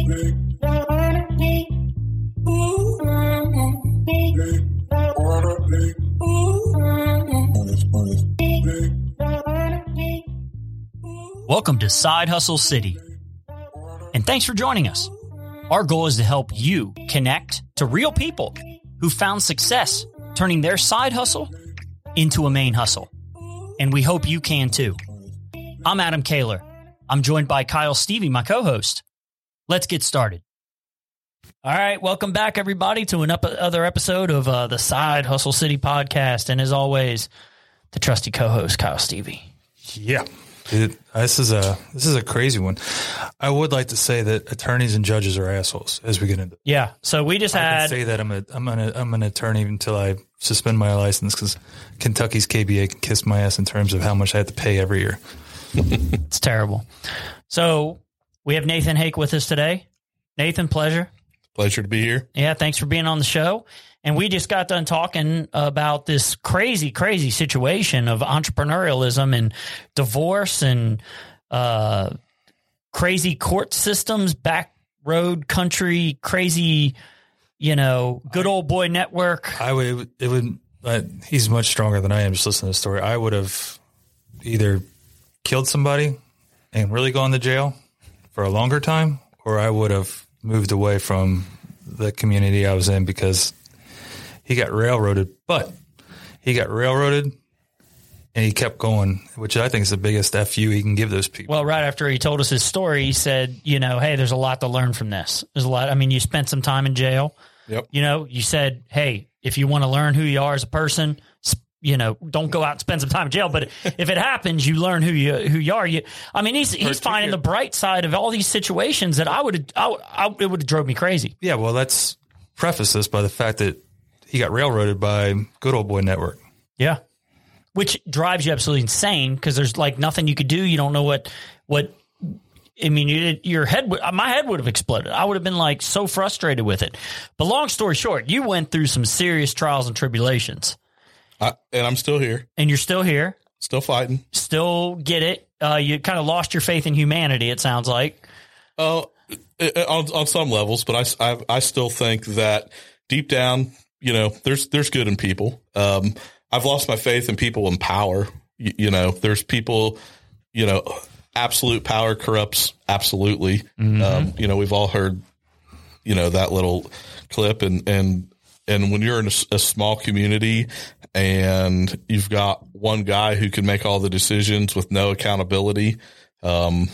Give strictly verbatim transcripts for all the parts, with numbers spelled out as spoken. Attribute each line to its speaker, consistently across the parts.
Speaker 1: Welcome to Side Hustle City, and thanks for joining us. Our goal is to help you connect to real people who found success turning their side hustle into a main hustle, and we hope you can too. I'm Adam Kaler. I'm joined by Kyle Stevie, my co-host. Let's get started. All right, welcome back, everybody, to another episode of uh, the Side Hustle City podcast, and as always, the trusty co-host, Kyle Stevie.
Speaker 2: Yeah. It, this is a this is a crazy one. I would like to say that attorneys and judges are assholes as we get into it.
Speaker 1: Yeah. So we just
Speaker 2: I
Speaker 1: had
Speaker 2: can say that I'm a I'm an I'm an attorney until I suspend my license because Kentucky's K B A can kiss my ass in terms of how much I have to pay every year.
Speaker 1: It's terrible. So we have Nathan Hake with us today. Nathan, pleasure.
Speaker 3: Pleasure to be here.
Speaker 1: Yeah, thanks for being on the show. And we just got done talking about this crazy, crazy situation of entrepreneurialism and divorce and uh, crazy court systems, back road country, crazy, you know, good old boy network.
Speaker 2: I would, it would, uh, he's much stronger than I am just listening to the story. I would have either killed somebody and really gone to jail for a longer time, or I would have moved away from the community I was in because he got railroaded, but he got railroaded and he kept going, which I think is the biggest F U he can give those people.
Speaker 1: Well, right after he told us his story, he said, you know, hey, there's a lot to learn from this. There's a lot. I mean, you spent some time in jail.
Speaker 3: Yep.
Speaker 1: You know, you said, hey, if you want to learn who you are as a person, you know, don't go out and spend some time in jail. But if it happens, you learn who you who you are. You, I mean, he's he's finding the bright side of all these situations that I would I, I it would have drove me crazy.
Speaker 2: Yeah, well, let's preface this by the fact that he got railroaded by Good Old Boy Network.
Speaker 1: Yeah, which drives you absolutely insane because there's like nothing you could do. You don't know what what. I mean, you, your head, my head would have exploded. I would have been like so frustrated with it. But long story short, you went through some serious trials and tribulations.
Speaker 3: I, and I'm still here.
Speaker 1: And you're still here.
Speaker 3: Still fighting.
Speaker 1: Still get it. Uh, you kind of lost your faith in humanity, it sounds like.
Speaker 3: Oh, uh, on, on some levels, but I, I, I still think that deep down, you know, there's there's good in people. Um, I've lost my faith in people in power. You, you know, there's people, you know, absolute power corrupts absolutely. Mm-hmm. Um, you know, we've all heard, you know, that little clip. And, and, and when you're in a, a small community and you've got one guy who can make all the decisions with no accountability, um,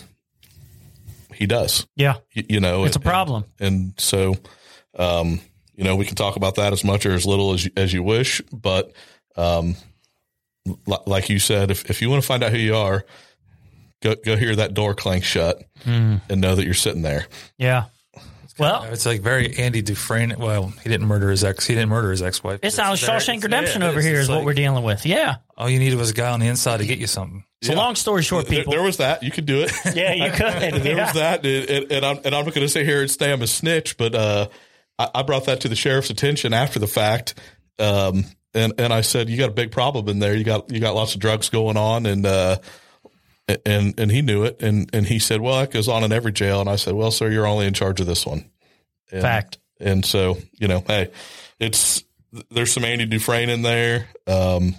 Speaker 3: he does.
Speaker 1: Yeah.
Speaker 3: You, you know,
Speaker 1: it's
Speaker 3: and,
Speaker 1: a problem.
Speaker 3: And, and so, um, you know, we can talk about that as much or as little as you, as you wish, but, um, l- like you said, if, if you want to find out who you are, go, go hear that door clank shut mm. and know that you're sitting there.
Speaker 1: Yeah. Well,
Speaker 2: it's like very Andy Dufresne. Well, he didn't murder his ex. He didn't murder his ex-wife.
Speaker 1: It sounds Shawshank Redemption yeah, over here is like, what we're dealing with. Yeah.
Speaker 2: All you needed was a guy on the inside to get you something.
Speaker 1: So
Speaker 3: yeah.
Speaker 1: long story short, people.
Speaker 3: There, there was that. You could do it.
Speaker 1: Yeah, you could.
Speaker 3: there
Speaker 1: yeah.
Speaker 3: was that. And, and, and I'm, and I'm not going to sit here and stay I'm a snitch, but uh, I, I brought that to the sheriff's attention after the fact. Um, and, and I said, you got a big problem in there. You got, you got lots of drugs going on. And, uh, and, and he knew it. And, and he said, well, that goes on in every jail. And I said, well, sir, you're only in charge of this one. And,
Speaker 1: Fact.
Speaker 3: And so, you know, hey, it's, there's some Andy Dufresne in there. Um,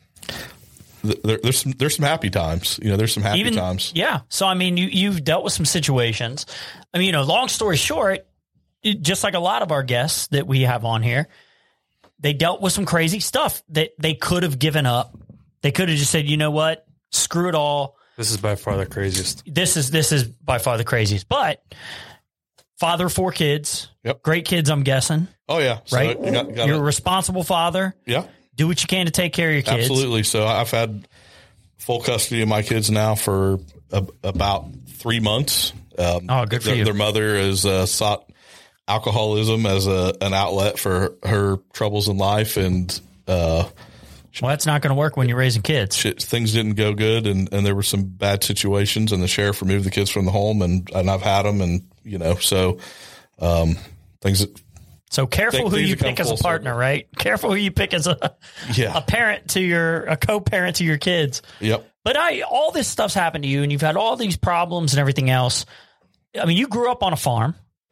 Speaker 3: there, there's some, there's some happy times, you know, there's some happy
Speaker 1: Even,
Speaker 3: times.
Speaker 1: Yeah. So, I mean, you, you've dealt with some situations. I mean, you know, long story short, it, just like a lot of our guests that we have on here, they dealt with some crazy stuff that they could have given up. They could have just said, you know what, screw it all.
Speaker 2: This is by far the craziest.
Speaker 1: This is, this is by far the craziest, but father of four kids,
Speaker 3: yep.
Speaker 1: Great kids, I'm guessing.
Speaker 3: Oh yeah. So
Speaker 1: right.
Speaker 3: You got, you got
Speaker 1: You're
Speaker 3: it.
Speaker 1: a responsible father.
Speaker 3: Yeah.
Speaker 1: Do what you can to take care of your kids.
Speaker 3: Absolutely. So I've had full custody of my kids now for a, about three months. Um,
Speaker 1: oh, good for
Speaker 3: their,
Speaker 1: you.
Speaker 3: Their mother has uh, sought alcoholism as a, an outlet for her, her troubles in life. And, uh,
Speaker 1: well, that's not going to work when you're raising kids.
Speaker 3: Shit, things didn't go good. And, and there were some bad situations and the sheriff removed the kids from the home and, and I've had them and, you know, so, um, things that,
Speaker 1: So careful who you pick as a partner, circle. Right? Careful who you pick as a
Speaker 3: yeah.
Speaker 1: a parent to your a co-parent to your kids.
Speaker 3: Yep.
Speaker 1: But I all this stuff's happened to you, and you've had all these problems and everything else. I mean, you grew up on a farm.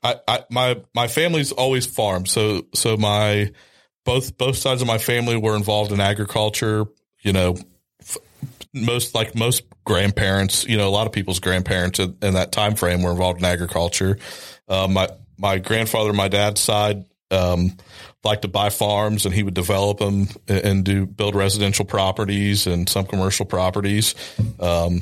Speaker 3: I, I my my family's always farmed. So so my both both sides of my family were involved in agriculture. You know, f- most like most grandparents. You know, a lot of people's grandparents in, in that time frame were involved in agriculture. Uh, my my grandfather, my dad's side, um, liked to buy farms, and he would develop them and, and do build residential properties and some commercial properties. Um,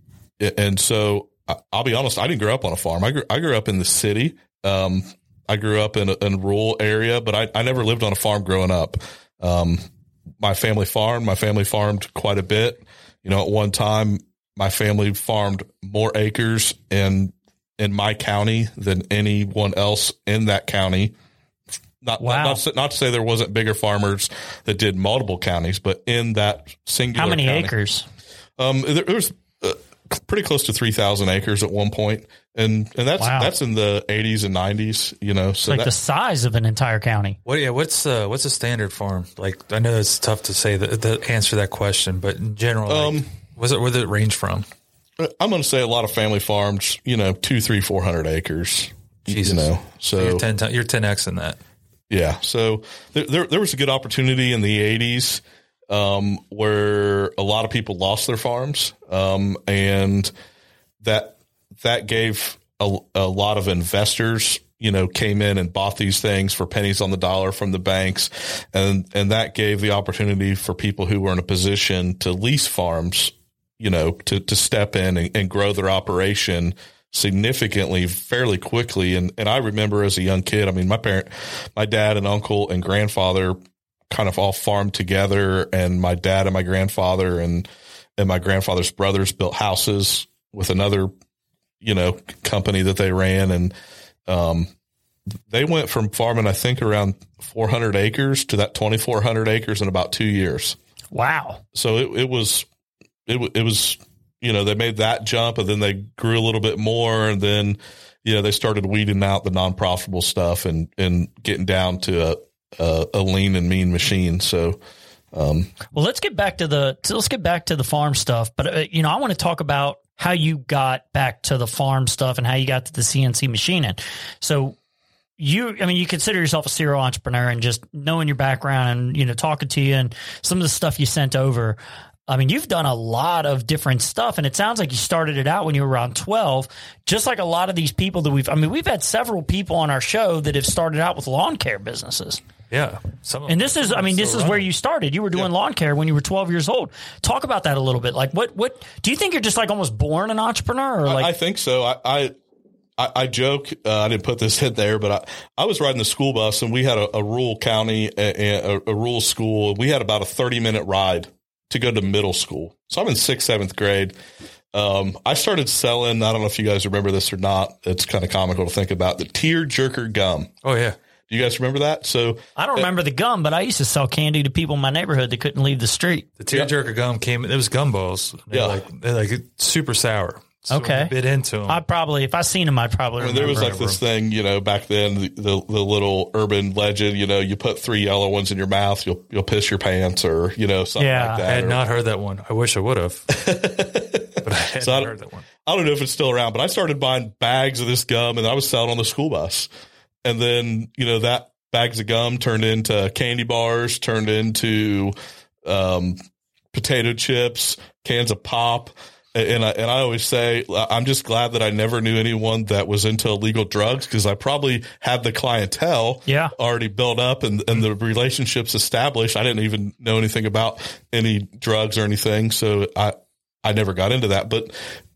Speaker 3: and so. I'll be honest, I didn't grow up on a farm. I grew, I grew up in the city. Um, I grew up in a, in a rural area, but I, I never lived on a farm growing up. Um, my family farmed. My family farmed quite a bit. You know, at one time, my family farmed more acres in in my county than anyone else in that county. Not,
Speaker 1: wow.
Speaker 3: not, not, not to say there wasn't bigger farmers that did multiple counties, but in that singular
Speaker 1: How many
Speaker 3: county,
Speaker 1: acres?
Speaker 3: Um, there, there was uh, pretty close to three thousand acres at one point. And, and that's,
Speaker 1: wow.
Speaker 3: that's in the eighties and nineties, you know, so
Speaker 1: like
Speaker 3: that,
Speaker 1: the size of an entire county.
Speaker 2: What? Yeah. What's uh, what's a standard farm? Like, I know it's tough to say the, the answer to that question, but in general,
Speaker 3: Um,
Speaker 2: like, what's it, where did it range from?
Speaker 3: I'm going to say a lot of family farms, you know, two, three, four hundred acres,
Speaker 2: Jesus.
Speaker 3: you know, so
Speaker 2: You're ten, ti- you're ten X in that.
Speaker 3: yeah. So there, there, there was a good opportunity in the eighties, um, where a lot of people lost their farms. Um, and that, that gave a, a lot of investors, you know, came in and bought these things for pennies on the dollar from the banks. And, and that gave the opportunity for people who were in a position to lease farms, you know, to, to step in and, and grow their operation significantly, fairly quickly. And, and I remember as a young kid, I mean, my parent, my dad and uncle and grandfather kind of all farmed together, and my dad and my grandfather and, and my grandfather's brothers built houses with another, you know, company that they ran. And, um, they went from farming, I think, around four hundred acres to that twenty-four hundred acres in about two years.
Speaker 1: Wow.
Speaker 3: So it, it was, it, it was, you know, they made that jump, and then they grew a little bit more. And then, you know, they started weeding out the non-profitable stuff and, and getting down to a, a, a lean and mean machine. So, um,
Speaker 1: well, let's get back to the, so let's get back to the farm stuff. But, uh, you know, I want to talk about how you got back to the farm stuff and how you got to the C N C machining. So you, I mean, you consider yourself a serial entrepreneur, and just knowing your background and, you know, talking to you and some of the stuff you sent over. I mean, you've done a lot of different stuff, and it sounds like you started it out when you were around twelve, just like a lot of these people that we've, I mean, we've had several people on our show that have started out with lawn care businesses.
Speaker 2: Yeah. Some of
Speaker 1: And this is, I mean, this is where you started. You were doing
Speaker 3: Yeah.
Speaker 1: lawn care when you were twelve years old. Talk about that a little bit. Like, what, what, do you think you're just like almost born an entrepreneur, or like?
Speaker 3: I, I think so. I, I, I, I joke, uh, I didn't put this in there, but I, I was riding the school bus, and we had a, a rural county, a, a, a rural school. We had about a thirty minute ride to go to middle school. So I'm in sixth, seventh grade. Um, I started selling, I don't know if you guys remember this or not. It's kind of comical to think about, the tear jerker gum.
Speaker 2: Oh, yeah.
Speaker 3: Do you guys remember that? So
Speaker 1: I don't remember the gum, but I used to sell candy to people in my neighborhood that couldn't leave the street.
Speaker 2: The tearjerker gum came, it was gumballs. They're
Speaker 3: Yeah.
Speaker 2: like, they're like super sour. So
Speaker 1: Okay.
Speaker 2: when you bit into them.
Speaker 1: I probably, if I seen them, I'd probably
Speaker 3: I mean,
Speaker 1: remember.
Speaker 3: there was like this thing, you know, back then, the, the the little urban legend, you know, you put three yellow ones in your mouth, you'll you'll piss your pants, or, you know, something
Speaker 1: Yeah.
Speaker 3: like
Speaker 2: I
Speaker 3: that.
Speaker 2: had
Speaker 3: or-
Speaker 2: not heard that one. I wish I would have. But I hadn't
Speaker 3: So I,
Speaker 2: heard that one.
Speaker 3: I don't know if it's still around, but I started buying bags of this gum, and I was selling on the school bus. And then, you know, that bags of gum turned into candy bars, turned into um, potato chips, cans of pop. And I, and I always say, I'm just glad that I never knew anyone that was into illegal drugs, because I probably had the clientele
Speaker 1: Yeah.
Speaker 3: already built up and, and the relationships established. I didn't even know anything about any drugs or anything. So I, I never got into that. But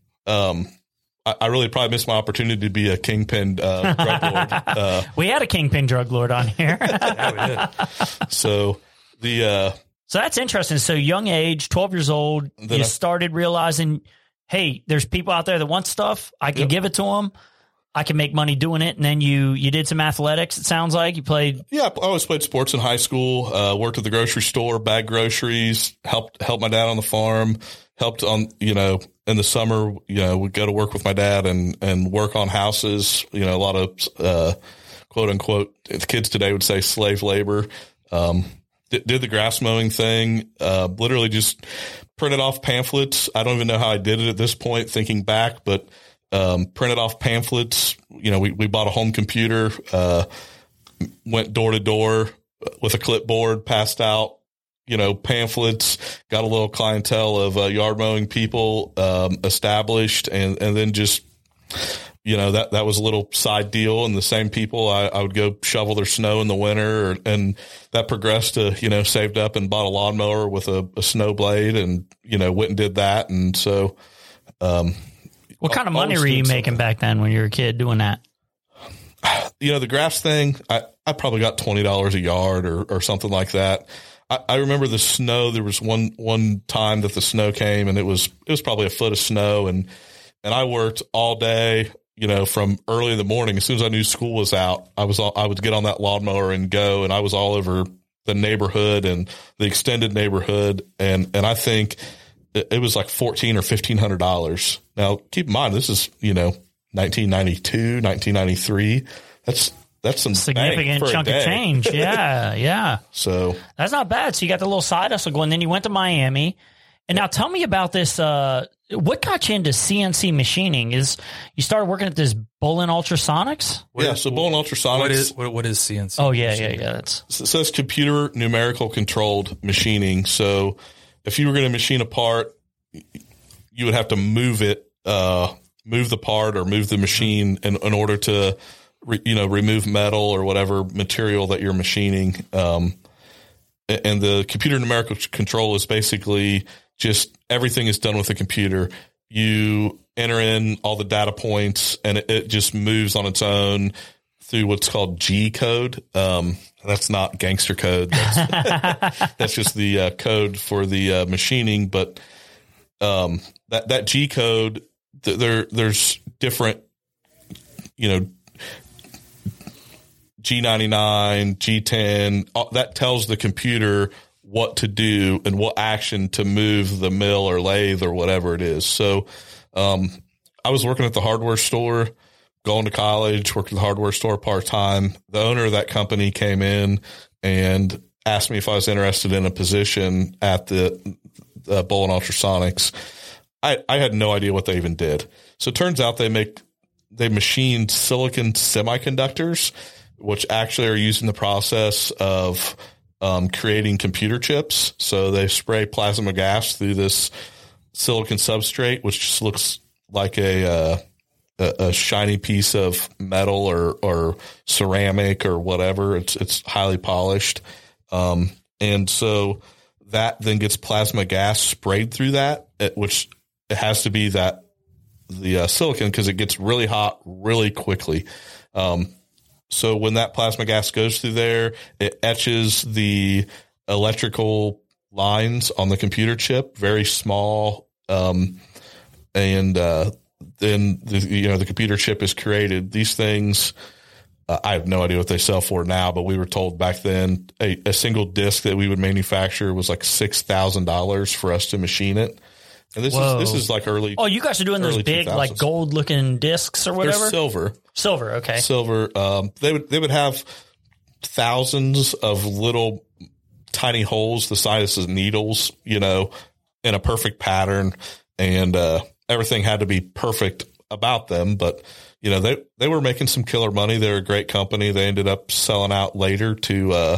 Speaker 3: um, I, I really probably missed my opportunity to be a kingpin uh, drug lord. Uh,
Speaker 1: We had a kingpin drug lord on here.
Speaker 2: Yeah, we did.
Speaker 3: so the uh,
Speaker 1: So that's interesting. So young age, twelve years old,
Speaker 3: Then
Speaker 1: you
Speaker 3: I-
Speaker 1: started realizing, hey, there's people out there that want stuff. I can
Speaker 3: Yep.
Speaker 1: give it to them. I can make money doing it. And then you, you did some athletics. It sounds like you played.
Speaker 3: Yeah, I always played sports in high school, uh, worked at the grocery store, bagged groceries, helped, helped my dad on the farm, helped on, you know, in the summer, you know, we'd go to work with my dad and, and work on houses, you know, a lot of, uh, quote unquote, the kids today would say slave labor. Um, did, did the grass mowing thing, uh, literally just printed off pamphlets. I don't even know how I did it at this point, thinking back, but, um, printed off pamphlets. You know, we, we bought a home computer, uh, went door to door with a clipboard, passed out, you know, pamphlets, got a little clientele of uh, yard mowing people um, established, and, and then just, you know, that, that was a little side deal. And the same people, I, I would go shovel their snow in the winter, or, and that progressed to, you know, saved up and bought a lawnmower with a, a snow blade, and, you know, went and did that. And so, um,
Speaker 1: what kind of money were you making back then when you were a kid doing that?
Speaker 3: You know, the grass thing, I, I probably got twenty dollars a yard or, or something like that. I, I remember the snow. There was one, one time that the snow came, and it was, it was probably a foot of snow. And, and I worked all day, you know, from early in the morning. As soon as I knew school was out, I was, all, I would get on that lawnmower and go, and I was all over the neighborhood and the extended neighborhood. And, and I think it, it was like fourteen or fifteen hundred dollars. Now keep in mind, this is, you know, nineteen ninety-two, nineteen ninety-three. That's, that's some
Speaker 1: significant chunk of change. Yeah. Yeah.
Speaker 3: So
Speaker 1: that's not bad. So you got the little side hustle going, then you went to Miami. And now tell me about this. Uh, what got you into C N C machining? Is you started working at this Bolin Ultrasonics?
Speaker 3: What, yeah. So Bolin Ultrasonics.
Speaker 2: What is, what, what is C N C?
Speaker 1: Oh yeah. Machining? Yeah. Yeah. That's
Speaker 3: so it's computer numerical controlled machining. So if you were going to machine a part, you would have to move it, uh, move the part or move the machine in, in order to, re, you know, remove metal or whatever material that you're machining. Um, and the computer numerical control is basically just everything is done with a computer. You enter in all the data points, and it, it just moves on its own through what's called G code. Um, that's not gangster code. That's, that's just the uh, code for the uh, machining. But um, that that G code, th- there there's different, you know, G ninety-nine, G ten, that tells the computer what to do and what action to move the mill or lathe or whatever it is. So, um, I was working at the hardware store, going to college, worked at the hardware store part time. The owner of that company came in and asked me if I was interested in a position at the, uh, Bolin Ultrasonics. I, I had no idea what they even did. So it turns out they make, they machined silicon semiconductors, which actually are used in the process of um, creating computer chips. So they spray plasma gas through this silicon substrate, which just looks like a uh, a, a shiny piece of metal or or ceramic or whatever. It's it's highly polished, um, and so that then gets plasma gas sprayed through that, which it has to be that the uh, silicon because it gets really hot really quickly. Um, So when that plasma gas goes through there, it etches the electrical lines on the computer chip, very small. Um, and, uh, then the, you know, the computer chip is created. These things, uh, I have no idea what they sell for now, but we were told back then a, a single disc that we would manufacture was like six thousand dollars for us to machine it. And this Whoa. is, this is like early.
Speaker 1: Oh, you guys are doing those big, two thousands. Like gold looking discs or whatever?
Speaker 3: They're silver.
Speaker 1: Silver. Okay.
Speaker 3: Silver. Um, they would, they would have thousands of little tiny holes the size of needles, you know, in a perfect pattern. And, uh, everything had to be perfect about them. But, you know, they, they were making some killer money. They're a great company. They ended up selling out later to, uh,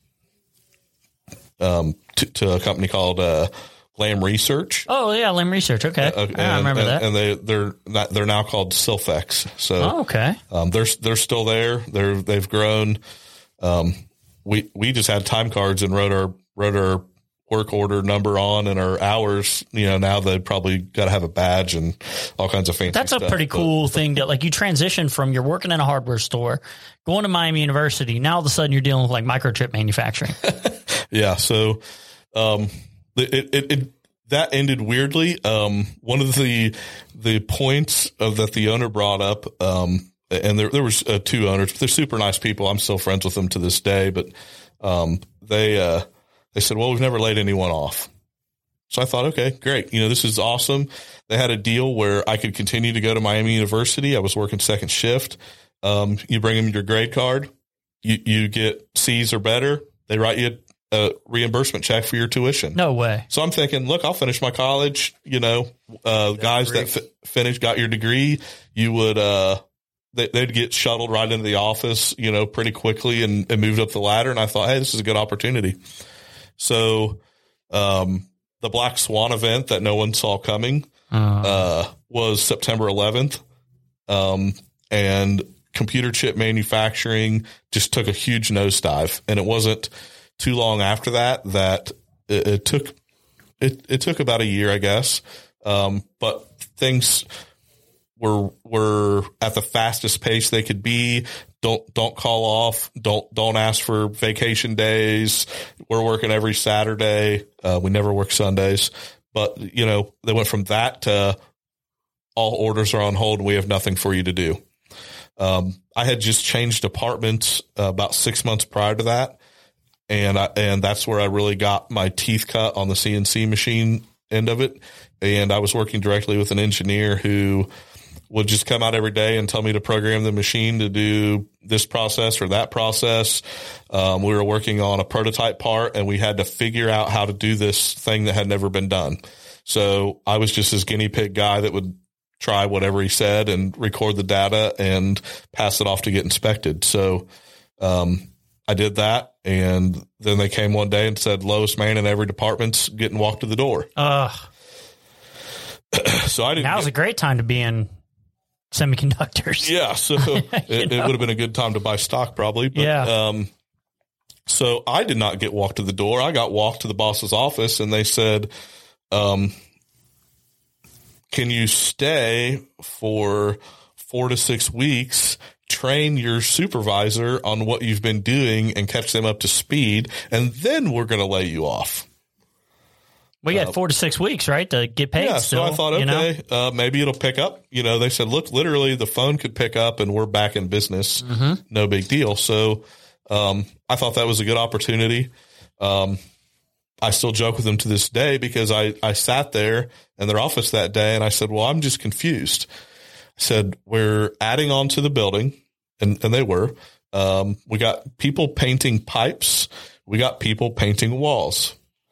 Speaker 3: um, to, to a company called, uh, Lam Research.
Speaker 1: Oh yeah, Lam Research. Okay, uh, and, I remember
Speaker 3: and,
Speaker 1: that.
Speaker 3: And they they're not, they're now called Silfex. So
Speaker 1: oh, okay,
Speaker 3: um, they're they're still there. They're they've grown. Um, we we just had time cards and wrote our wrote our work order number on and our hours. You know, now they probably got to have a badge and all kinds of fancy.
Speaker 1: That's a
Speaker 3: stuff,
Speaker 1: pretty
Speaker 3: but,
Speaker 1: cool thing that like you transition from you're working in a hardware store, going to Miami University. Now all of a sudden you're dealing with like microchip manufacturing.
Speaker 3: Yeah. So. Um, It, it, it, that ended weirdly. Um, one of the, the points of that the owner brought up, um, and there, there was uh, two owners, but they're super nice people. I'm still friends with them to this day, but, um, they, uh, they said, well, we've never laid anyone off. So I thought, okay, great. You know, this is awesome. They had a deal where I could continue to go to Miami University. I was working second shift. Um, you bring them your grade card, you, you get C's or better. They write you a reimbursement check for your tuition.
Speaker 1: No way.
Speaker 3: So I'm thinking, look, I'll finish my college. You know, uh, guys that f- finished, got your degree, you would, uh, they, they'd get shuttled right into the office, you know, pretty quickly and, and moved up the ladder. And I thought, hey, this is a good opportunity. So, um, the Black Swan event that no one saw coming, uh, uh was September eleventh. Um, and computer chip manufacturing just took a huge nosedive. And it wasn't too long after that, that it, it took, it, it took about a year, I guess. Um, but things were, were at the fastest pace they could be. Don't, don't call off. Don't, don't ask for vacation days. We're working every Saturday. Uh, we never work Sundays, but you know, they went from that to all orders are on hold. And we have nothing for you to do. Um, I had just changed departments uh, about six months prior to that. And I, and that's where I really got my teeth cut on the C N C machine end of it. And I was working directly with an engineer who would just come out every day and tell me to program the machine to do this process or that process. Um, we were working on a prototype part and we had to figure out how to do this thing that had never been done. So I was just this guinea pig guy that would try whatever he said and record the data and pass it off to get inspected. So, um, I did that. And then they came one day and said, lowest man in every department's getting walked to the door.
Speaker 1: Ugh.
Speaker 3: So I didn't.
Speaker 1: Now's get, a great time to be in semiconductors.
Speaker 3: Yeah. So it, it would have been a good time to buy stock probably. But,
Speaker 1: yeah.
Speaker 3: Um, so I did not get walked to the door. I got walked to the boss's office and they said, um, can you stay for four to six weeks, train your supervisor on what you've been doing and catch them up to speed, and then we're going to lay you off?
Speaker 1: Well, you had uh, four to six weeks, right, to get paid.
Speaker 3: Yeah,
Speaker 1: still,
Speaker 3: so I thought, okay,
Speaker 1: you know?
Speaker 3: uh, maybe it'll pick up. You know, they said, look, literally the phone could pick up and we're back in business. Mm-hmm. No big deal. So um, I thought that was a good opportunity. Um I still joke with them to this day because I, I sat there in their office that day and I said, well, I'm just confused. I said, we're adding on to the building, and, and they were. Um, we got people painting pipes. We got people painting walls.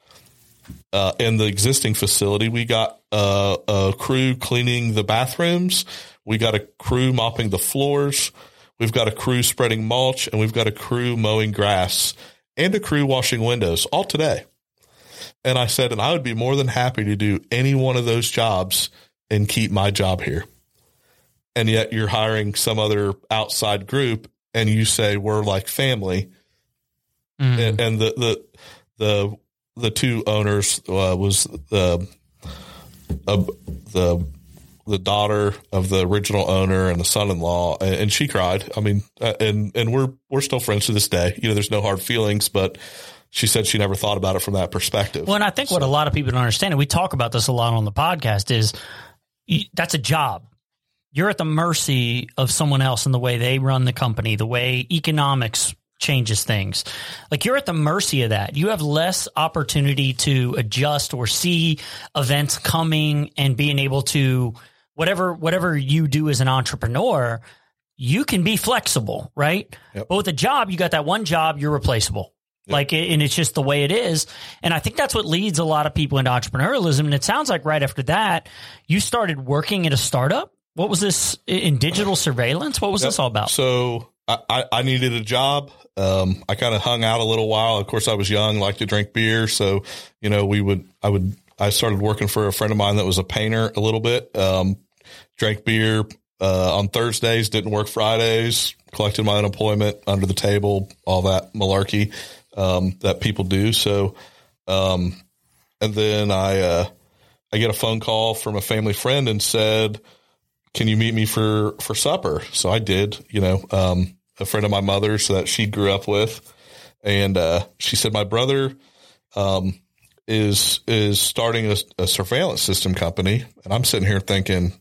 Speaker 3: Uh, in the existing facility, we got uh, a crew cleaning the bathrooms. We got a crew mopping the floors. We've got a crew spreading mulch, and we've got a crew mowing grass and a crew washing windows all today. And I said, and I would be more than happy to do any one of those jobs and keep my job here. And yet you're hiring some other outside group and you say we're like family. Mm. And, and the, the, the, the two owners uh, was the, uh, the, the daughter of the original owner and the son-in-law, and, and she cried. I mean, uh, and, and we're, we're still friends to this day. You know, there's no hard feelings, but she said she never thought about it from that perspective.
Speaker 1: Well, and I think so, what a lot of people don't understand, and we talk about this a lot on the podcast, is that's a job. You're at the mercy of someone else in the way they run the company, the way economics changes things. Like, you're at the mercy of that. You have less opportunity to adjust or see events coming and being able to, whatever, whatever you do as an entrepreneur, you can be flexible, right? Yep. But with a job, you got that one job, you're replaceable. Yep. Like, and it's just the way it is. And I think that's what leads a lot of people into entrepreneurialism. And it sounds like right after that, you started working at a startup. What was this in digital surveillance? What was yep. this all about?
Speaker 3: So I, I needed a job. Um, I kind of hung out a little while. Of course, I was young, liked to drink beer. So, you know, we would, I would, I started working for a friend of mine that was a painter a little bit, um, drank beer, uh, on Thursdays, didn't work Fridays, collected my unemployment under the table, all that malarkey. Um, that people do. So, um, and then I, uh, I get a phone call from a family friend and said, can you meet me for, for supper? So I did, you know, um, a friend of my mother's that she grew up with. And, uh, she said, my brother, um, is, is starting a, a surveillance system company. And I'm sitting here thinking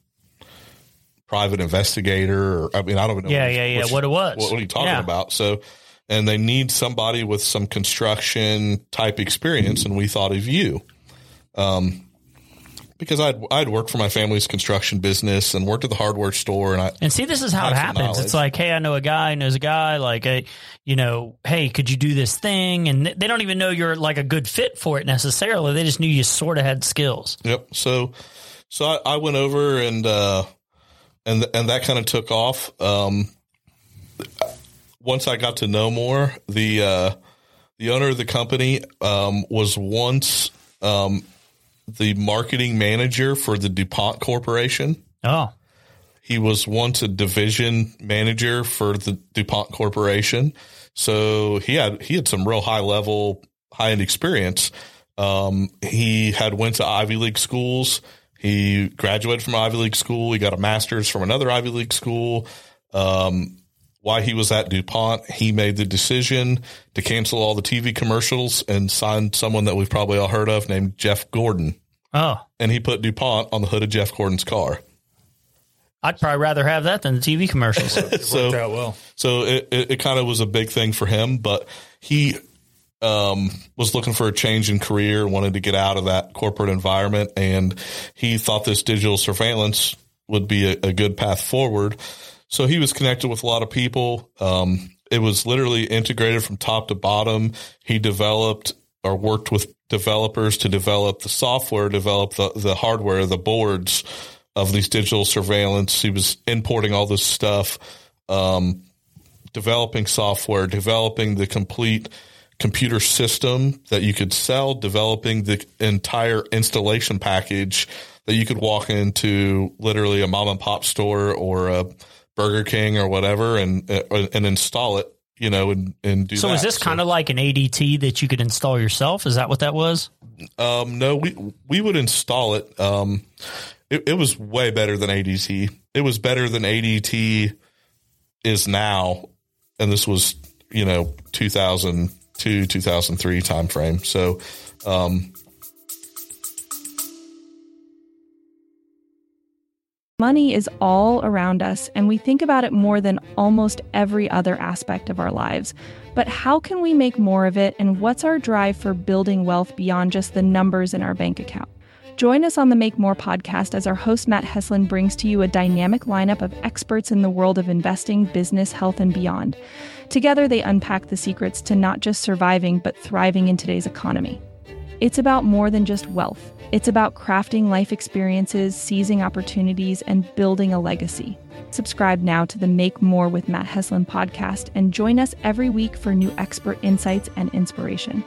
Speaker 3: private investigator, or, I mean, I don't even know.
Speaker 1: Yeah, what, yeah, yeah. What it was.
Speaker 3: What, what are you talking
Speaker 1: yeah.
Speaker 3: about? So, and they need somebody with some construction type experience. And we thought of you. Um, because I'd I'd worked for my family's construction business and worked at the hardware store, and I
Speaker 1: and see, this is how it happens. It's like, hey, I know a guy knows a guy. Like, hey, you know, hey, could you do this thing? And they don't even know you're like a good fit for it necessarily. They just knew you sort of had skills.
Speaker 3: Yep. So, so I, I went over and uh, and and that kind of took off. Um, once I got to know more, the uh, the owner of the company um, was once. Um, the marketing manager for the DuPont Corporation.
Speaker 1: Oh.
Speaker 3: He was once a division manager for the DuPont Corporation. So he had, he had some real high level, high end experience. Um, he had went to Ivy League schools. He graduated from Ivy League school. He got a master's from another Ivy League school. Um, while he was at DuPont, he made the decision to cancel all the T V commercials and sign someone that we've probably all heard of named Jeff Gordon.
Speaker 1: Oh.
Speaker 3: And he put DuPont on the hood of Jeff Gordon's car.
Speaker 1: I'd probably rather have that than the T V commercials.
Speaker 2: It
Speaker 3: so,
Speaker 2: worked out well.
Speaker 3: So it, it, it kind of was a big thing for him, but he um, was looking for a change in career, wanted to get out of that corporate environment, and he thought this digital surveillance would be a, a good path forward. So he was connected with a lot of people. Um, it was literally integrated from top to bottom. He developed or worked with developers to develop the software, develop the, the hardware, the boards of these digital surveillance. He was importing all this stuff, um, developing software, developing the complete computer system that you could sell, developing the entire installation package that you could walk into literally a mom and pop store or a Burger King or whatever and uh, and install it, you know, and, and do
Speaker 1: so
Speaker 3: that.
Speaker 1: So is this
Speaker 3: so,
Speaker 1: kind of like an A D T that you could install yourself? Is that what that was?
Speaker 3: Um, no, we we would install it. Um, it, it was way better than A D T. It was better than A D T is now, and this was, you know, two thousand two, two thousand three time frame. So, um,
Speaker 4: money is all around us, and we think about it more than almost every other aspect of our lives. But how can we make more of it, and what's our drive for building wealth beyond just the numbers in our bank account? Join us on the Make More podcast as our host Matt Heslin brings to you a dynamic lineup of experts in the world of investing, business, health, and beyond. Together, they unpack the secrets to not just surviving, but thriving in today's economy. It's about more than just wealth. It's about crafting life experiences, seizing opportunities, and building a legacy. Subscribe now to the Make More with Matt Heslin podcast and join us every week for new expert insights and inspiration.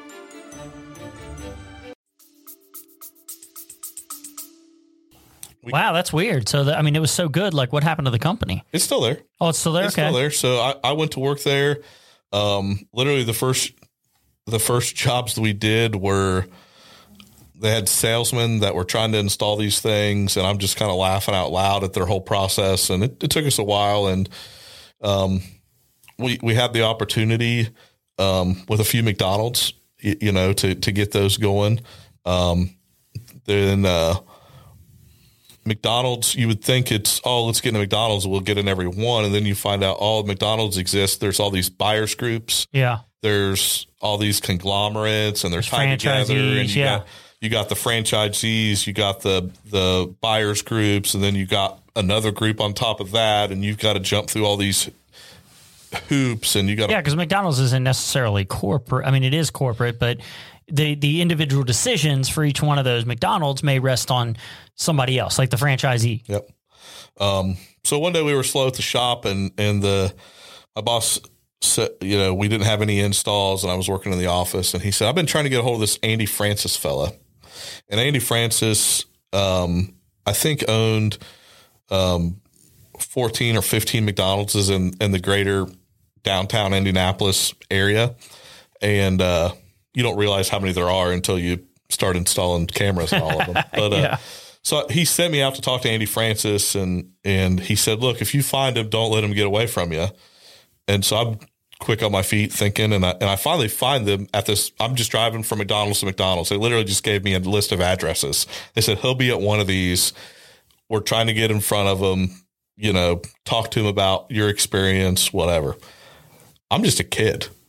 Speaker 1: Wow, that's weird. So, the, I mean, it was so good. Like, what happened to the company?
Speaker 3: It's still there.
Speaker 1: Oh, it's still there?
Speaker 3: It's
Speaker 1: okay.
Speaker 3: still there. So I, I went to work there. Um, literally the first, the first jobs that we did were they had salesmen that were trying to install these things, and I'm just kind of laughing out loud at their whole process. And it, it took us a while, and um, we we had the opportunity um, with a few McDonald's, you, you know, to to get those going. Um, then uh, McDonald's, you would think it's, oh, let's get into McDonald's, we'll get in every one, and then you find out, oh, McDonald's exists. There's all these buyers groups.
Speaker 1: Yeah.
Speaker 3: There's all these conglomerates, and they're tied together, and you
Speaker 1: yeah.
Speaker 3: got you got the franchisees, you got the the buyers groups, and then you got another group on top of that, and you've got to jump through all these hoops, and you got
Speaker 1: yeah, because McDonald's isn't necessarily corporate. I mean, it is corporate, but the the individual decisions for each one of those McDonald's may rest on somebody else, like the franchisee.
Speaker 3: Yep. Um, so one day we were slow at the shop, and and the my boss said, you know, we didn't have any installs, and I was working in the office, and he said, I've been trying to get a hold of this Andy Francis fella. And Andy Francis, um, I think owned um, fourteen or fifteen McDonald's in, in the greater downtown Indianapolis area. And uh, you don't realize how many there are until you start installing cameras on all of them. But uh,
Speaker 1: yeah.
Speaker 3: So he sent me out to talk to Andy Francis, and and he said, look, if you find him, don't let him get away from you. And so I'm quick on my feet thinking, and I, and I finally find them at this. I'm just driving from McDonald's to McDonald's. They literally just gave me a list of addresses. They said, he'll be at one of these. We're trying to get in front of him, you know, talk to him about your experience, whatever. I'm just a kid.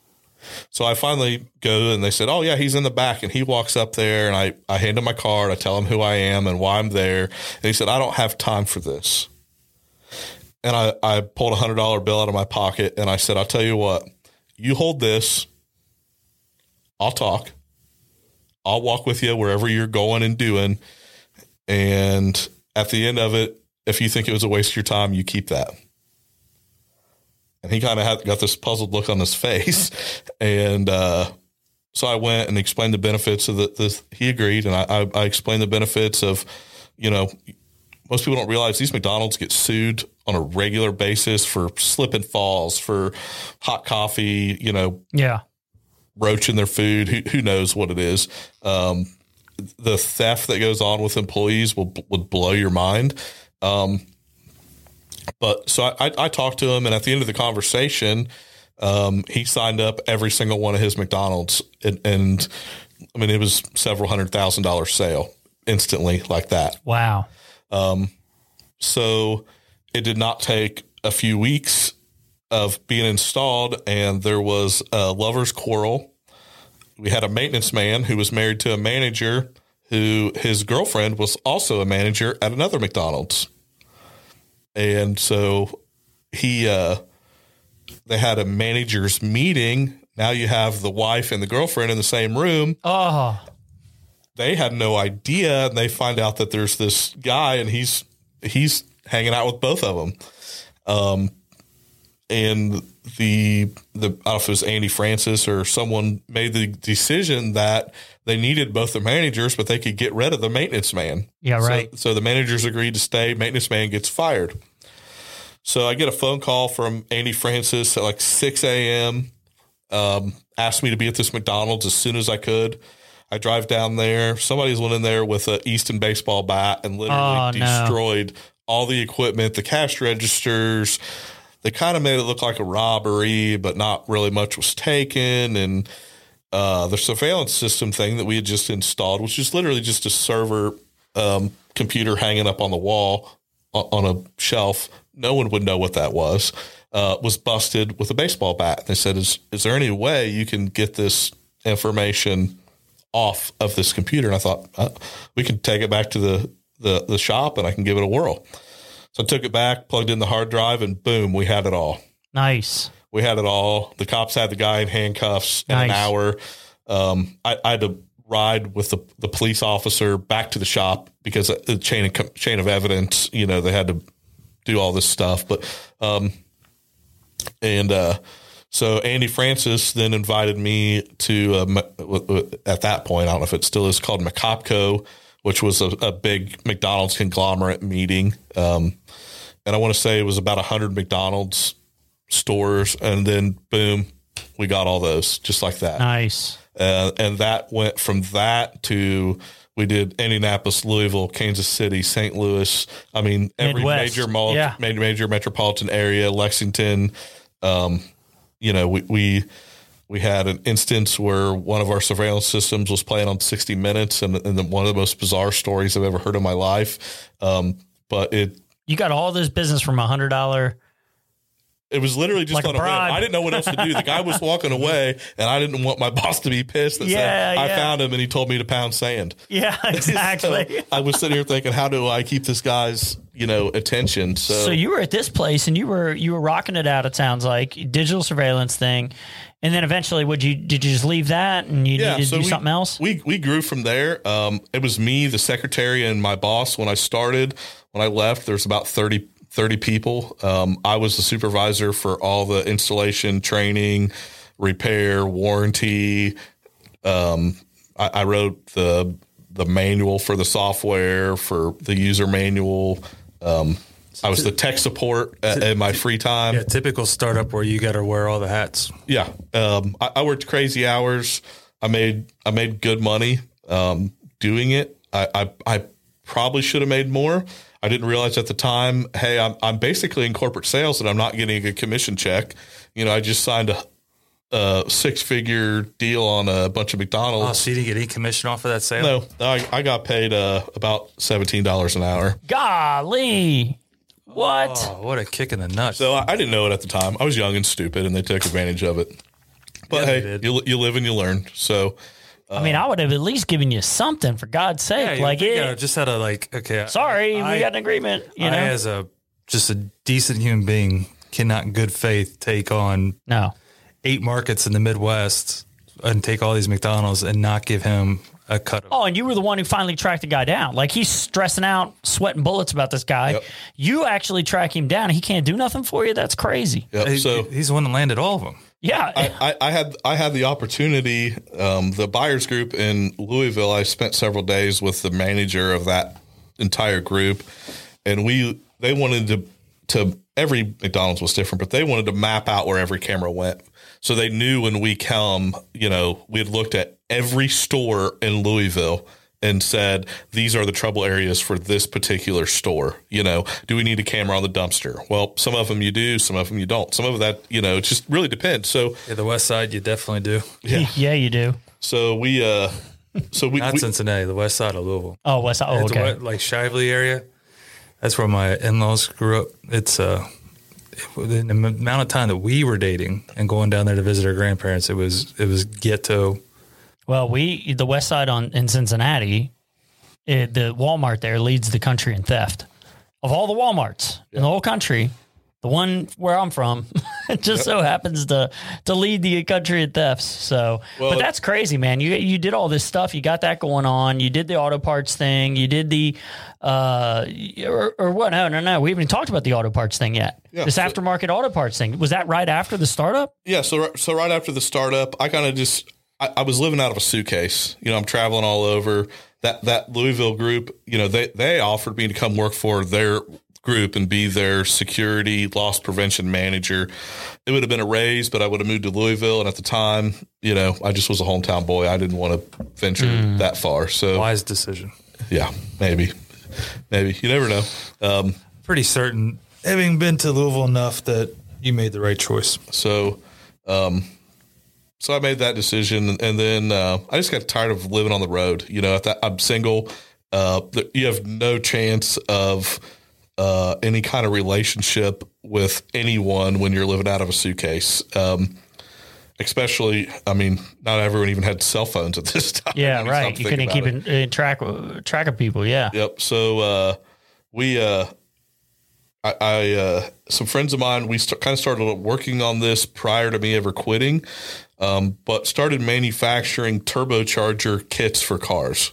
Speaker 3: So I finally go and they said, oh, yeah, he's in the back. And he walks up there and I, I hand him my card. I tell him who I am and why I'm there. And he said, I don't have time for this. And I, I pulled a one hundred dollar bill out of my pocket and I said, I'll tell you what, you hold this. I'll talk. I'll walk with you wherever you're going and doing. And at the end of it, if you think it was a waste of your time, you keep that. And he kind of had got this puzzled look on his face. And uh, so I went and explained the benefits of the, this. He agreed. And I, I, I explained the benefits of, you know, most people don't realize these McDonald's get sued on a regular basis for slip and falls, for hot coffee, you know,
Speaker 1: yeah,
Speaker 3: roach in their food. Who, who knows what it is? Um, the theft that goes on with employees will would blow your mind. Um, but so I, I talked to him, and at the end of the conversation, um, he signed up every single one of his McDonald's, and, and I mean, it was several hundred thousand dollar sale instantly like that.
Speaker 1: Wow.
Speaker 3: Um, so it did not take a few weeks of being installed, and there was a lover's quarrel. We had a maintenance man who was married to a manager who his girlfriend was also a manager at another McDonald's. And so he, uh, they had a manager's meeting. Now you have the wife and the girlfriend in the same room.
Speaker 1: Oh,
Speaker 3: they had no idea. And they find out that there's this guy and he's, he's hanging out with both of them. Um, and the, the, I don't know if it was Andy Francis or someone made the decision that they needed both the managers, but they could get rid of the maintenance man.
Speaker 1: Yeah, right.
Speaker 3: So, so the managers agreed to stay. Maintenance man gets fired. So I get a phone call from Andy Francis at like six a.m. Um, asked me to be at this McDonald's as soon as I could. I drive down there. Somebody's went in there with an Easton baseball bat and literally
Speaker 1: oh,
Speaker 3: destroyed
Speaker 1: no.
Speaker 3: all the equipment, the cash registers. They kind of made it look like a robbery, but not really much was taken. And uh, the surveillance system thing that we had just installed, which is literally just a server um, computer hanging up on the wall on a shelf, no one would know what that was, uh, was busted with a baseball bat. They said, is, is there any way you can get this information off of this computer? And I thought, uh, we can take it back to the, the, the shop and I can give it a whirl. So I took it back, plugged in the hard drive, and boom, we had it all.
Speaker 1: Nice.
Speaker 3: We had it all. The cops had the guy in handcuffs in
Speaker 1: nice.
Speaker 3: an hour. Um, I, I had to ride with the, the police officer back to the shop because the chain of, chain of evidence, you know, they had to do all this stuff. But, um, and, uh, so Andy Francis then invited me to, uh, at that point, I don't know if it still is called McCopco, which was a, a big McDonald's conglomerate meeting. Um, and I want to say it was about a hundred McDonald's stores. And then boom, we got all those just like that.
Speaker 1: Nice.
Speaker 3: Uh, and that went from that to, we did Indianapolis, Louisville, Kansas City, Saint Louis. I mean, every
Speaker 1: Midwest.
Speaker 3: major mall,
Speaker 1: yeah.
Speaker 3: major, major metropolitan area, Lexington. Um, you know, we, we, we had an instance where one of our surveillance systems was playing on sixty minutes, and, and the, one of the most bizarre stories I've ever heard in my life. Um, but it,
Speaker 1: you got all this business from a hundred dollar.
Speaker 3: It was literally just
Speaker 1: like
Speaker 3: on a whim. I didn't know what else to do. The guy was walking away, and I didn't want my boss to be pissed. That
Speaker 1: yeah,
Speaker 3: said, I
Speaker 1: yeah.
Speaker 3: found him, and he told me to pound sand.
Speaker 1: Yeah, exactly.
Speaker 3: So I was sitting here thinking, how do I keep this guy's, you know, attention? So,
Speaker 1: so you were at this place, and you were you were rocking it out. It sounds like digital surveillance thing, and then eventually, would you did you just leave that and you
Speaker 3: yeah,
Speaker 1: needed
Speaker 3: so
Speaker 1: to do
Speaker 3: we,
Speaker 1: something else?
Speaker 3: We we grew from there. Um, it was me, the secretary, and my boss when I started. When I left, there's about thirty. thirty people. Um, I was the supervisor for all the installation, training, repair, warranty. Um, I, I wrote the the manual for the software, for the user manual. Um, I was the tech support at, in my free time.
Speaker 2: Yeah, typical startup where you got to wear all the hats.
Speaker 3: Yeah, um, I, I worked crazy hours. I made I made good money um, doing it. I, I I probably should have made more. I didn't realize at the time, hey, I'm I'm basically in corporate sales and I'm not getting a commission check. You know, I just signed a, a six figure deal on a bunch of McDonald's.
Speaker 2: Oh, so you didn't get any commission off of that sale?
Speaker 3: No, I, I got paid uh, about seventeen dollars an hour.
Speaker 1: Golly. What?
Speaker 2: Oh, what a kick in the nuts.
Speaker 3: So I, I didn't know it at the time. I was young and stupid, and they took advantage of it. But
Speaker 2: Yeah, they
Speaker 3: hey,
Speaker 2: did.
Speaker 3: you you live and you learn. So
Speaker 1: I mean, I would have at least given you something, for God's sake.
Speaker 2: Yeah,
Speaker 1: like,
Speaker 2: you
Speaker 1: it,
Speaker 2: gotta just had a like. Okay,
Speaker 1: sorry,
Speaker 2: I,
Speaker 1: we got an agreement. You
Speaker 2: I,
Speaker 1: know,
Speaker 2: as a just a decent human being, cannot in good faith take on
Speaker 1: no.
Speaker 2: eight markets in the Midwest and take all these McDonald's and not give him a cut of.
Speaker 1: Oh, and you were the one who finally tracked the guy down. Like, he's stressing out, sweating bullets about this guy.
Speaker 3: Yep.
Speaker 1: You actually track him down. He can't do nothing for you. That's crazy.
Speaker 3: yep.
Speaker 2: He-
Speaker 3: so
Speaker 2: he's the one that landed all of them.
Speaker 1: Yeah.
Speaker 3: I, I, I had I had the opportunity. Um, the buyers group in Louisville. I spent several days with the manager of that entire group, and we they wanted to to every McDonald's was different, but they wanted to map out where every camera went, so they knew when we come. You know, we had looked at every store in Louisville and said, these are the trouble areas for this particular store. You know, do we need a camera on the dumpster? Well, some of them you do, some of them you don't. Some of that, you know, it just really depends. So,
Speaker 2: Yeah, the West Side, you definitely do.
Speaker 3: yeah.
Speaker 1: yeah, you do.
Speaker 3: So we, uh, so we,
Speaker 2: Not
Speaker 3: we
Speaker 2: Cincinnati, the West Side of Louisville.
Speaker 1: Oh, West Side. Oh,
Speaker 2: It's
Speaker 1: okay.
Speaker 2: what, like Shively area. That's where my in-laws grew up. It's uh, it, in the amount of time that we were dating and going down there to visit our grandparents, it was it was ghetto.
Speaker 1: Well, we, the West Side on in Cincinnati, it, the Walmart there leads the country in theft. Of all the Walmarts in the whole country, the one where I'm from, it just so happens to to lead the country in thefts. So,
Speaker 3: Well,
Speaker 1: but that's crazy, man. You you did all this stuff. You got that going on. You did the auto parts thing. You did the, uh, or, or what? No, no, no. We haven't even talked about the auto parts thing yet.
Speaker 3: Yeah,
Speaker 1: this
Speaker 3: so-
Speaker 1: aftermarket auto parts thing. Was that right after the startup?
Speaker 3: Yeah, so so right after the startup, I kind of just I, I was living out of a suitcase. You know, I'm traveling all over. That that Louisville group, you know, they they offered me to come work for their group and be their security loss prevention manager. It would have been a raise, but I would have moved to Louisville, and at the time, you know, I just was a hometown boy. I didn't want to venture
Speaker 1: Mm.
Speaker 3: that far. So
Speaker 2: Wise decision.
Speaker 3: yeah, maybe, maybe you never know. Um,
Speaker 2: Pretty certain, having been to Louisville enough, that you made the right choice.
Speaker 3: So, um, so I made that decision, and then uh, I just got tired of living on the road. You know, at that, I'm single. Uh, th- you have no chance of uh, any kind of relationship with anyone when you're living out of a suitcase. Um, especially, I mean, not everyone even had cell phones at this time.
Speaker 1: Yeah,
Speaker 3: when you
Speaker 1: right.
Speaker 3: stop to
Speaker 1: You
Speaker 3: think
Speaker 1: couldn't
Speaker 3: about
Speaker 1: keep
Speaker 3: it.
Speaker 1: in, uh, track track of people. Yeah.
Speaker 3: Yep. So uh, we, uh, I, I uh, some friends of mine, we st- kind of started working on this prior to me ever quitting, um, but started manufacturing turbocharger kits for cars.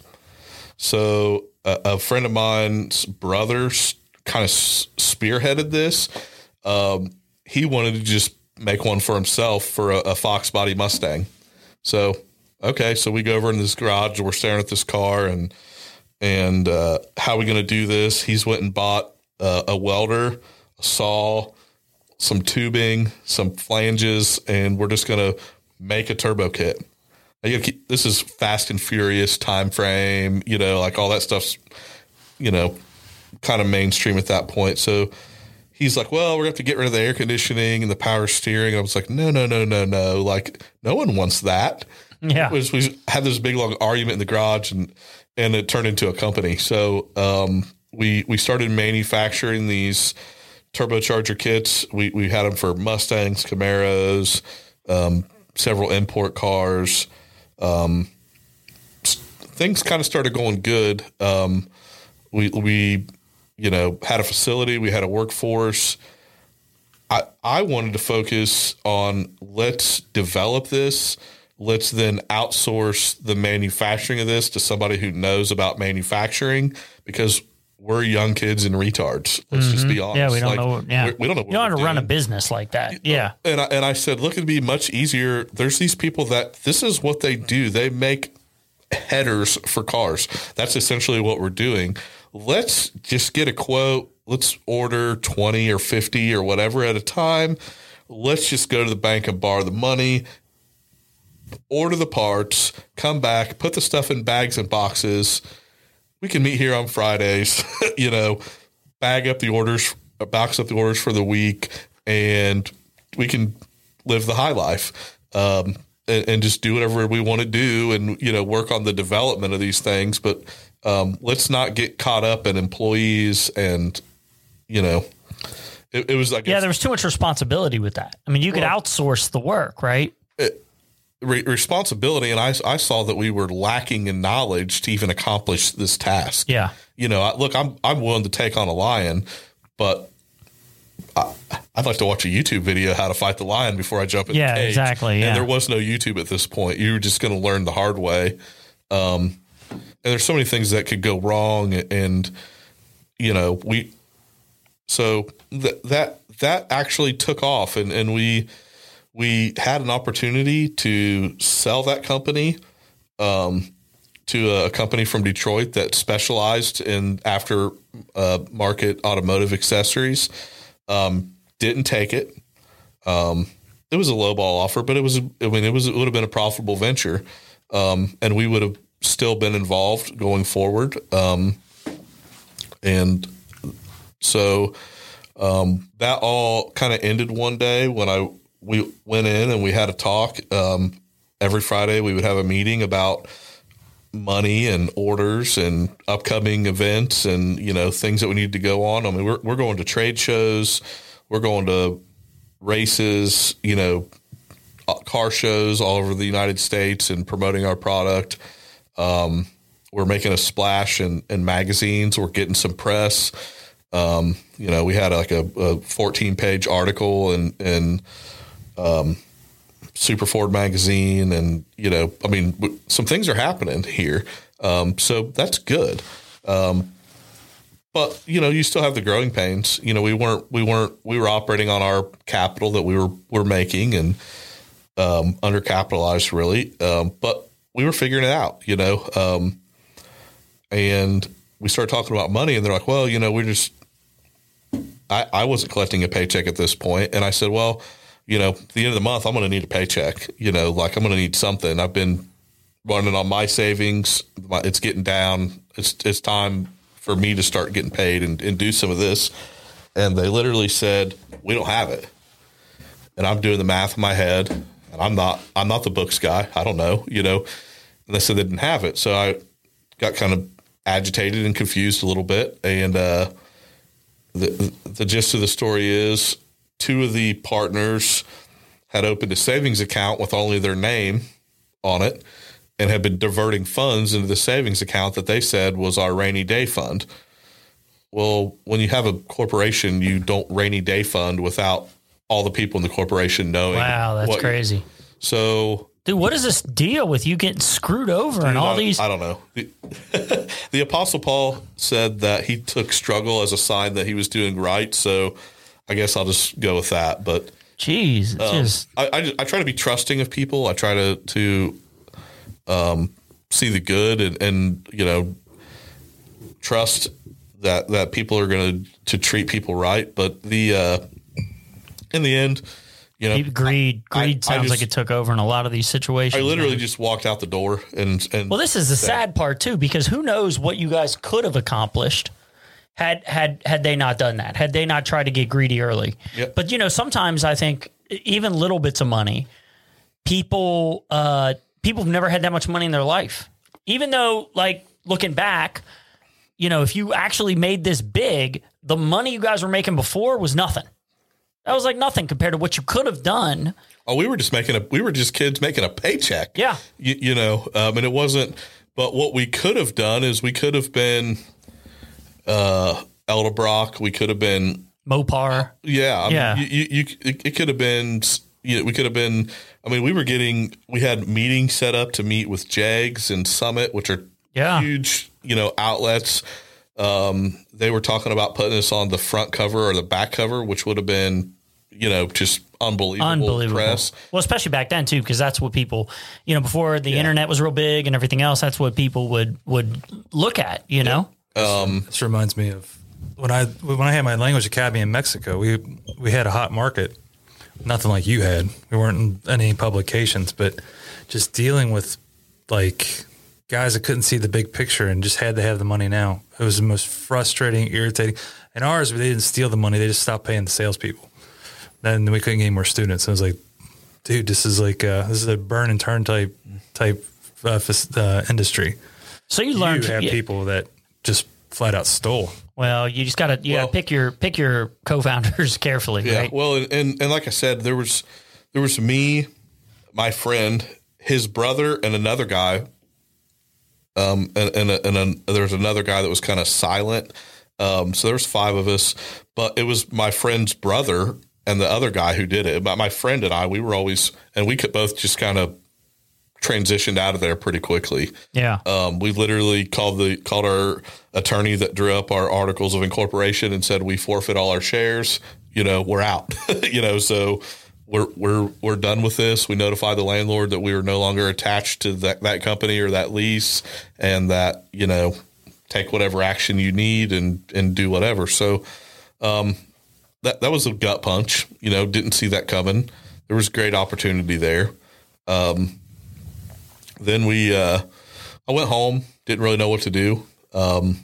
Speaker 3: So uh, a friend of mine's brother kind of s- spearheaded this. Um, he wanted to just make one for himself for a, a Fox body Mustang. So, okay. So we go over in this garage, we're staring at this car and, and, uh, how are we going to do this? He's went and bought uh, a welder, a saw, some tubing, some flanges, and we're just going to make a turbo kit. Now, you gotta keep, this is Fast and Furious time frame, you know, like all that stuff's, you know, kind of mainstream at that point. So he's like, well, we're going to have to get rid of the air conditioning and the power steering. And I was like, no, no, no, no, no. Like, no one wants that.
Speaker 1: Yeah.
Speaker 3: We, we had this big long argument in the garage, and and it turned into a company. So um, we we started manufacturing these turbocharger kits. We we had them for Mustangs, Camaros, um, several import cars. Um, things kind of started going good. Um, we we you know had a facility. We had a workforce. I I wanted to focus on let's develop this. Let's then outsource the manufacturing of this to somebody who knows about manufacturing, because we're young kids and retards. Let's just be honest.
Speaker 1: Yeah, we don't
Speaker 3: Like,
Speaker 1: know. Yeah,
Speaker 3: we- we don't know. What
Speaker 1: You don't know how
Speaker 3: we're
Speaker 1: to run a
Speaker 3: doing.
Speaker 1: business like that. Yeah.
Speaker 3: And I, and I said, look, it'd be much easier. There's these people that this is what they do. They make headers for cars. That's essentially what we're doing. Let's just get a quote. Let's order twenty or fifty or whatever at a time. Let's just go to the bank and borrow the money, order the parts, come back, put the stuff in bags and boxes. We can meet here on Fridays, you know, bag up the orders, box up the orders for the week, and we can live the high life, um, and, and just do whatever we want to do, and, you know, work on the development of these things. But um, let's not get caught up in employees and, you know, it, it was like,
Speaker 1: Yeah, there was too much responsibility with that. I mean, you could
Speaker 3: Well-
Speaker 1: outsource the work, right?
Speaker 3: re- responsibility. And I, I saw that we were lacking in knowledge to even accomplish this task.
Speaker 1: Yeah.
Speaker 3: You know, I, look, I'm, I'm willing to take on a lion, but I, I'd like to watch a YouTube video how to fight the lion before I jump in
Speaker 1: yeah,
Speaker 3: the cage.
Speaker 1: Exactly. Yeah.
Speaker 3: And there was no YouTube at this point. You were just going to learn the hard way. Um, and there's so many things that could go wrong. And, you know, we, so th- that, that actually took off, and, and we, we had an opportunity to sell that company, um, to a company from Detroit that specialized in after uh, market automotive accessories. Um, didn't take it. Um, it was a lowball offer, but it was, I mean, it was, it would have been a profitable venture. Um, and we would have still been involved going forward. Um, and so, um, that all kind of ended one day when I, we went in and we had a talk. Um, every Friday we would have a meeting about money and orders and upcoming events and, you know, things that we need to go on. I mean, we're, we're going to trade shows, we're going to races, you know, car shows all over the United States and promoting our product. Um, we're making a splash in, in magazines. We're getting some press. Um, you know, we had like a, a fourteen page article in, in, um, Super Ford magazine, and, you know, I mean, w- some things are happening here. Um, so that's good. Um, but, you know, you still have the growing pains. You know, we weren't, we weren't, we were operating on our capital that we were, were making, and, um, undercapitalized really. Um, but we were figuring it out, you know, um, and we started talking about money, and they're like, well, you know, we're just, I, I wasn't collecting a paycheck at this point. And I said, well, you know, at the end of the month, I'm going to need a paycheck, you know, like I'm going to need something. I've been running on my savings. My, it's getting down. It's, it's time for me to start getting paid and, and do some of this. And they literally said, we don't have it. And I'm doing the math in my head, and I'm not, I'm not the books guy. I don't know, you know, and they said they didn't have it. So I got kind of agitated and confused a little bit. And, uh, the, the gist of the story is, two of the partners had opened a savings account with only their name on it and had been diverting funds into the savings account that they said was our rainy day fund. Well, when you have a corporation, you don't rainy day fund without all the people in the corporation knowing.
Speaker 1: Wow, that's
Speaker 3: what,
Speaker 1: crazy.
Speaker 3: So,
Speaker 1: dude, what is this deal with you getting screwed over
Speaker 3: dude,
Speaker 1: and all
Speaker 3: I,
Speaker 1: these?
Speaker 3: I don't know. The, the Apostle Paul said that he took struggle as a sign that he was doing right. So I guess I'll just go with that. But
Speaker 1: jeez,
Speaker 3: um,
Speaker 1: just
Speaker 3: I, I, I try to be trusting of people. I try to to um, see the good and, and you know trust that that people are going to to treat people right. But the uh, in the end, you know,
Speaker 1: greed greed
Speaker 3: I, I
Speaker 1: sounds
Speaker 3: just,
Speaker 1: like it took over in a lot of these situations.
Speaker 3: I literally
Speaker 1: man.
Speaker 3: just walked out the door and and
Speaker 1: well, this is the sad part too, because who knows what you guys could have accomplished. Had had had they not done that, had they not tried to get greedy early.
Speaker 3: Yep.
Speaker 1: But, you know, sometimes I think even little bits of money, people uh, people have never had that much money in their life. Even though, like, looking back, you know, if you actually made this big, the money you guys were making before was nothing. That was like nothing compared to what you could have done.
Speaker 3: Oh, we were just making a we were just kids making a paycheck.
Speaker 1: Yeah.
Speaker 3: You, you know, um, and it wasn't. But what we could have done is we could have been. Uh, Eldebrock, we could have been
Speaker 1: Mopar.
Speaker 3: Yeah, I
Speaker 1: yeah.
Speaker 3: Mean, you, you, you, it, it could have been. You know, we could have been. I mean, we were getting. We had meetings set up to meet with Jags and Summit, which are
Speaker 1: yeah.
Speaker 3: huge, you know, outlets. Um, they were talking about putting us on the front cover or the back cover, which would have been, you know, just unbelievable,
Speaker 1: unbelievable
Speaker 3: press.
Speaker 1: Well, especially back then too, because that's what people, you know, before the yeah. internet was real big and everything else, that's what people would would look at, you know.
Speaker 2: Um, this reminds me of when I when I had my language academy in Mexico. We we had a hot market, nothing like you had. We weren't in any publications, but just dealing with like guys that couldn't see the big picture and just had to have the money now. It was the most frustrating, irritating. And ours, they didn't steal the money; they just stopped paying the salespeople. Then we couldn't get any more students. I was like, dude, this is like uh, this is a burn and turn type type uh, uh, industry.
Speaker 1: So you learned
Speaker 2: you have
Speaker 1: yeah.
Speaker 2: people that just flat out stole.
Speaker 1: Well, you just gotta you well, gotta pick your pick your co-founders carefully,
Speaker 3: yeah,
Speaker 1: right?
Speaker 3: Well, and, and and like I said, there was there was me, my friend, his brother and another guy, um, and and, and, and there was another guy that was kind of silent. Um, so there was five of us, but it was my friend's brother and the other guy who did it. But my friend and I, we were always, and we could both just kind of transitioned out of there pretty quickly.
Speaker 1: Yeah.
Speaker 3: Um, we literally called the called our attorney that drew up our articles of incorporation and said we forfeit all our shares. You know, we're out. you know, so we're we're we're done with this. We notified the landlord that we were no longer attached to that that company or that lease, and that, you know, take whatever action you need and and do whatever. So um, that that was a gut punch. You know, didn't see that coming. There was great opportunity there. Um, then we, uh, I went home, didn't really know what to do. Um,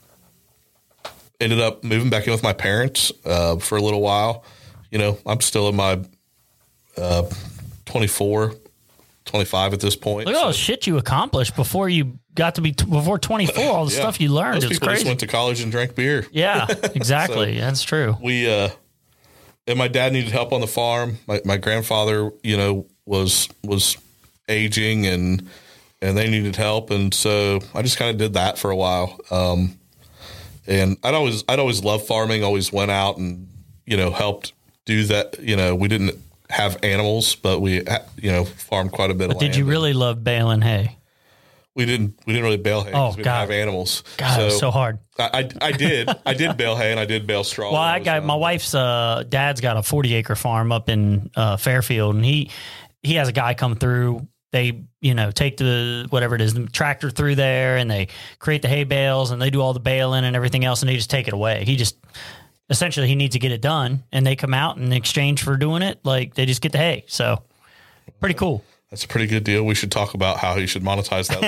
Speaker 3: ended up moving back in with my parents uh, for a little while. You know, I'm still in my uh, twenty-four, twenty-five at this point.
Speaker 1: Look at all the shit you accomplished before you got to be t- before twenty-four. All the
Speaker 3: Yeah.
Speaker 1: stuff you learned.
Speaker 3: Most
Speaker 1: It's
Speaker 3: people
Speaker 1: crazy.
Speaker 3: just went to college and drank beer.
Speaker 1: Yeah, exactly.
Speaker 3: So-
Speaker 1: That's true.
Speaker 3: We, uh, and my dad needed help on the farm. My, my grandfather, you know, was, was aging and, and they needed help. And so I just kind of did that for a while. Um, and I'd always, I'd always loved farming, always went out and, you know, helped do that. You know, we didn't have animals, but we, you know, farmed quite a bit
Speaker 1: But
Speaker 3: of
Speaker 1: did
Speaker 3: land.
Speaker 1: you really love baling hay?
Speaker 3: We didn't, we didn't really bale hay. 'cause
Speaker 1: Oh,
Speaker 3: we
Speaker 1: God.
Speaker 3: didn't have animals.
Speaker 1: God, it was so hard.
Speaker 3: I, I, I did, I did bale hay and I did bale straw.
Speaker 1: Well,
Speaker 3: when
Speaker 1: I
Speaker 3: was
Speaker 1: got
Speaker 3: young.
Speaker 1: my wife's uh, dad's got a forty acre farm up in uh, Fairfield, and he he has a guy come through. They, you know, take the whatever it is, the tractor through there, and they create the hay bales, and they do all the baling and everything else, and they just take it away. He just essentially he needs to get it done, and they come out in exchange for doing it, like they just get the hay. So pretty cool.
Speaker 3: That's a pretty good deal. We should talk about how he should monetize that.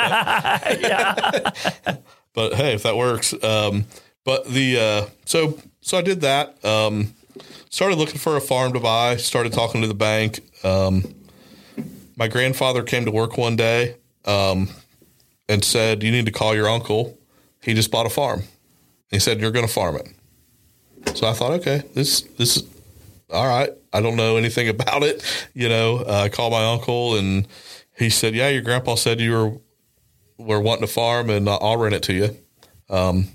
Speaker 1: Yeah.
Speaker 3: But hey, if that works. Um, but the uh, so so I did that. Um, started looking for a farm to buy. Started talking to the bank. Um, my grandfather came to work one day um, and said, "You need to call your uncle. He just bought a farm." He said, "You're going to farm it." So I thought, okay, this this is all right. I don't know anything about it. You know, uh, I called my uncle and he said, "Yeah, your grandpa said you were were wanting to farm, and I'll rent it to you." Um,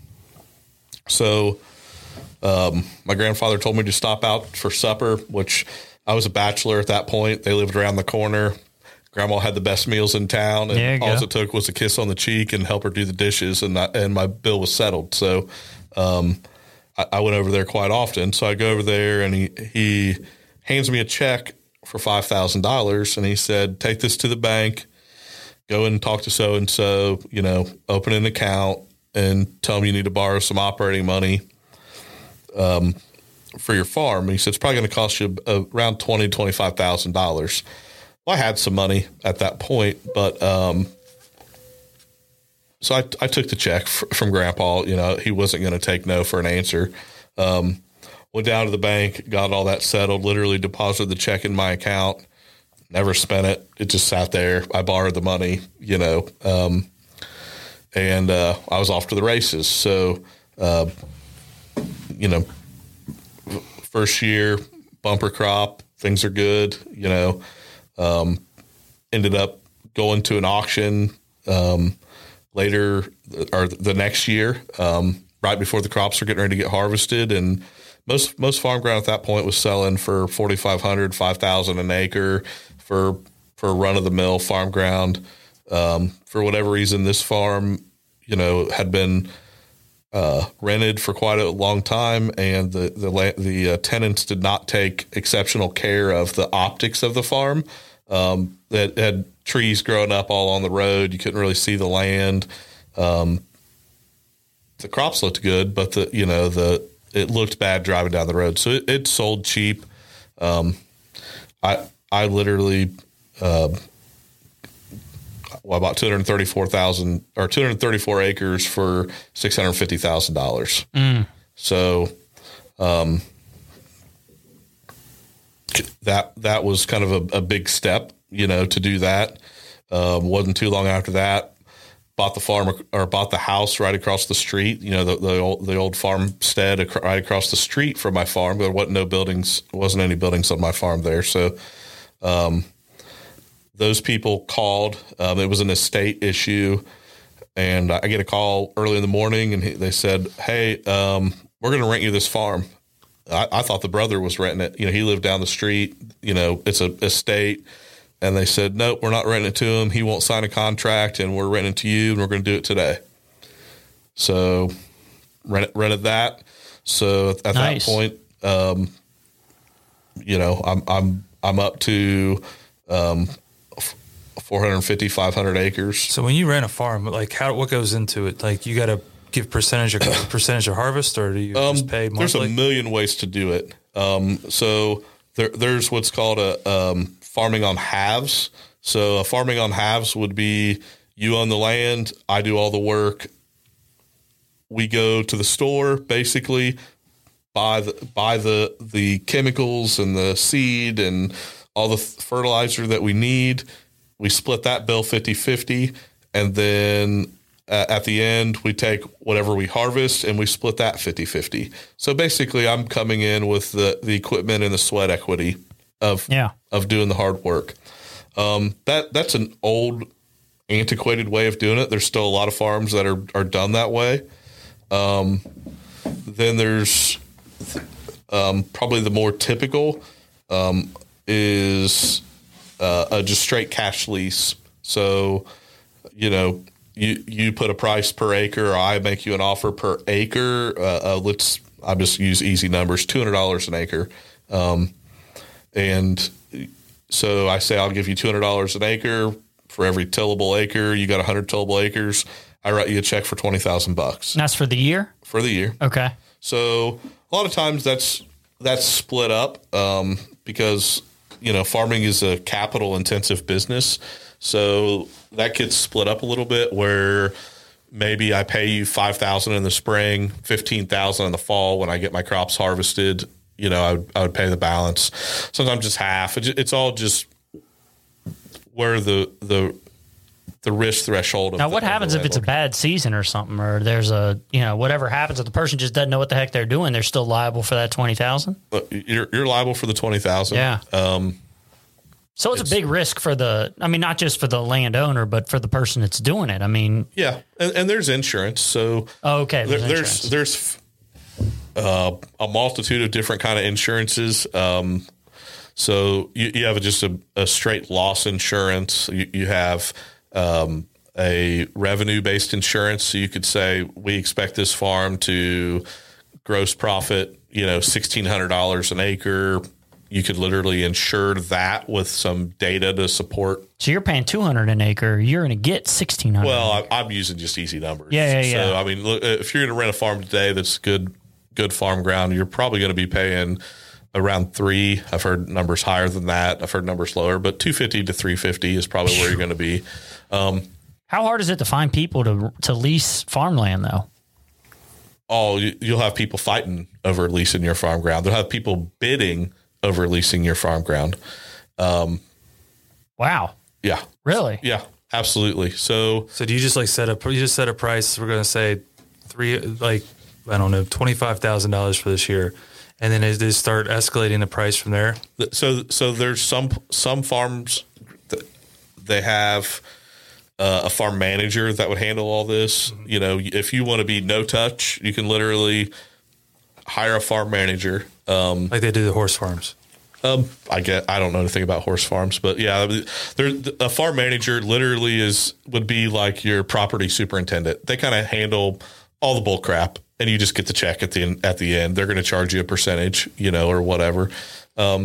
Speaker 3: so um, my grandfather told me to stop out for supper, which I was a bachelor at that point. They lived around the corner. Grandma had the best meals in town,
Speaker 1: There you
Speaker 3: and all
Speaker 1: go.
Speaker 3: it took was a kiss on the cheek and help her do the dishes, and I, and my bill was settled. So um, I, I went over there quite often. So I go over there, and he he hands me a check for five thousand dollars, and he said, "Take this to the bank, go and talk to so and so, you know, open an account, and tell them you need to borrow some operating money um, for your farm." And he said, "It's probably going to cost you uh, around twenty, twenty-five thousand dollars." Well, I had some money at that point, but um, so I, I took the check f- from Grandpa. You know, he wasn't going to take no for an answer. Um, went down to the bank, got all that settled, literally deposited the check in my account, never spent it. It just sat there. I borrowed the money, you know, um, and uh, I was off to the races. So, uh, you know, first year, bumper crop, things are good, you know. Um, ended up going to an auction um, later or the next year, um, right before the crops were getting ready to get harvested. And most most farm ground at that point was selling for forty-five hundred dollars, five thousand dollars an acre for for run of the mill farm ground. Um, for whatever reason, this farm, you know, had been uh, rented for quite a long time, and the the la- the uh, tenants did not take exceptional care of the optics of the farm. Um, that had trees growing up all on the road. You couldn't really see the land. Um, the crops looked good, but the you know the it looked bad driving down the road. So it, it sold cheap. Um, I I literally uh, well, I bought two hundred thirty-four thousand or two hundred thirty-four acres for six hundred fifty thousand dollars.
Speaker 1: Mm.
Speaker 3: So, um, that, that was kind of a, a big step, you know, to do that. Um, wasn't too long after that, bought the farm or bought the house right across the street, you know, the, the old, the old farmstead ac- right across the street from my farm. There wasn't no buildings, wasn't any buildings on my farm there. So, um, those people called. Um, it was an estate issue. And I get a call early in the morning, and he, they said, hey, um, we're going to rent you this farm. I, I thought the brother was renting it. You know, he lived down the street. You know, it's a estate. And they said, nope, we're not renting it to him. He won't sign a contract, and we're renting it to you, and we're going to do it today. So rent, rented that. So at
Speaker 1: Nice.
Speaker 3: that point, um, you know, I'm I'm I'm up to um, four hundred fifty, five hundred acres.
Speaker 2: So when you rent a farm, like how what goes into it? Like you got to give percentage of percentage of harvest, or do you
Speaker 3: Um,
Speaker 2: just pay monthly?
Speaker 3: there's a million ways to do it. Um, so there, there's what's called a um, farming on halves. So a farming on halves would be you own the land, I do all the work. We go to the store, basically buy the buy the the chemicals and the seed and all the fertilizer that we need. We split that bill fifty-fifty, and then uh, at the end, we take whatever we harvest and we split that fifty-fifty. So basically, I'm coming in with the, the equipment and the sweat equity of
Speaker 1: Yeah.
Speaker 3: of doing the hard work. Um, that that's an old, antiquated way of doing it. There's still a lot of farms that are, are done that way. Um, then there's um, probably the more typical um, is uh, a just straight cash lease. So, you know, you you put a price per acre, or I make you an offer per acre. Uh, uh, let's I just use easy numbers, two hundred dollars an acre, um, and so I say I'll give you two hundred dollars an acre for every tillable acre. You got one hundred tillable acres. I write you a check for twenty thousand bucks
Speaker 1: And that's for the year?
Speaker 3: for the year.
Speaker 1: Okay.
Speaker 3: So a lot of times that's that's split up um, because you know farming is a capital intensive business, so that gets split up a little bit. Where maybe I pay you five thousand in the spring, fifteen thousand in the fall when I get my crops harvested. You know, I would, I would pay the balance. Sometimes just half. It, it's all just where the the the risk threshold. Of
Speaker 1: Now,
Speaker 3: the,
Speaker 1: what
Speaker 3: of the
Speaker 1: happens if it's a
Speaker 3: landlord.
Speaker 1: bad season or something, or there's a, you know, whatever happens, if the person just doesn't know what the heck they're doing, they're still liable for that twenty thousand?
Speaker 3: You're, you're liable for the twenty thousand.
Speaker 1: Yeah.
Speaker 3: Um,
Speaker 1: So it's, a big risk for the, I mean, not just for the landowner, but for the person that's doing it. I mean,
Speaker 3: yeah, and, and there's insurance. So
Speaker 1: oh, okay.
Speaker 3: there,
Speaker 1: There's,
Speaker 3: there's there's uh, a multitude of different kind of insurances. Um, so you, you have just a, a straight loss insurance. You, you have um, a revenue based insurance. So you could say we expect this farm to gross profit, you know, sixteen hundred dollars an acre. You could literally insure that with some data to support.
Speaker 1: so you're paying two hundred an acre. You're going to get sixteen hundred.
Speaker 3: Well, I, I'm using just easy numbers.
Speaker 1: Yeah, yeah,
Speaker 3: So,
Speaker 1: yeah.
Speaker 3: I mean, look, if you're going to rent a farm today that's good, good farm ground, you're probably going to be paying around three. I've heard numbers higher than that. I've heard numbers lower, but two fifty to three fifty is probably where you're going to be. Um,
Speaker 1: How hard is it to find people to to lease farmland, though?
Speaker 3: oh, you, you'll have people fighting over leasing your farm ground. They'll have people bidding over leasing your farm ground. Um,
Speaker 1: Wow.
Speaker 3: yeah,
Speaker 1: Really?
Speaker 3: yeah, absolutely. So
Speaker 2: So do you just like set up? You just set a price. We're going to say three, like I don't know, twenty five thousand dollars for this year, and then they just start escalating the price from there.
Speaker 3: So, so there's some some farms that they have uh, a farm manager that would handle all this. Mm-hmm. You know, if you want to be no touch, you can literally hire a farm manager. Um,
Speaker 2: Like they do the horse farms.
Speaker 3: um, I get I don't know anything about horse farms, but yeah, there a farm manager literally is would be like your property superintendent. They kind of handle all the bull crap, and you just get the check at the end, at the end. They're going to charge you a percentage, you know, or whatever. Um,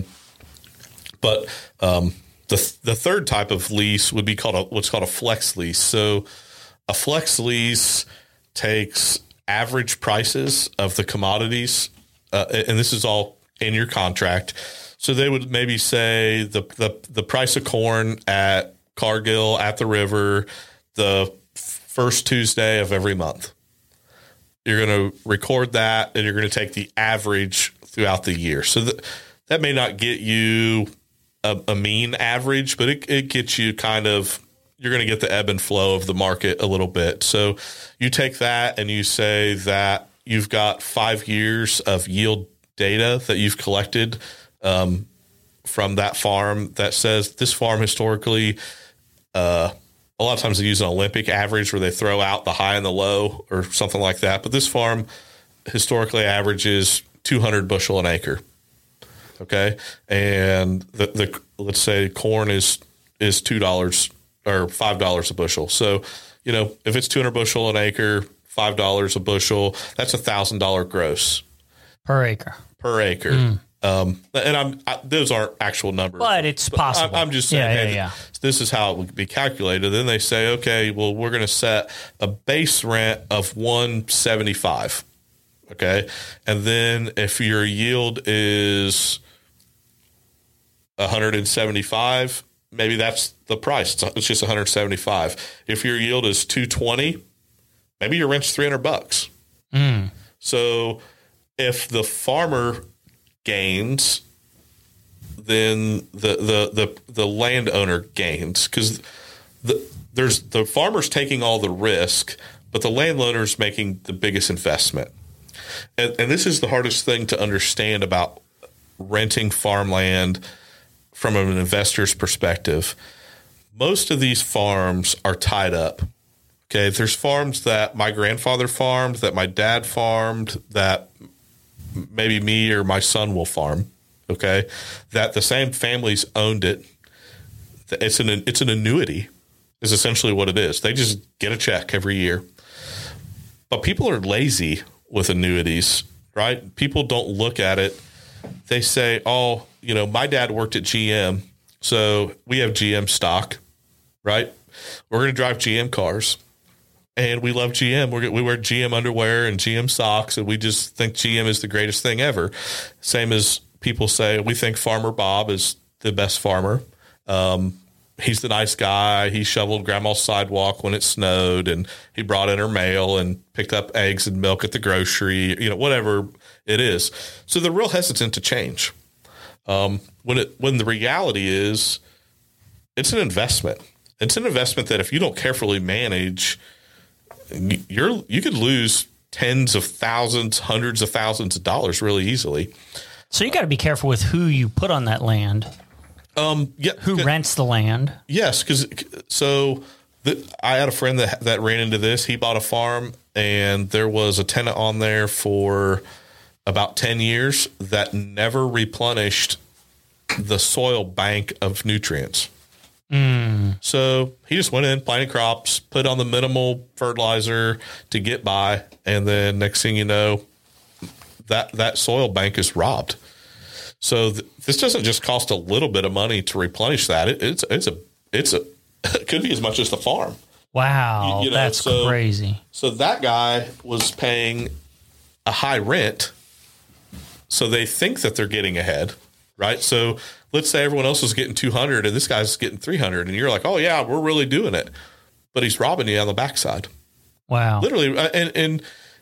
Speaker 3: but um, the the third type of lease would be called a what's called a flex lease. So a flex lease takes average prices of the commodities, uh, and this is all in your contract. So they would maybe say the, the the price of corn at Cargill at the river the first Tuesday of every month. You're going to record that, and you're going to take the average throughout the year. So that that may not get you a, a mean average, but it, it gets you kind of, you're going to get the ebb and flow of the market a little bit. So you take that and you say that you've got five years of yield data that you've collected um, from that farm that says this farm historically, uh, a lot of times they use an Olympic average where they throw out the high and the low or something like that. But this farm historically averages two hundred bushel an acre. Okay. And the, the, let's say corn is, is two dollars or five dollars a bushel. So, you know, if it's two hundred bushel an acre, five dollars a bushel, that's a thousand dollar gross
Speaker 1: per acre,
Speaker 3: per acre. Mm. Um, and I'm, I, those aren't actual numbers,
Speaker 1: but it's but possible.
Speaker 3: I, I'm just saying,
Speaker 1: yeah, yeah,
Speaker 3: hey,
Speaker 1: yeah.
Speaker 3: this is how it would be calculated. Then they say, okay, well, we're going to set a base rent of one seventy-five. Okay. And then if your yield is one hundred seventy-five, maybe that's the price. It's, it's just one hundred seventy-five. If your yield is two twenty, maybe your rent's three hundred bucks.
Speaker 1: Mm.
Speaker 3: So if the farmer gains, then the the the, the landowner gains, because the there's the farmer's taking all the risk, but the landowner's making the biggest investment. And, and this is the hardest thing to understand about renting farmland from an investor's perspective. Most of these farms are tied up. Okay, there's farms that my grandfather farmed, that my dad farmed, that maybe me or my son will farm. Okay, that the same families owned it. It's an it's an annuity, is essentially what it is. They just get a check every year. But people are lazy with annuities, right? People don't look at it. They say, "Oh, you know, my dad worked at G M, so we have G M stock, right? We're going to drive G M cars." And we love G M. We're, we wear G M underwear and G M socks, and we just think G M is the greatest thing ever. Same as people say, we think Farmer Bob is the best farmer. Um, he's the nice guy. He shoveled Grandma's sidewalk when it snowed, and he brought in her mail and picked up eggs and milk at the grocery, you know, whatever it is. So they're real hesitant to change. Um, when it when the reality is, it's an investment. It's an investment that if you don't carefully manage, You're you could lose tens of thousands, hundreds of thousands of dollars really easily.
Speaker 1: So you got to be careful with who you put on that land.
Speaker 3: Um, yeah,
Speaker 1: who rents the land?
Speaker 3: Yes, because so the, I had a friend that that ran into this. He bought a farm, and there was a tenant on there for about ten years that never replenished the soil bank of nutrients.
Speaker 1: Mm.
Speaker 3: So he just went in, planted crops, put on the minimal fertilizer to get by, and then next thing you know, that that soil bank is robbed. So th- this doesn't just cost a little bit of money to replenish that. It, it's it's a it's a it could be as much as the farm.
Speaker 1: Wow, you, you know, that's so, crazy.
Speaker 3: So that guy was paying a high rent, so they think that they're getting ahead, right? So let's say everyone else is getting two hundred and this guy's getting three hundred, and you're like, oh yeah, we're really doing it. But he's robbing you on the backside.
Speaker 1: Wow.
Speaker 3: Literally. And, and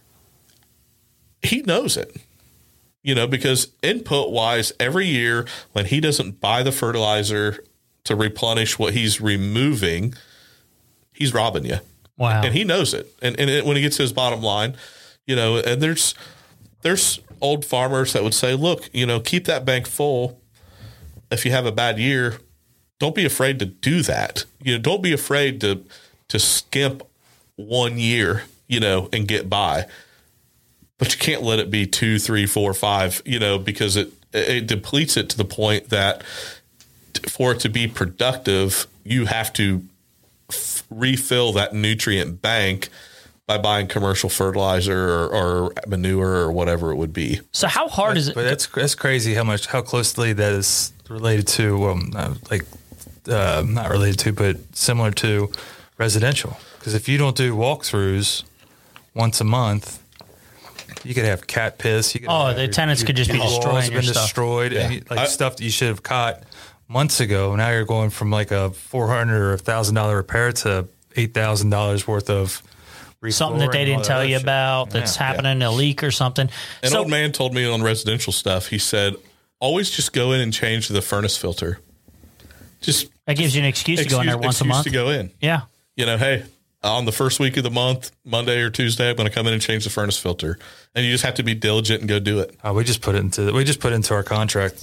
Speaker 3: he knows it, you know, because input wise, every year when he doesn't buy the fertilizer to replenish what he's removing, he's robbing you.
Speaker 1: Wow.
Speaker 3: And he knows it. And, and it, when he gets to his bottom line, you know, and there's, there's old farmers that would say, look, you know, keep that bank full. If you have a bad year, don't be afraid to do that. You know, don't be afraid to to skimp one year, you know, and get by. But you can't let it be two, three, four, five, you know, because it it depletes it to the point that for it to be productive, you have to f- refill that nutrient bank by buying commercial fertilizer or, or manure or whatever it would be.
Speaker 1: So how hard
Speaker 2: but,
Speaker 1: is it?
Speaker 2: But that's that's crazy how much how closely that is related to um like uh, not related to but similar to residential. Because if you don't do walkthroughs once a month, you could have cat piss. You could
Speaker 1: oh,
Speaker 2: have
Speaker 1: the
Speaker 2: your,
Speaker 1: tenants
Speaker 2: your,
Speaker 1: could just
Speaker 2: your
Speaker 1: be destroying
Speaker 2: been
Speaker 1: your stuff.
Speaker 2: destroyed,
Speaker 3: Yeah.
Speaker 2: and you, like
Speaker 3: I,
Speaker 2: stuff that you should have caught months ago. Now you're going from like a four hundred or a thousand dollar repair to eight thousand dollars worth of.
Speaker 1: Something that they didn't tell you shit. about that's yeah, happening, yeah. a leak or something.
Speaker 3: An
Speaker 1: so,
Speaker 3: old man told me on residential stuff, he said, always just go in and change the furnace filter. Just
Speaker 1: that gives you an excuse, excuse to go in there once a month.
Speaker 3: to go in.
Speaker 1: Yeah.
Speaker 3: You know, hey, on the first week of the month, Monday or Tuesday, I'm going to come in and change the furnace filter. And you just have to be diligent and go do it.
Speaker 2: Uh, we just put it into we just put it into our contract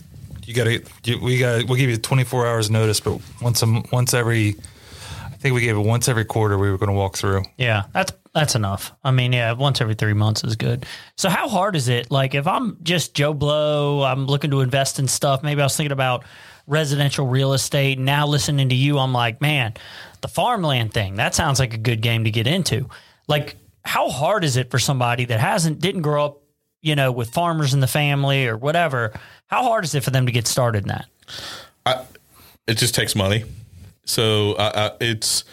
Speaker 2: you got to, we got, we'll give you twenty-four hours notice, but once a, once every, I think we gave it once every quarter we were going to walk through.
Speaker 1: Yeah, that's that's enough. I mean, yeah, once every three months is good. So how hard is it? Like if I'm just Joe Blow, I'm looking to invest in stuff. Maybe I was thinking about residential real estate. Now listening to you, I'm like, man, the farmland thing, that sounds like a good game to get into. Like how hard is it for somebody that hasn't, didn't grow up, you know, with farmers in the family or whatever? How hard is it for them to get started in that?
Speaker 3: I, it just takes money. So uh, uh, it's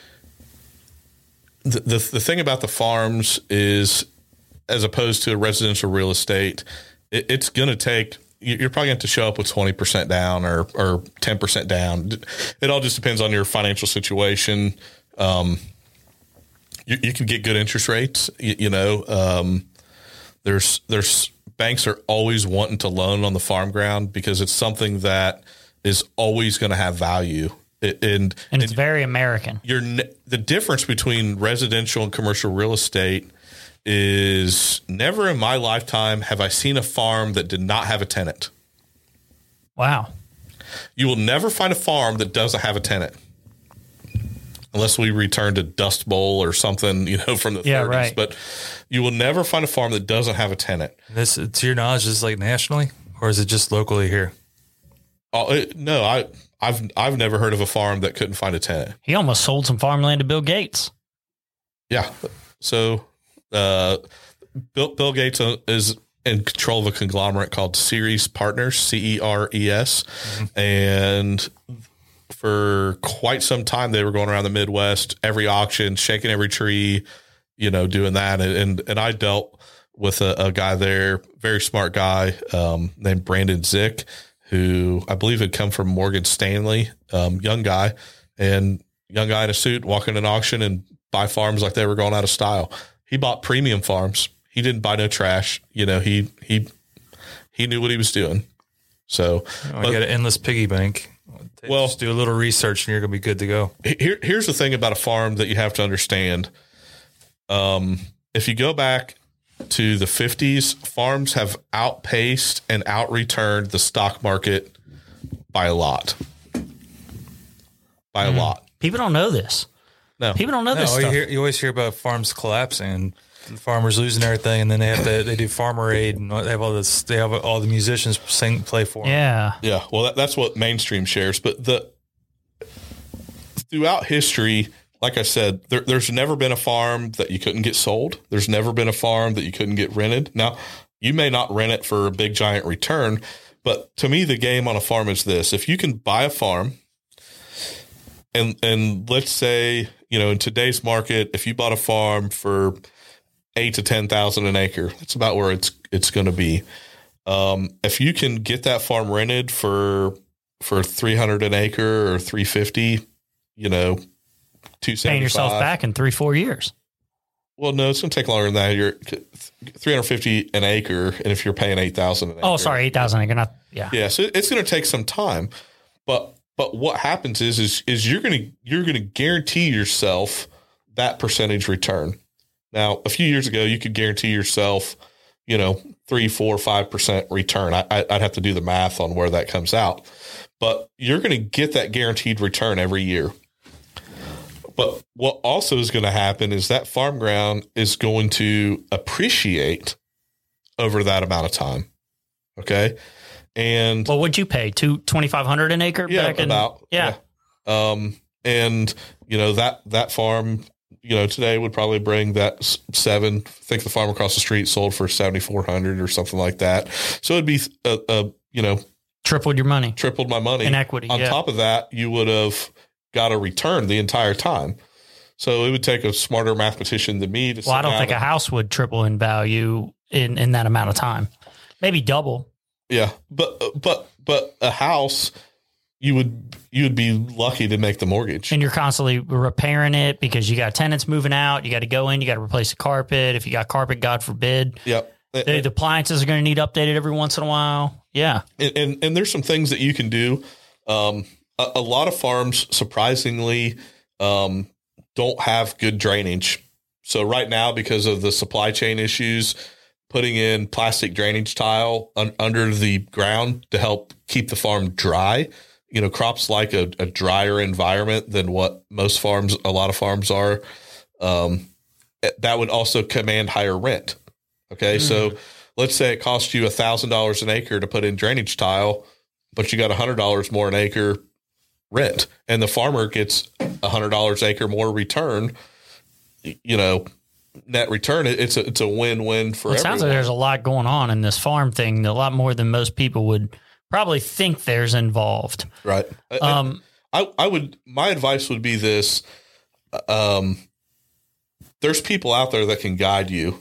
Speaker 3: the, the the thing about the farms is, as opposed to residential real estate, it, it's going to take. You're probably going to have to show up with twenty percent down or or ten percent down. It all just depends on your financial situation. Um, you, you can get good interest rates. You, you know, um, there's there's banks are always wanting to loan on the farm ground because it's something that is always going to have value. And,
Speaker 1: and it's and very American.
Speaker 3: You're, the difference between residential and commercial real estate is never in my lifetime have I seen a farm that did not have a tenant.
Speaker 1: Wow.
Speaker 3: You will never find a farm that doesn't have a tenant. Unless we return to Dust Bowl or something, you know, from the
Speaker 1: yeah,
Speaker 3: thirties.
Speaker 1: Right.
Speaker 3: But you will never find a farm that doesn't have a tenant.
Speaker 2: This, to your knowledge, is like nationally, or is it just locally here?
Speaker 3: Oh, it, no, I, I've I've never heard of a farm that couldn't find a tenant.
Speaker 1: He almost sold some farmland to Bill Gates.
Speaker 3: Yeah. So uh, Bill, Bill Gates is in control of a conglomerate called Ceres Partners, C E R E S. Mm-hmm. And for quite some time, they were going around the Midwest, every auction, shaking every tree, you know, doing that. And and, and I dealt with a, a guy there, very smart guy um, named Brandon Zick, who I believe had come from Morgan Stanley, um, young guy, and young guy in a suit walking an auction and buy farms like they were going out of style. He bought premium farms. He didn't buy no trash. You know, he he he knew what he was doing. So
Speaker 2: you know, I got an endless piggy bank.
Speaker 3: Well,
Speaker 2: just do a little research and you're going to be good to go.
Speaker 3: Here, here's the thing about a farm that you have to understand. Um, if you go back to the fifties, farms have outpaced and out-returned the stock market by a lot. By mm. a lot.
Speaker 1: People don't know this.
Speaker 3: No.
Speaker 1: People don't know
Speaker 2: no,
Speaker 1: this
Speaker 2: you,
Speaker 1: stuff.
Speaker 2: Hear, you always hear about farms collapsing and the farmers losing everything, and then they have to they do Farmer Aid and they have all this. They have all the musicians sing play for them.
Speaker 1: Yeah,
Speaker 3: yeah. Well, that, that's what mainstream shares. But the throughout history, like I said, there, there's never been a farm that you couldn't get sold. There's never been a farm that you couldn't get rented. Now, you may not rent it for a big giant return, but to me, the game on a farm is this: if you can buy a farm, and and let's say, you know, in today's market, if you bought a farm for eight to ten thousand an acre, that's about where it's it's going to be. Um, if you can get that farm rented for for three hundred an acre or three fifty, you know, two seventy-five,
Speaker 1: paying yourself back in three four years.
Speaker 3: Well, no, it's going to take longer than that. You're three hundred fifty an acre, and if you're paying eight thousand an acre,
Speaker 1: oh, sorry, eight thousand an acre, not yeah,
Speaker 3: yeah. So it's going to take some time, but but what happens is is is you're going to you're going to guarantee yourself that percentage return. Now, a few years ago, you could guarantee yourself, you know, three, four, five percent return. I, I'd have to do the math on where that comes out, but you're going to get that guaranteed return every year. But what also is going to happen is that farm ground is going to appreciate over that amount of time. Okay, and
Speaker 1: well, what'd you pay? Two twenty five hundred an acre?
Speaker 3: Yeah,
Speaker 1: back in,
Speaker 3: about
Speaker 1: yeah.
Speaker 3: yeah. Um, and you know that that farm. You know, today would probably bring that seven. I think the farm across the street sold for seventy four hundred or something like that. So it'd be a, a you know
Speaker 1: tripled your money,
Speaker 3: tripled my money
Speaker 1: in equity.
Speaker 3: On
Speaker 1: yeah.
Speaker 3: top of that, you would have got a return the entire time. So it would take a smarter mathematician than me to.
Speaker 1: Well, I don't think a house would triple in value in in that amount of time. Maybe double.
Speaker 3: Yeah, but but but a house. You would you would be lucky to make the mortgage,
Speaker 1: and you're constantly repairing it because you got tenants moving out. You got to go in. You got to replace the carpet. If you got carpet, God forbid.
Speaker 3: Yep.
Speaker 1: The, the appliances are going to need updated every once in a while. Yeah,
Speaker 3: and and, and there's some things that you can do. Um, a, a lot of farms, surprisingly, um, don't have good drainage. So right now, because of the supply chain issues, putting in plastic drainage tile un- under the ground to help keep the farm dry. You know, crops like a, a drier environment than what most farms, a lot of farms are. Um, that would also command higher rent. Okay. Mm. So let's say it costs you a thousand dollars an acre to put in drainage tile, but you got a hundred dollars more an acre rent, and the farmer gets a hundred dollars acre more return, you know, net return. It's a, it's a win-win for
Speaker 1: well, it
Speaker 3: everyone.
Speaker 1: Sounds like there's a lot going on in this farm thing, a lot more than most people would probably think there's involved.
Speaker 3: Right. Um, I, I would, my advice would be this. Um, there's people out there that can guide you.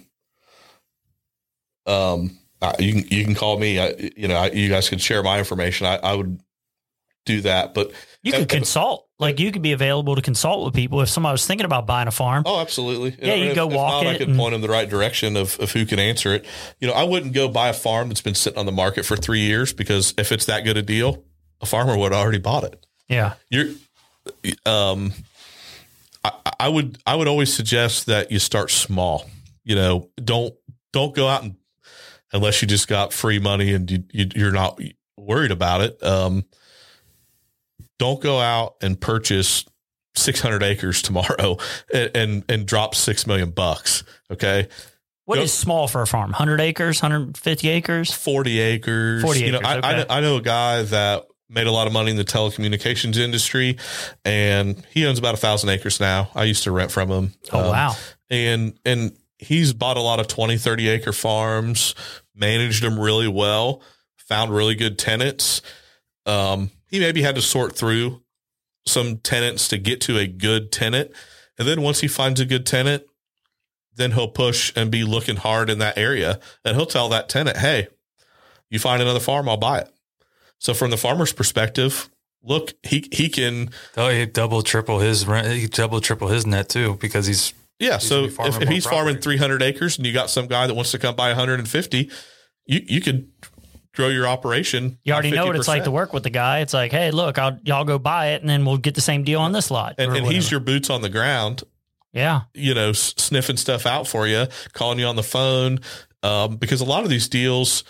Speaker 3: Um, you can, you can call me, I, you know, I, you guys can share my information. I, I would do that, but
Speaker 1: you could uh, consult, like you could be available to consult with people if somebody was thinking about buying a farm.
Speaker 3: Oh, absolutely.
Speaker 1: Yeah. You
Speaker 3: if,
Speaker 1: go walk
Speaker 3: if not,
Speaker 1: it.
Speaker 3: I could
Speaker 1: and,
Speaker 3: point in the right direction of, of who can answer it. You know, I wouldn't go buy a farm that's been sitting on the market for three years because if it's that good a deal, a farmer would have already bought it.
Speaker 1: Yeah.
Speaker 3: You're, um, I, I would, I would always suggest that you start small. You know, don't, don't go out and, unless you just got free money and you, you, you're not worried about it. Um, don't go out and purchase six hundred acres tomorrow and, and, and drop six million bucks. Okay.
Speaker 1: What
Speaker 3: go,
Speaker 1: is small for a farm? one hundred acres, one hundred fifty acres,
Speaker 3: forty acres.
Speaker 1: forty
Speaker 3: you know,
Speaker 1: acres.
Speaker 3: I,
Speaker 1: okay.
Speaker 3: I, I know a guy that made a lot of money in the telecommunications industry, and he owns about a thousand acres now. I used to rent from him.
Speaker 1: Oh, um, wow.
Speaker 3: And, and he's bought a lot of twenty, thirty acre farms, managed them really well, found really good tenants. Um, he maybe had to sort through some tenants to get to a good tenant. And then once he finds a good tenant, then he'll push and be looking hard in that area. And he'll tell that tenant, hey, you find another farm, I'll buy it. So from the farmer's perspective, look, he, he can
Speaker 2: oh, he double, triple his rent. He double, triple his net too, because he's,
Speaker 3: yeah.
Speaker 2: he's
Speaker 3: so if, if he's
Speaker 2: property.
Speaker 3: farming three hundred acres and you got some guy that wants to come buy one hundred fifty, you, you could grow your operation.
Speaker 1: You already know what it's like to work with the guy. It's like, hey, look, I'll, y'all go buy it and then we'll get the same deal on this lot.
Speaker 3: And, and he's your boots on the ground.
Speaker 1: Yeah. You
Speaker 3: know, s- sniffing stuff out for you, calling you on the phone. Um, because a lot of these deals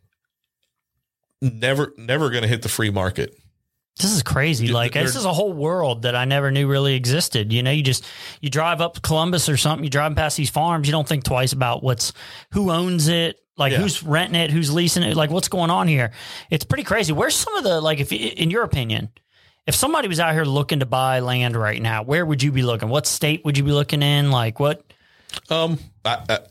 Speaker 3: never, never going to hit the free market.
Speaker 1: This is crazy. Like They're, this is a whole world that I never knew really existed. You know, you just, you drive up to Columbus or something, you drive past these farms, you don't think twice about what's, who owns it, like yeah. who's renting it, who's leasing it, like what's going on here. It's pretty crazy. Where's some of the, like, if in your opinion, if somebody was out here looking to buy land right now, where would you be looking? What state would you be looking in? Like what?
Speaker 3: Um, I, I,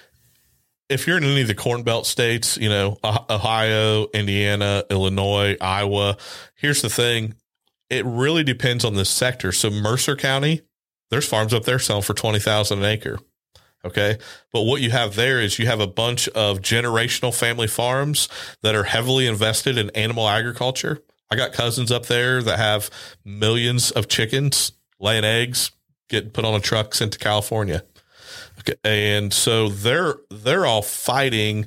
Speaker 3: if you're in any of the Corn Belt states, you know, Ohio, Indiana, Illinois, Iowa, here's the thing. It really depends on the sector. So Mercer County, there's farms up there selling for twenty thousand an acre. Okay. But what you have there is you have a bunch of generational family farms that are heavily invested in animal agriculture. I got cousins up there that have millions of chickens laying eggs, getting put on a truck, sent to California. Okay. And so they're, they're all fighting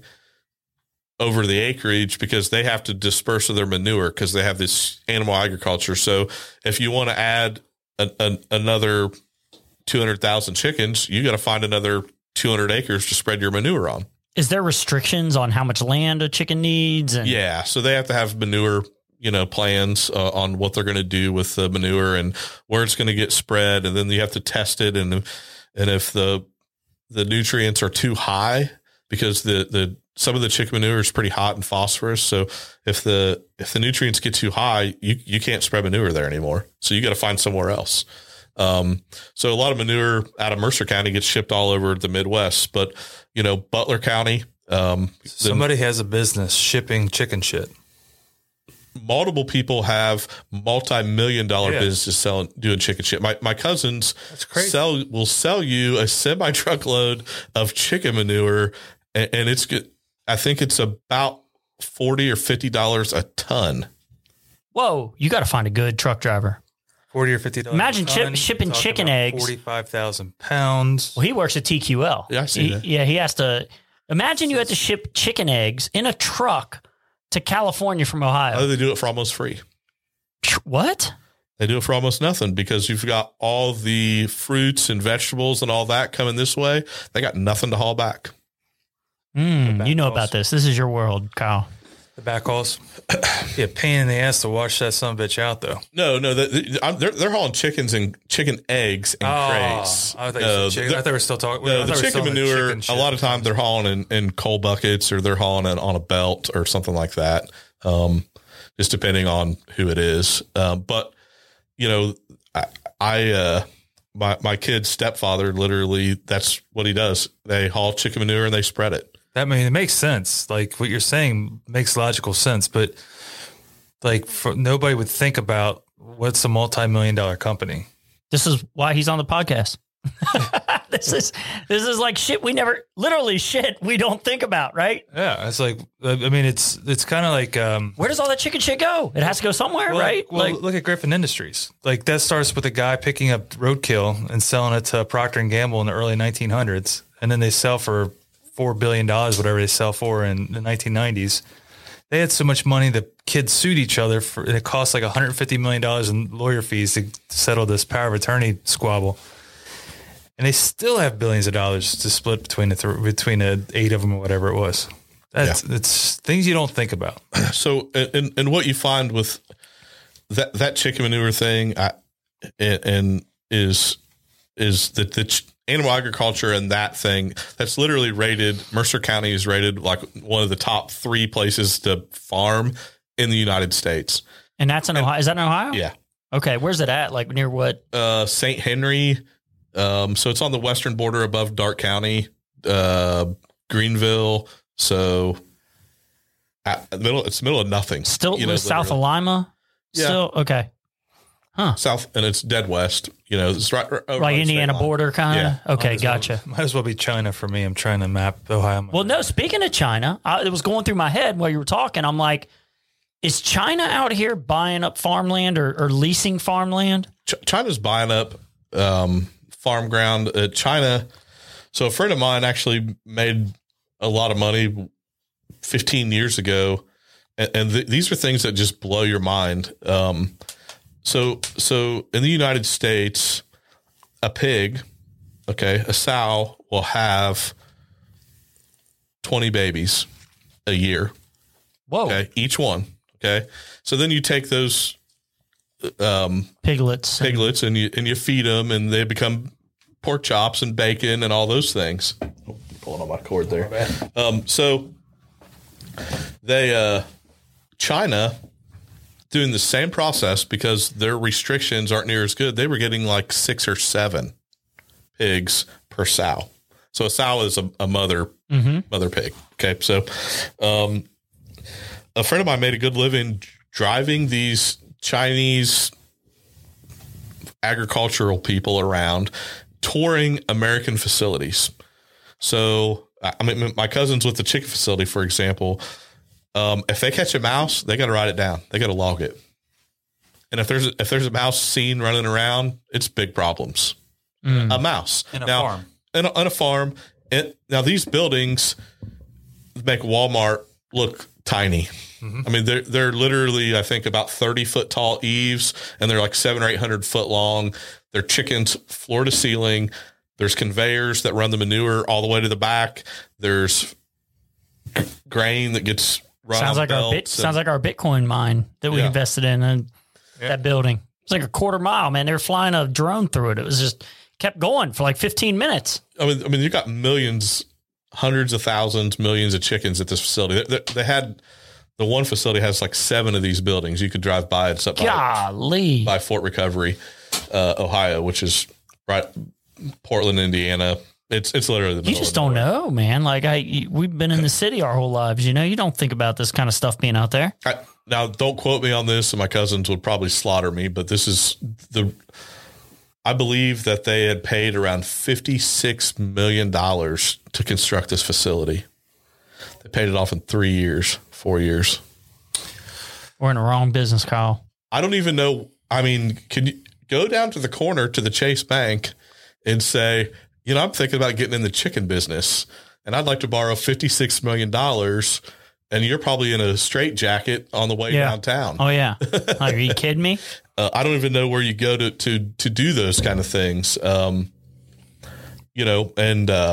Speaker 3: over the acreage because they have to disperse of their manure because they have this animal agriculture. So if you want to add a, a, another two hundred thousand chickens, you got to find another two hundred acres to spread your manure on.
Speaker 1: Is there restrictions on how much land a chicken needs? And-
Speaker 3: yeah. So they have to have manure, you know, plans uh, on what they're going to do with the manure and where it's going to get spread. And then you have to test it. And, and if the, the nutrients are too high, because the, the, some of the chicken manure is pretty hot and phosphorus. So if the, if the nutrients get too high, you, you can't spread manure there anymore. So you got to find somewhere else. Um, so a lot of manure out of Mercer County gets shipped all over the Midwest, but you know, Butler County, um,
Speaker 2: somebody the, has a business shipping chicken shit.
Speaker 3: Multiple people have multi-million dollar
Speaker 2: yeah.
Speaker 3: businesses selling, doing chicken shit. My, my cousins
Speaker 2: That's crazy.
Speaker 3: sell, will sell you a semi truckload of chicken manure. And, and it's good. I think it's about forty or fifty dollars a ton.
Speaker 1: Whoa. You got to find a good truck driver.
Speaker 2: Forty or fifty dollars.
Speaker 1: Imagine chip, shipping chicken eggs.
Speaker 2: Forty-five thousand pounds.
Speaker 1: Well, he works at T Q L.
Speaker 3: Yeah, I see
Speaker 1: he,
Speaker 3: that.
Speaker 1: Yeah, he has to. Imagine you had to ship chicken eggs in a truck to California from Ohio.
Speaker 3: Oh, they do it for almost free.
Speaker 1: What?
Speaker 3: They do it for almost nothing because you've got all the fruits and vegetables and all that coming this way. They got nothing to haul back.
Speaker 1: Mm, you know about this. This is your world, Kyle.
Speaker 2: The backhauls. Be a pain in the ass to wash that son of a bitch out, though.
Speaker 3: No, no, the, the, I'm, they're they're hauling chickens and chicken eggs and
Speaker 2: Oh,
Speaker 3: crates.
Speaker 2: I thought,
Speaker 3: No,
Speaker 2: you said chicken. I thought we were still talking.
Speaker 3: No,
Speaker 2: I
Speaker 3: the
Speaker 2: thought we were
Speaker 3: chicken
Speaker 2: still in the
Speaker 3: manure.
Speaker 2: chicken
Speaker 3: A
Speaker 2: shit.
Speaker 3: lot of times they're hauling in, in coal buckets, or they're hauling it on a belt or something like that. Um, just depending on who it is. Um, but you know, I, I uh, my my kid's stepfather literally that's what he does. They haul chicken manure and they spread it.
Speaker 2: That, I mean, it makes sense. Like what you're saying makes logical sense, but like for, nobody would think about what's a multi-million dollar company.
Speaker 1: This is why he's on the podcast. this is this is like shit we never, literally shit we don't think about, right?
Speaker 2: Yeah, it's like I mean, it's it's kind of like um,
Speaker 1: Where does all that chicken shit go? It has to go somewhere,
Speaker 2: well,
Speaker 1: right?
Speaker 2: Well,
Speaker 1: like,
Speaker 2: look at Griffin Industries. Like that starts with a guy picking up roadkill and selling it to Procter and Gamble in the early nineteen hundreds, and then they sell for four billion dollars, whatever they sell for in the nineteen nineties. They had so much money that kids sued each other for, and it cost like one hundred fifty million dollars in lawyer fees to settle this power of attorney squabble. And they still have billions of dollars to split between the th- between the eight of them or whatever it was. That's yeah. It's things you don't think about.
Speaker 3: So, and, and what you find with that that chicken manure thing, I, and, and is is that the ch- animal agriculture and that thing that's literally rated. Mercer County is rated like one of the top three places to farm in the United States.
Speaker 1: And that's in Ohio. Is that in Ohio?
Speaker 3: Yeah.
Speaker 1: Okay. Where's it at? Like near what?
Speaker 3: Uh, Saint Henry. Um, so it's on the western border above Darke County, uh, Greenville. So at the middle, it's the middle of nothing.
Speaker 1: Still
Speaker 3: you know,
Speaker 1: south of
Speaker 3: literally.
Speaker 1: Lima.
Speaker 3: Yeah.
Speaker 1: Still okay. Huh.
Speaker 3: South, and it's dead west. You know, it's right, right over
Speaker 1: like
Speaker 3: the
Speaker 1: Indiana
Speaker 3: state line.
Speaker 1: border kind of.
Speaker 3: Yeah.
Speaker 1: Okay,
Speaker 2: Might as well-
Speaker 1: gotcha.
Speaker 2: might as well be China for me. I'm trying to map Ohio.
Speaker 1: Well, no. Speaking of China, I, it was going through my head while you were talking. I'm like, is China out here buying up farmland or, or leasing farmland?
Speaker 3: Ch- China's buying up um, farm ground. Uh, China. So a friend of mine actually made a lot of money fifteen years ago, and, and th- these are things that just blow your mind. Um, so, so in the United States, a pig, okay, a sow will have twenty babies a year.
Speaker 1: Whoa.
Speaker 3: Okay, each one. Okay, so then you take those um,
Speaker 1: Piglets.
Speaker 3: piglets and you and you feed them, and they become pork chops and bacon and all those things. Oh, pulling on my cord there. Um, so they uh, China doing the same process because their restrictions aren't near as good. They were getting like six or seven pigs per sow. So a sow is a, a mother
Speaker 1: Mm-hmm.
Speaker 3: mother pig. Okay, so um, a friend of mine made a good living driving these Chinese agricultural people around, touring American facilities. So, I mean, my cousins with the chicken facility, for example, um, if they catch a mouse, they got to write it down. They got to log it. And if there's if there's a mouse seen running around, it's big problems. Mm. A mouse
Speaker 2: In a
Speaker 3: now,
Speaker 2: farm.
Speaker 3: In a, on a farm. It, now these buildings make Walmart look tiny. Mm-hmm. I mean, they're they're literally, I think, about thirty foot tall eaves, and they're like seven or eight hundred foot long. They're chickens floor to ceiling. There's conveyors that run the manure all the way to the back. There's g- grain that gets run.
Speaker 1: Sounds
Speaker 3: on
Speaker 1: like our bit,
Speaker 3: belts and-
Speaker 1: sounds like our Bitcoin mine that we
Speaker 3: Yeah.
Speaker 1: invested in, and
Speaker 2: Yeah.
Speaker 1: that building. It's like a quarter mile, man. They were flying a drone through it. It was just kept going for like fifteen minutes.
Speaker 3: I mean, I mean, you got millions, hundreds of thousands, millions of chickens at this facility. They, they, they had the one facility has like seven of these buildings. You could drive by. It's up by,
Speaker 1: Golly.
Speaker 3: by Fort Recovery, uh, Ohio, which is right Portland, Indiana. It's it's literally the middle
Speaker 1: You just
Speaker 3: of
Speaker 1: don't
Speaker 3: nowhere.
Speaker 1: know, man. Like I, you- we've been in the city our whole lives. You know, you don't think about this kind of stuff being out there.
Speaker 3: I, now, don't quote me on this, and my cousins would probably slaughter me. But this is the. I believe that they had paid around fifty-six million dollars to construct this facility. They paid it off in three years, four years.
Speaker 1: We're in the wrong business, Kyle.
Speaker 3: I don't even know. I mean, can you go down to the corner to the Chase Bank and say, you know, I'm thinking about getting in the chicken business, and I'd like to borrow fifty-six million dollars, and you're probably in a straitjacket on the way
Speaker 1: Yeah.
Speaker 3: downtown.
Speaker 1: Oh yeah. Like, are you kidding me?
Speaker 3: Uh, I don't even know where you go to to to do those kind of things. Um, you know, and uh,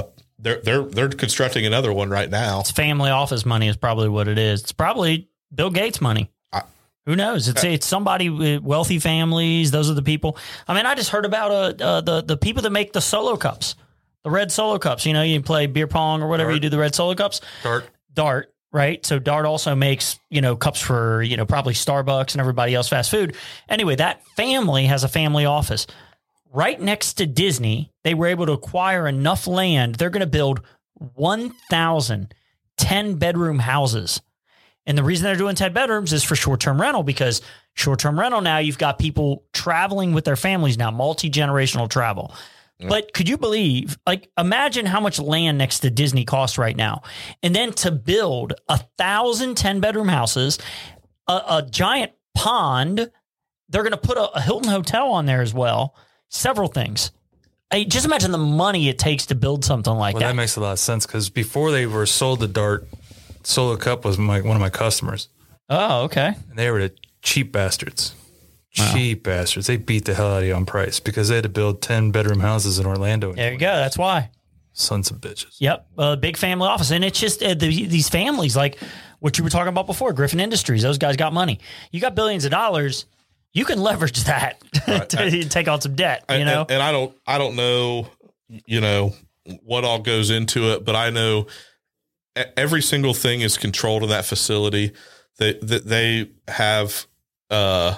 Speaker 3: they're they're they're constructing another one right now.
Speaker 1: It's family office money is probably what it is. It's probably Bill Gates money. I, Who knows? It's it's somebody with wealthy families. Those are the people. I mean, I just heard about uh, uh the the people that make the Solo cups, the red Solo cups. You know, you play beer pong or whatever
Speaker 2: Dart.
Speaker 1: you do. The red Solo cups.
Speaker 2: Dart.
Speaker 1: Dart. Right. So Dart also makes, you know, cups for, you know, probably Starbucks and everybody else fast food. Anyway, that family has a family office right next to Disney. They were able to acquire enough land. They're going to build one thousand ten bedroom houses. And the reason they're doing ten bedrooms is for short-term rental, because short-term rental now you've got people traveling with their families now, multi-generational travel. But could you believe, like, imagine how much land next to Disney costs right now. And then to build a thousand ten bedroom houses, a, a giant pond, they're going to put a, a Hilton hotel on there as well. Several things. I, just imagine the money it takes to build something like
Speaker 2: well,
Speaker 1: that.
Speaker 2: That makes a lot of sense, because before they were sold the Dart, Solo Cup was my, one of my customers.
Speaker 1: Oh, okay.
Speaker 2: And they were the cheap bastards.
Speaker 1: Wow.
Speaker 2: Cheap bastards. They beat the hell out of you on price because they had to build ten bedroom houses in Orlando.
Speaker 1: There you go. That's why.
Speaker 2: Sons of bitches.
Speaker 1: Yep. A uh, big family office. And it's just uh, the, these families, like what you were talking about before, Griffin Industries, those guys got money. You got billions of dollars. You can leverage that right. to I, take on some debt, you
Speaker 3: and,
Speaker 1: know?
Speaker 3: And, and I don't, I don't know, you know, what all goes into it, but I know every single thing is controlled in that facility. They, that they have, uh,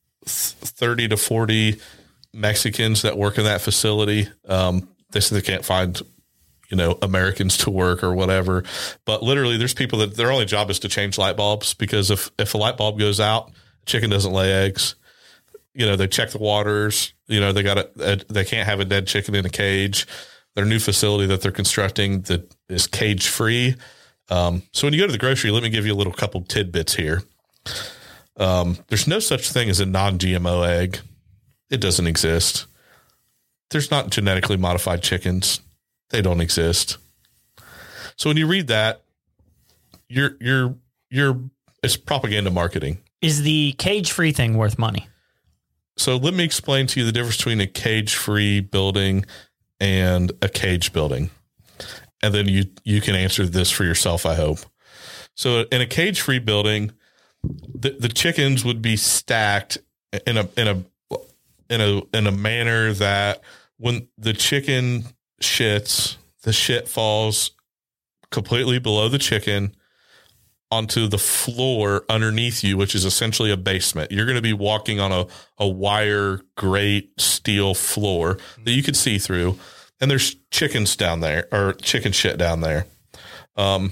Speaker 3: thirty to forty Mexicans that work in that facility. Um, they say they can't find, you know, Americans to work or whatever, but literally there's people that their only job is to change light bulbs, because if, if a light bulb goes out, chicken doesn't lay eggs. You know, they check the waters, you know, they got a, a they can't have a dead chicken in a cage. Their new facility that they're constructing that is cage free. Um, so when you go to the grocery, let me give you a little couple tidbits here. Um, there's no such thing as a non-G M O egg. It doesn't exist. There's not genetically modified chickens. They don't exist. So when you read that, you're, you're, you're, it's propaganda marketing.
Speaker 1: Is the cage-free thing worth money?
Speaker 3: So let me explain to you the difference between a cage-free building and a cage building. And then you, you can answer this for yourself, I hope. So in a cage-free building, The, the chickens would be stacked in a in a in a in a manner that when the chicken shits, the shit falls completely below the chicken onto the floor underneath you, which is essentially a basement. You're going to be walking on a, a wire grate steel floor that you could see through, and there's chickens down there, or chicken shit down there. Um,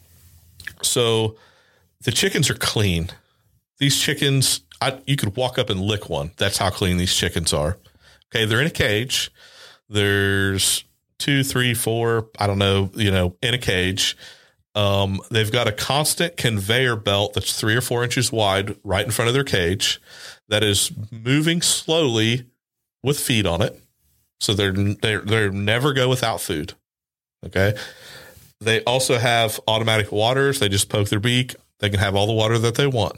Speaker 3: so. The chickens are clean. These chickens, I, you could walk up and lick one. That's how clean these chickens are. Okay, they're in a cage. There's two, three, four, I don't know, you know, in a cage. Um, they've got a constant conveyor belt that's three or four inches wide right in front of their cage that is moving slowly with feed on it. So they're they're they're never go without food. Okay. They also have automatic waters. They just poke their beak. They can have all the water that they want.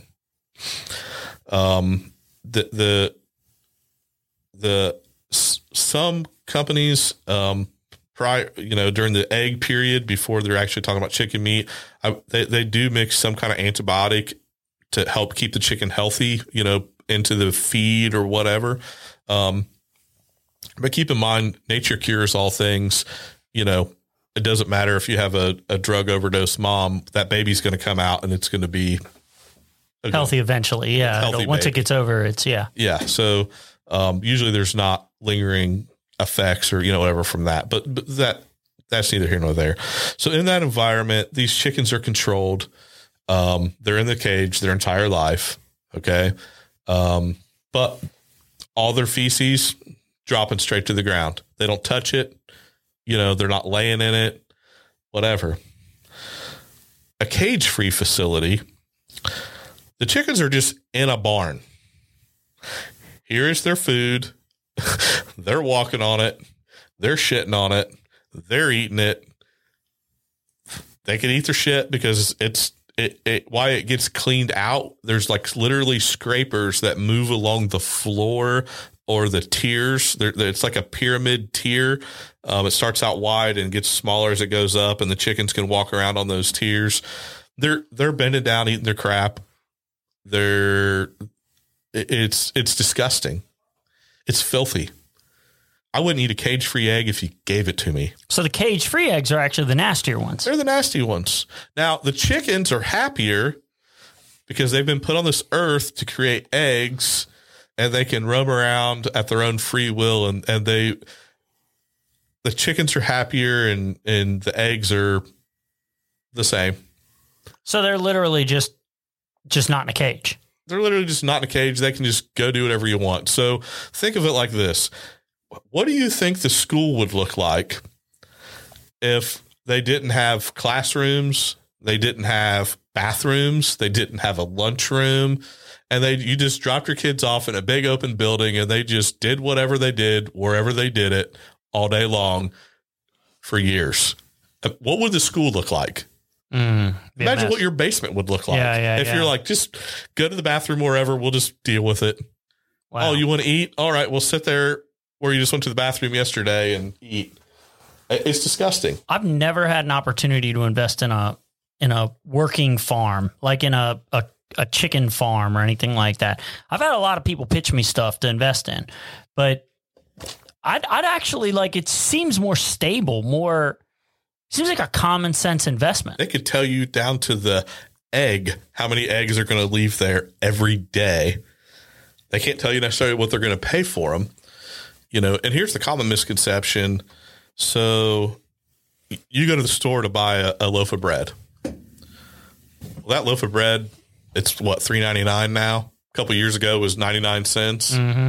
Speaker 3: Um, the, the, the, some companies, um, prior, you know, during the egg period before they're actually talking about chicken meat, I, they, they do mix some kind of antibiotic to help keep the chicken healthy, you know, into the feed or whatever. Um, but keep in mind, nature cures all things, you know. It doesn't matter if you have a, a drug overdose mom, that baby's going to come out and it's going to be
Speaker 1: healthy eventually. Yeah.
Speaker 3: Healthy
Speaker 1: Once
Speaker 3: baby.
Speaker 1: it gets over, it's yeah.
Speaker 3: Yeah. So, um, usually there's not lingering effects or, you know, whatever from that, but, but that, that's neither here nor there. So in that environment, these chickens are controlled. Um, they're in the cage their entire life. Okay. Um, but all their feces dropping straight to the ground. They don't touch it. You know, they're not laying in it, whatever. A cage-free facility, the chickens are just in a barn. Here is their food. They're walking on it. They're shitting on it. They're eating it. They can eat their shit because it's it, it why it gets cleaned out. There's like literally scrapers that move along the floor or the tiers. They're, they're, it's like a pyramid tier. Um, it starts out wide and gets smaller as it goes up, and the chickens can walk around on those tiers. They're they're bending down, eating their crap. They're it's it's disgusting. It's filthy. I wouldn't eat a cage-free egg if you gave it to me.
Speaker 1: So the cage-free eggs are actually the nastier ones.
Speaker 3: They're the nasty ones. Now, the chickens are happier because they've been put on this earth to create eggs, and they can roam around at their own free will, and, and they the chickens are happier, and, and the eggs are the same.
Speaker 1: So they're literally just just not in a cage.
Speaker 3: They're literally just not in a cage. They can just go do whatever you want. So think of it like this. What do you think the school would look like if they didn't have classrooms, they didn't have bathrooms, they didn't have a lunchroom, and they you just dropped your kids off in a big open building and they just did whatever they did, wherever they did it, all day long for years? What would the school look like?
Speaker 1: Mm,
Speaker 3: Imagine what your basement would look like.
Speaker 1: Yeah, yeah,
Speaker 3: if
Speaker 1: yeah.
Speaker 3: you're like, just go to the bathroom wherever, we'll just deal with it.
Speaker 1: Wow.
Speaker 3: Oh, you want to eat? All right, we'll sit there where you just went to the bathroom yesterday and eat. It's disgusting.
Speaker 1: I've never had an opportunity to invest in a in a working farm, like in a, a, a chicken farm or anything like that. I've had a lot of people pitch me stuff to invest in, but I'd, I'd actually like, it seems more stable, more, seems like a common sense investment.
Speaker 3: They could tell you down to the egg how many eggs are going to leave there every day. They can't tell you necessarily what they're going to pay for them. You know, and here's the common misconception. So you go to the store to buy a, a loaf of bread. Well, that loaf of bread, it's what, three ninety-nine now? A couple of years ago it was ninety-nine cents.
Speaker 1: Mm-hmm.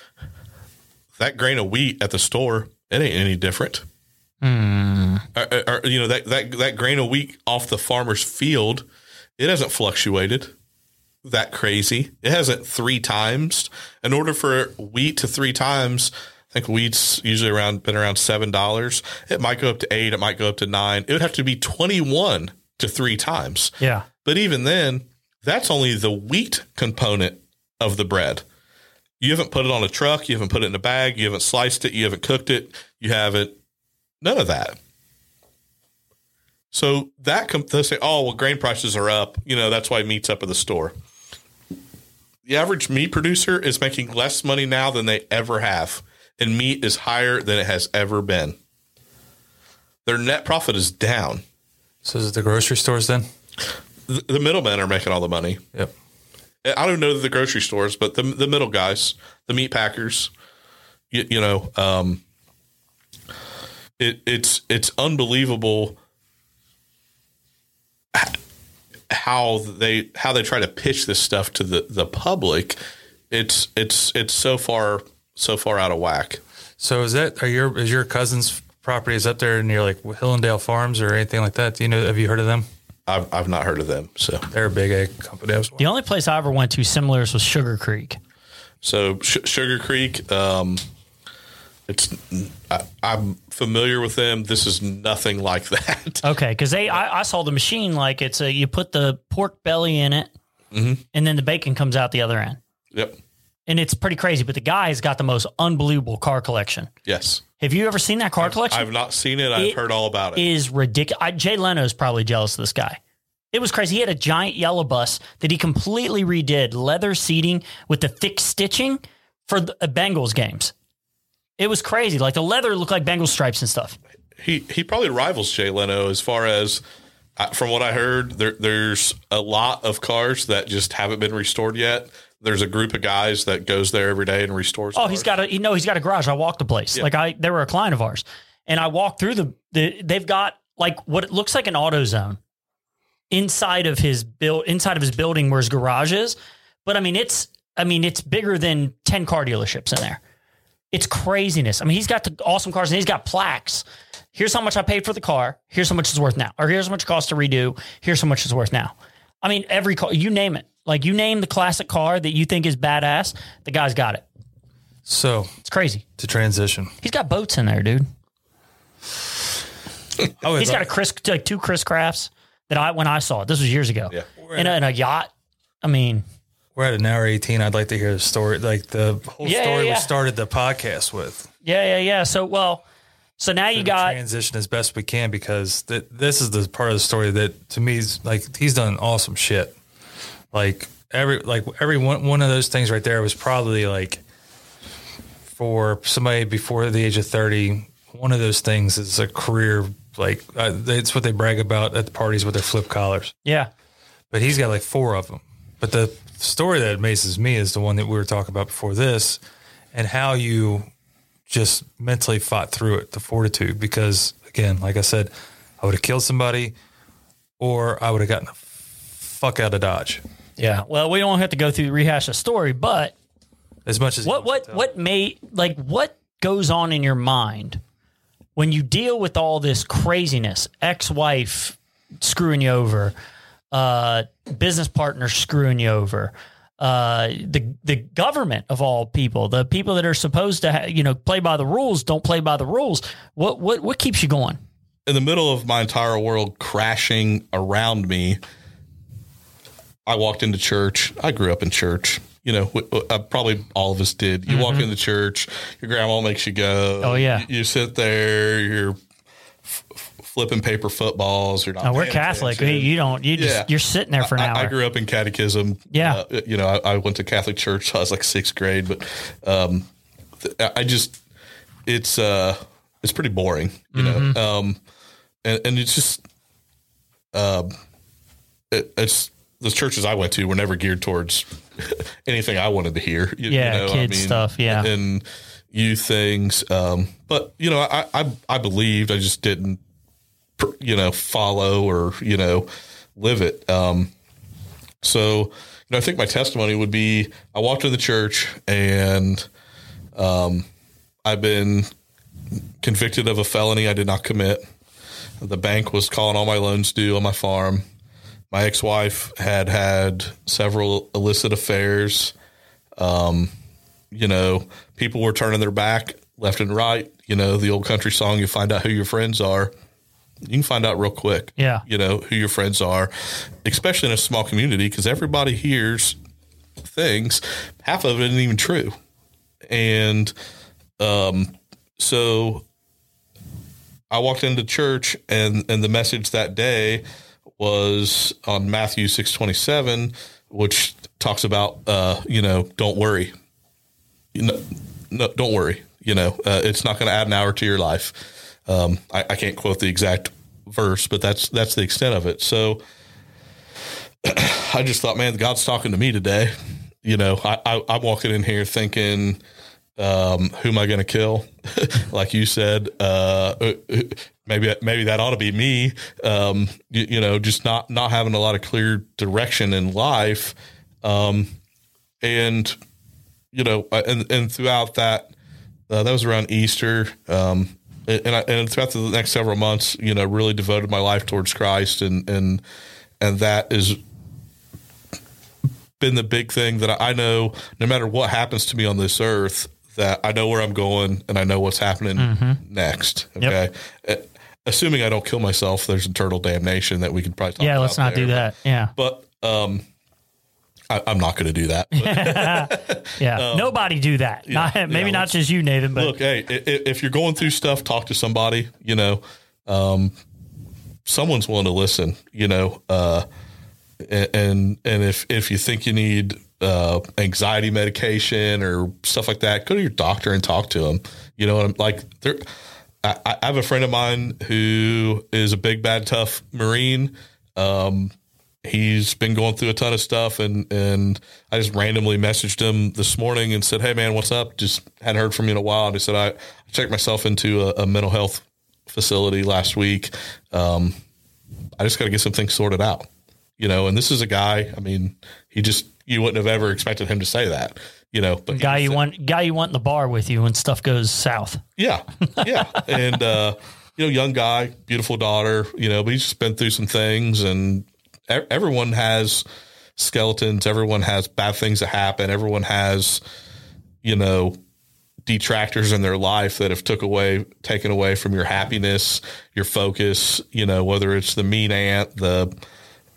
Speaker 3: That grain of wheat at the store, it ain't any different.
Speaker 1: Mm.
Speaker 3: Or, or, you know, that, that, that grain of wheat off the farmer's field, it hasn't fluctuated that crazy. It hasn't three times. In order for wheat to three times, I think wheat's usually around been around seven dollars. It might go up to eight. It might go up to nine. It would have to be twenty-one to three times.
Speaker 1: Yeah.
Speaker 3: But even then, that's only the wheat component of the bread. You haven't put it on a truck. You haven't put it in a bag. You haven't sliced it. You haven't cooked it. You haven't, none of that. So that, they say, oh, well, grain prices are up. You know, that's why meat's up at the store. The average meat producer is making less money now than they ever have. And meat is higher than it has ever been. Their net profit is down.
Speaker 2: So is it the grocery stores then?
Speaker 3: The, the middlemen are making all the money.
Speaker 2: Yep.
Speaker 3: I don't know the grocery stores, but the the middle guys, the meat packers, you, you know, um, it, it's it's unbelievable how they how they try to pitch this stuff to the, the public. It's it's it's so far so far out of whack.
Speaker 2: So is that are your is your cousin's property is up there near like Hillendale Farms or anything like that? Do you know? Have you heard of them?
Speaker 3: I've I've not heard of them. So
Speaker 2: they're a big egg company as well.
Speaker 1: The only place I ever went to similar was Sugar Creek.
Speaker 3: So Sh- Sugar Creek, um, it's I, I'm familiar with them. This is nothing like that.
Speaker 1: Okay, because they I, I saw the machine like it's a you put the pork belly in it,
Speaker 3: mm-hmm.
Speaker 1: and then the bacon comes out the other end.
Speaker 3: Yep.
Speaker 1: And it's pretty crazy. But the guy's got the most unbelievable car collection.
Speaker 3: Yes.
Speaker 1: Have you ever seen that car collection?
Speaker 3: I've not seen it. I've
Speaker 1: it
Speaker 3: heard all about it.
Speaker 1: Is ridiculous. Jay Leno's probably jealous of this guy. It was crazy. He had a giant yellow bus that he completely redid, leather seating with the thick stitching for the Bengals games. It was crazy. Like the leather looked like Bengals stripes and stuff.
Speaker 3: He he probably rivals Jay Leno as far as, uh, from what I heard, there, there's a lot of cars that just haven't been restored yet. There's a group of guys that goes there every day and restores.
Speaker 1: Oh,
Speaker 3: cars.
Speaker 1: he's got a you know he's got a garage. I walked the place.
Speaker 3: Yeah.
Speaker 1: Like I they were a client of ours, and I walked through the, the they've got like what it looks like an AutoZone inside of his build inside of his building where his garage is. But I mean it's I mean it's bigger than ten car dealerships in there. It's craziness. I mean he's got the awesome cars and he's got plaques. Here's how much I paid for the car. Here's how much it's worth now. Or here's how much it costs to redo. Here's how much it's worth now. I mean every car you name it. Like you name the classic car that you think is badass, the guy's got it.
Speaker 2: So
Speaker 1: It's crazy.
Speaker 2: to transition,
Speaker 1: He's got boats in there, dude.
Speaker 2: oh,
Speaker 1: He's got a Chris, like two Chris Crafts that I when I saw it. This was years ago.
Speaker 3: Yeah.
Speaker 1: And a, and a yacht. I mean,
Speaker 2: we're at an hour eighteen. I'd like to hear the story, like the whole
Speaker 1: Yeah,
Speaker 2: story
Speaker 1: yeah, yeah.
Speaker 2: we started the podcast with.
Speaker 1: Yeah, yeah, yeah. So, well, so now you got
Speaker 2: transition as best we can, because th- this is the part of the story that to me is like, he's done awesome shit. Like every, like every one, one of those things right there was probably like, for somebody before the age of thirty, one of those things is a career. Like uh, it's what they brag about at the parties with their flip collars.
Speaker 1: yeah,
Speaker 2: But he's got like four of them. But the story that amazes me is the one that we were talking about before this, and how you just mentally fought through it, the fortitude. Because again, like I said, I would have killed somebody, or I would have gotten the fuck out of Dodge.
Speaker 1: yeah. Well, we don't have to go through the rehash the story, but
Speaker 2: As much as
Speaker 1: what what what made like what goes on in your mind when you deal with all this craziness? Ex-wife screwing you over, uh, business partner screwing you over, uh, the the government of all people, the people that are supposed to ha- you know play by the rules don't play by the rules. What what what keeps you going?
Speaker 3: In the middle of my entire world crashing around me, I walked into church. I grew up in church. You know, uh, probably all of us did. You mm-hmm. walk into church, your grandma makes you go.
Speaker 1: Oh, yeah.
Speaker 3: You, you sit there, you're f- flipping paper footballs. You're not.
Speaker 1: Oh, we're Catholic.
Speaker 3: Attention.
Speaker 1: You don't. You just yeah. you're sitting there for an
Speaker 3: I,
Speaker 1: hour.
Speaker 3: I grew up in catechism.
Speaker 1: Yeah.
Speaker 3: Uh, you know, I, I went to Catholic church. So I was like sixth grade, but um, th- I just it's uh, it's pretty boring. You mm-hmm. know, um, and, and it's just um, it, it's. The churches I went to were never geared towards anything I wanted to hear. You,
Speaker 1: yeah,
Speaker 3: you know,
Speaker 1: kids
Speaker 3: I mean,
Speaker 1: stuff, yeah.
Speaker 3: And youth things. Um, but, you know, I, I I believed. I just didn't, you know, follow or, you know, live it. Um, so, you know, I think my testimony would be I walked in the church and um, I've been convicted of a felony I did not commit. The bank was calling all my loans due on my farm. My ex-wife had had several illicit affairs. Um, you know, people were turning their back left and right. You know, the old country song, you find out who your friends are. You can find out real quick,
Speaker 1: yeah.
Speaker 3: you know, who your friends are, especially in a small community, because everybody hears things. Half of it isn't even true. And um, so I walked into church, and, and the message that day was on Matthew six twenty-seven, which talks about, uh, you know, don't worry. You know, no, don't worry. You know, uh, it's not going to add an hour to your life. Um, I, I can't quote the exact verse, but that's that's the extent of it. So I just thought, man, God's talking to me today. You know, I, I, I'm walking in here thinking, um, who am I going to kill? Like you said, uh, maybe maybe that ought to be me. Um, you, you know, just not not having a lot of clear direction in life, um, and you know, and and throughout that, uh, that was around Easter, um, and I, and throughout the next several months, you know, really devoted my life towards Christ, and and and that is been the big thing that I know. No matter what happens to me on this earth, that I know where I'm going and I know what's happening mm-hmm. next. Okay. Yep. Assuming I don't kill myself, there's eternal damnation that we could probably talk
Speaker 1: yeah,
Speaker 3: about. Yeah,
Speaker 1: let's not
Speaker 3: there.
Speaker 1: do that. Yeah.
Speaker 3: But um, I, I'm not going to do that.
Speaker 1: yeah. Um, Nobody do that. Yeah, not, maybe yeah, not just you, Nathan, but
Speaker 3: look, hey, if you're going through stuff, talk to somebody, you know, um, someone's willing to listen, you know, uh, and, and if, if you think you need uh, anxiety medication or stuff like that, go to your doctor and talk to them. You know, I'm like, there, I, I have a friend of mine who is a big, bad, tough Marine. Um, he's been going through a ton of stuff, and, and I just randomly messaged him this morning and said, hey man, what's up? Just hadn't heard from you in a while. And he said, I checked myself into a, a mental health facility last week. Um, I just got to get some things sorted out, you know, and this is a guy, I mean, he just, you wouldn't have ever expected him to say that, you know, but
Speaker 1: guy you
Speaker 3: said,
Speaker 1: want, guy you want in the bar with you when stuff goes south.
Speaker 3: Yeah. Yeah. and, uh, you know, young guy, beautiful daughter, you know, but he's just been through some things, and e- everyone has skeletons. Everyone has bad things that happen. Everyone has, you know, detractors in their life that have took away, taken away from your happiness, your focus, you know, whether it's the mean aunt, the,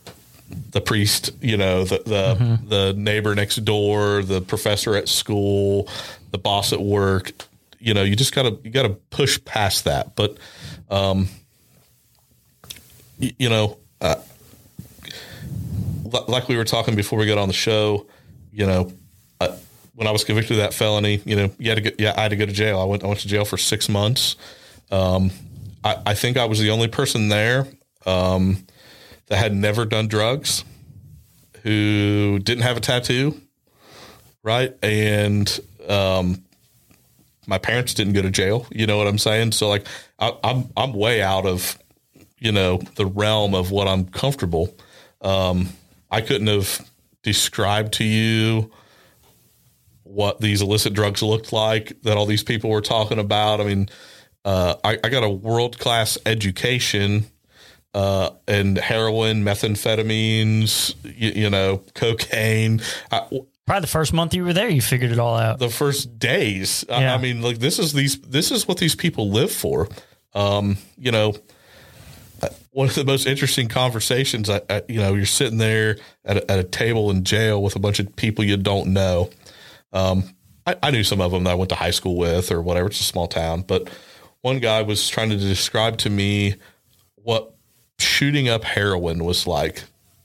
Speaker 3: the priest, you know, the the, mm-hmm. the neighbor next door, the professor at school, the boss at work. You know, you just gotta you gotta push past that. But, um, you, you know, uh, like we were talking before we got on the show, you know, uh, when I was convicted of that felony, you know, you had to go, yeah, I had to go to jail. I went, I went to jail for six months. Um, I, I think I was the only person there, um, that had never done drugs, who didn't have a tattoo. Right. And, um, my parents didn't go to jail. You know what I'm saying? So like, I, I'm, I'm way out of, you know, the realm of what I'm comfortable. Um, I couldn't have described to you what these illicit drugs looked like that all these people were talking about. I mean, uh, I, I got a world-class education, uh, and heroin, methamphetamines, you, you know, cocaine. I,
Speaker 1: Probably the first month you were there, you figured it all out.
Speaker 3: The first days.
Speaker 1: Yeah.
Speaker 3: I, I mean, like this is these, this is what these people live for. Um, you know, one of the most interesting conversations, I, I, you know, you're sitting there at a, at a table in jail with a bunch of people you don't know. Um, I, I knew some of them that I went to high school with or whatever. It's a small town. But one guy was trying to describe to me what shooting up heroin was like.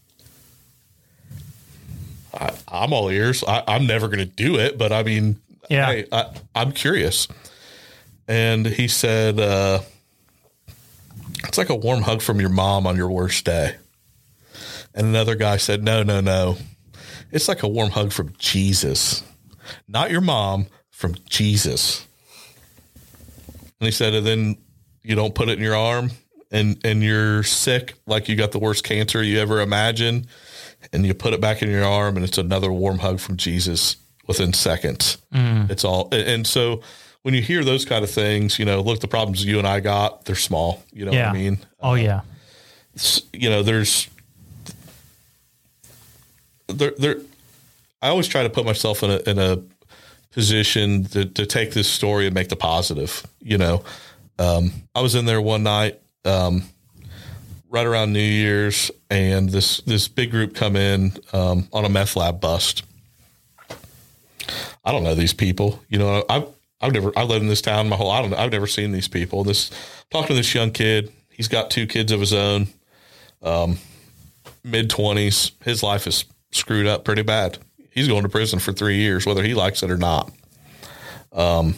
Speaker 3: I, I'm all ears. I, I'm never going to do it. But I mean,
Speaker 1: yeah.
Speaker 3: hey, I, I'm curious. And he said, uh, it's like a warm hug from your mom on your worst day. And another guy said, no, no, no. It's like a warm hug from Jesus, not your mom, from Jesus. And he said, and then you don't put it in your arm and, and you're sick, like you got the worst cancer you ever imagined. And you put it back in your arm and it's another warm hug from Jesus within seconds. Mm. It's all. And so when you hear those kind of things, you know, look, the problems you and I got, they're small. You know
Speaker 1: yeah.
Speaker 3: what I mean?
Speaker 1: Oh, yeah.
Speaker 3: Uh, you know, there's, there, there, I always try to put myself in a, in a position to, to take this story and make the positive, you know. Um, I was in there one night, um, right around New Year's, and this, this big group come in, um, on a meth lab bust. I don't know these people, you know, I've, I've never, I live in this town my whole, I don't know, I've never seen these people. This, talking to this young kid, he's got two kids of his own, um, mid twenties. His life is screwed up pretty bad. He's going to prison for three years, whether he likes it or not. Um,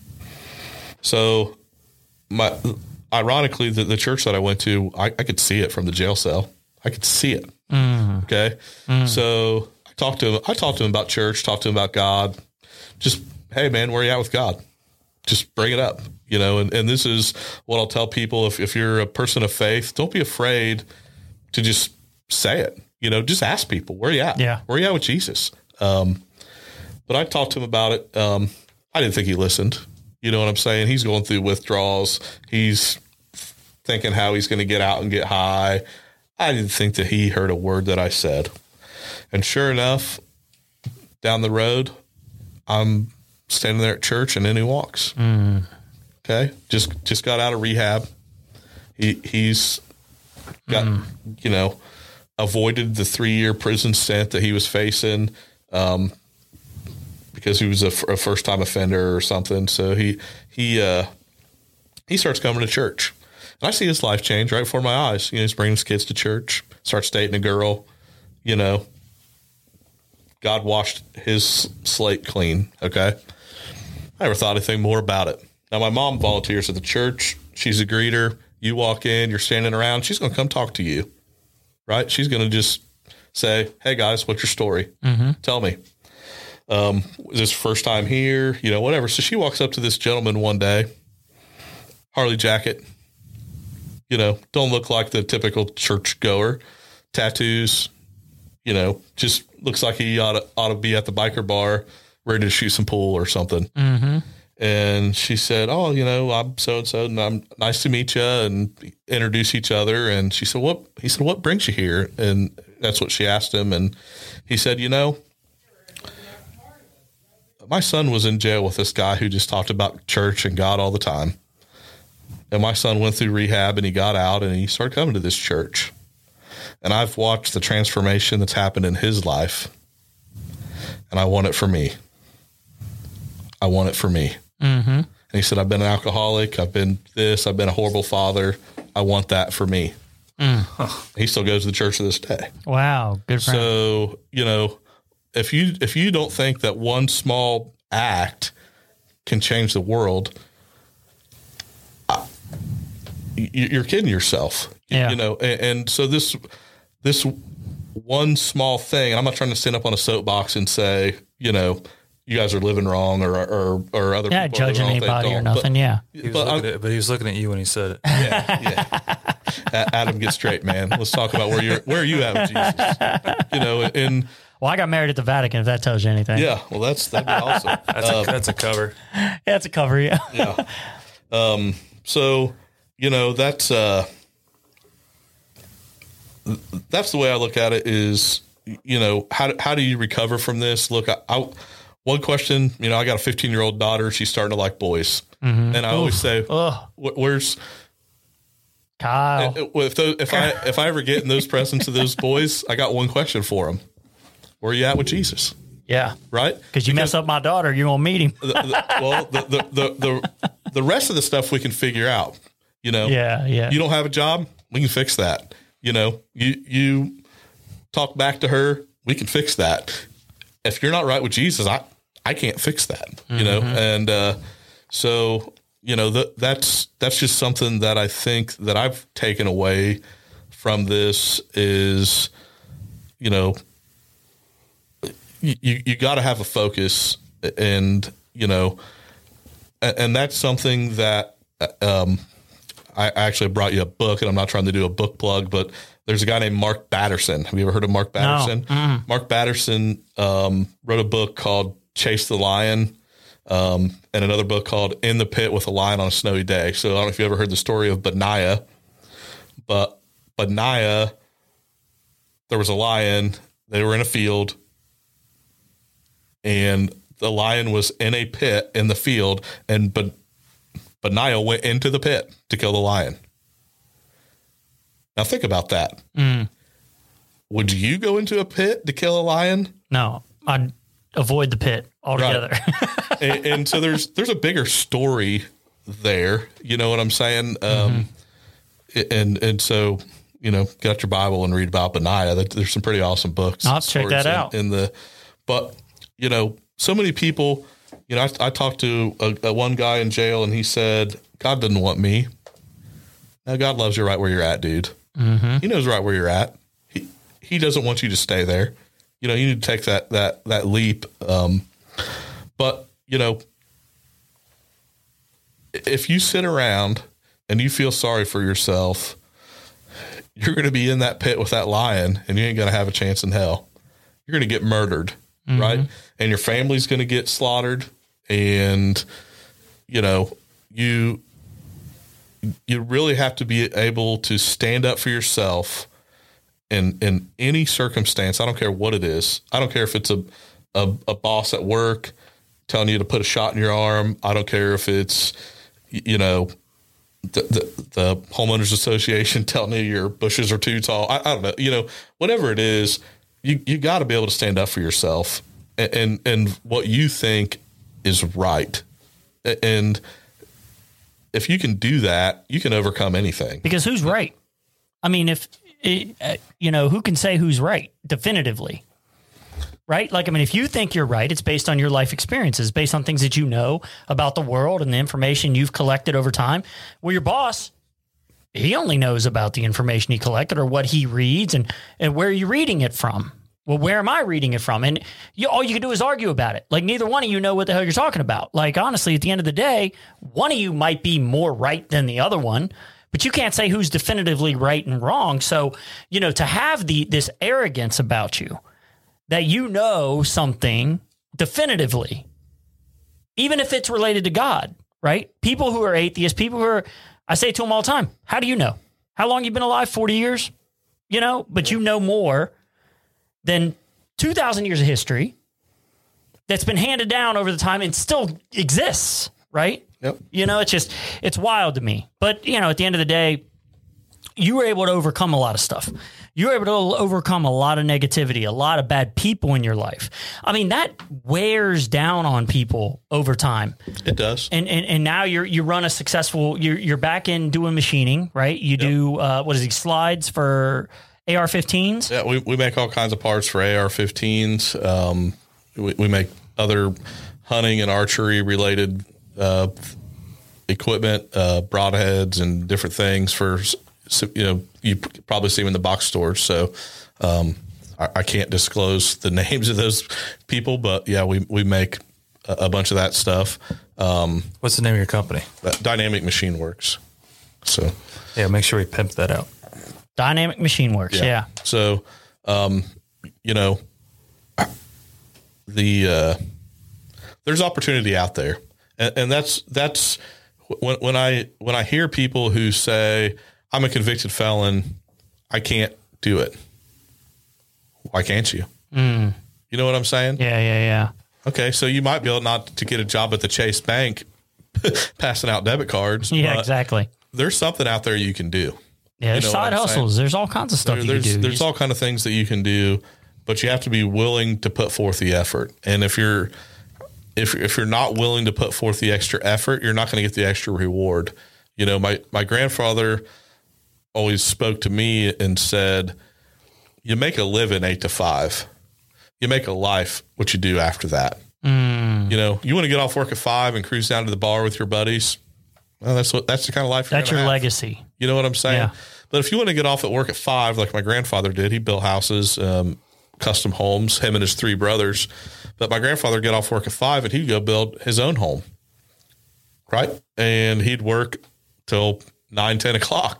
Speaker 3: so my, ironically, the, the church that I went to, I, I could see it from the jail cell. I could see it. Mm. Okay. Mm. So I talked to him, I talked to him about church, talked to him about God, just, hey man, where are you at with God? Just bring it up, you know, and, and this is what I'll tell people. If, if you're a person of faith, don't be afraid to just say it, you know, just ask people, where are you at?
Speaker 1: Yeah.
Speaker 3: Where are you at with Jesus? Um, but I talked to him about it. Um, I didn't think he listened. You know what I'm saying? He's going through withdrawals. He's thinking how he's going to get out and get high. I didn't think that he heard a word that I said. And sure enough, down the road, I'm standing there at church and in he walks. Mm. Okay. Just, just got out of rehab. He he's got, mm. you know, avoided the three year prison stint that he was facing, um, because he was a, f- a first time offender or something. So he, he, uh, he starts coming to church and I see his life change right before my eyes. You know, he's bringing his kids to church, starts dating a girl, you know, God washed his slate clean. Okay. I never thought anything more about it. Now, my mom volunteers at the church. She's a greeter. You walk in, you're standing around. She's going to come talk to you, right? She's going to just say, hey, guys, what's your story? Mm-hmm. Tell me. Um, is this first time here? You know, whatever. So she walks up to this gentleman one day, Harley jacket, you know, don't look like the typical church goer, tattoos, you know, just looks like he ought to, ought to be at the biker bar ready to shoot some pool or something. Mm-hmm. And she said, oh, you know, I'm so-and-so and I'm nice to meet you, and introduce each other. And she said, what, he said, what brings you here? And that's what she asked him. And he said, you know, my son was in jail with this guy who just talked about church and God all the time. And my son went through rehab and he got out and he started coming to this church. and I've watched the transformation that's happened in his life, and I want it for me. I want it for me.
Speaker 1: Mm-hmm.
Speaker 3: And he said, I've been an alcoholic. I've been this. I've been a horrible father. I want that for me. Mm. He still goes to the church to this day.
Speaker 1: Wow. Good for him.
Speaker 3: So, you know, if you, if you don't think that one small act can change the world, I, you're kidding yourself.
Speaker 1: Yeah.
Speaker 3: You know, and, and so this, this one small thing, and I'm not trying to stand up on a soapbox and say, you know, you guys are living wrong, or or, or other
Speaker 1: yeah,
Speaker 3: people
Speaker 1: judging anybody or nothing.
Speaker 3: But,
Speaker 1: yeah,
Speaker 2: He was
Speaker 3: but,
Speaker 2: looking at, but he was looking at you when he said it.
Speaker 3: yeah, yeah. Adam, get straight, man. Let's talk about where you're where are you at with Jesus. You know, and
Speaker 1: well, I got married at the Vatican. If that tells you anything.
Speaker 3: yeah, well, that's that'd be awesome.
Speaker 2: That's,
Speaker 3: Um,
Speaker 2: a, that's a cover.
Speaker 1: yeah, it's a cover. Yeah.
Speaker 3: yeah. Um. So, you know, that's uh, that's the way I look at it. Is, you know, how how do you recover from this? Look, I. I One question, you know, I got a fifteen year old daughter. She's starting to like boys. Mm-hmm. And I always
Speaker 1: Oof.
Speaker 3: say,
Speaker 1: Ugh.
Speaker 3: where's
Speaker 1: Kyle?
Speaker 3: if those, if I, if I ever get in those presence of those boys, I got one question for them. Where are you at with Jesus?
Speaker 1: Yeah.
Speaker 3: Right.
Speaker 1: Because you mess up my daughter, you're going to meet him.
Speaker 3: the, the, well, the, the, the, the, the rest of the stuff we can figure out, you know,
Speaker 1: Yeah. Yeah.
Speaker 3: you don't have a job. We can fix that. You know, you, you talk back to her. We can fix that. If you're not right with Jesus, I, I can't fix that, you know?
Speaker 1: Mm-hmm.
Speaker 3: And, uh, so, you know, that that's, that's just something that I think that I've taken away from this is, you know, you, you, you got to have a focus, and, you know, and, and that's something that, um, I actually brought you a book, and I'm not trying to do a book plug, but there's a guy named Mark Batterson. Have you ever heard of Mark Batterson?
Speaker 1: No. Mm.
Speaker 3: Mark Batterson um, wrote a book called Chase the Lion, um, and another book called In the Pit with a Lion on a Snowy Day. So I don't know if you ever heard the story of Benaiah, but Benaiah, there was a lion. They were in a field, and the lion was in a pit in the field, and but Benaiah went into the pit to kill the lion. Now think about that.
Speaker 1: Mm.
Speaker 3: Would you go into a pit to kill a lion?
Speaker 1: No, I'd avoid the pit altogether.
Speaker 3: Right. and, and so there's there's a bigger story there. You know what I'm saying? Um, mm-hmm. And and so, you know, get out your Bible and read about Benaiah. There's some pretty awesome books.
Speaker 1: I'll check that
Speaker 3: in,
Speaker 1: out.
Speaker 3: In the, but you know, so many people. You know, I, I talked to a, a one guy in jail, and he said, "God didn't want me." Now, God loves you right where you're at, dude.
Speaker 1: Mm-hmm.
Speaker 3: He knows right where you're at. He he doesn't want you to stay there. You know, you need to take that that that leap. Um, but you know, if you sit around and you feel sorry for yourself, you're going to be in that pit with that lion, and you ain't going to have a chance in hell. You're going to get murdered, mm-hmm. right? And your family's going to get slaughtered, and you know, you. You really have to be able to stand up for yourself in in any circumstance. I don't care what it is. I don't care if it's a, a, a boss at work telling you to put a shot in your arm. I don't care if it's, you know, the, the, the homeowners association telling you your bushes are too tall. I, I don't know, you know, whatever it is, you, you got to be able to stand up for yourself and, and, and what you think is right. And if you can do that, you can overcome anything.
Speaker 1: Because who's right? I mean, if, it, you know, who can say who's right definitively? Right? Like, I mean, if you think you're right, it's based on your life experiences, based on things that you know about the world and the information you've collected over time. Well, your boss, he only knows about the information he collected or what he reads, and, and where are you reading it from? Well, where am I reading it from? And you, all you can do is argue about it. Like, neither one of you know what the hell you're talking about. Like, honestly, at the end of the day, one of you might be more right than the other one, but you can't say who's definitively right and wrong. So, you know, to have the this arrogance about you that you know something definitively, even if it's related to God, right? People who are atheists, people who are, I say to them all the time, how do you know? How long you been alive? forty years? You know, but you know more than two thousand years of history that's been handed down over the time and still exists, right?
Speaker 3: Yep.
Speaker 1: You know, it's just, it's wild to me. But, you know, at the end of the day, you were able to overcome a lot of stuff. You were able to overcome a lot of negativity, a lot of bad people in your life. I mean, that wears down on people over time.
Speaker 3: It does.
Speaker 1: And and, and now you're you run a successful. You're you're back in doing machining, right? You yep. do uh, what is it? Slides for A R fifteens.
Speaker 3: Yeah, we we make all kinds of parts for A R fifteens. Um, we, we make other hunting and archery related uh, equipment, uh, broadheads and different things for, you know, you probably see them in the box stores. So um, I, I can't disclose the names of those people, but yeah, we, we make a, a bunch of that stuff. Um,
Speaker 2: What's the name of your company?
Speaker 3: Dynamic Machine Works. So
Speaker 2: yeah, make sure we pimp that out.
Speaker 1: Dynamic Machine Works. Yeah. yeah.
Speaker 3: So, um, you know, the, uh, there's opportunity out there. And, and that's, that's when, when I, when I hear people who say, I'm a convicted felon, I can't do it. Why can't you?
Speaker 1: Mm.
Speaker 3: You know what I'm saying?
Speaker 1: Yeah, yeah, yeah.
Speaker 3: Okay. So you might be able not to get a job at the Chase Bank passing out debit cards.
Speaker 1: Yeah, exactly.
Speaker 3: There's something out there you can do.
Speaker 1: Yeah, there's
Speaker 3: you know
Speaker 1: side hustles. Saying? There's all kinds of stuff
Speaker 3: there,
Speaker 1: you
Speaker 3: there's,
Speaker 1: can do.
Speaker 3: There's
Speaker 1: just,
Speaker 3: all kinds of things that you can do, but you have to be willing to put forth the effort. And if you're if if you're not willing to put forth the extra effort, you're not going to get the extra reward. You know, my my grandfather always spoke to me and said, "You make a living eight to five. You make a life what you do after that."
Speaker 1: Mm.
Speaker 3: You know, you want to get off work at five and cruise down to the bar with your buddies. Well, that's what that's the kind of life you're
Speaker 1: that's your
Speaker 3: have.
Speaker 1: legacy.
Speaker 3: You know what I'm saying?
Speaker 1: Yeah.
Speaker 3: But if you want to get off at work at five, like my grandfather did, he built houses, um, custom homes, him and his three brothers. But my grandfather would get off work at five and he'd go build his own home. Right. And he'd work till nine, ten o'clock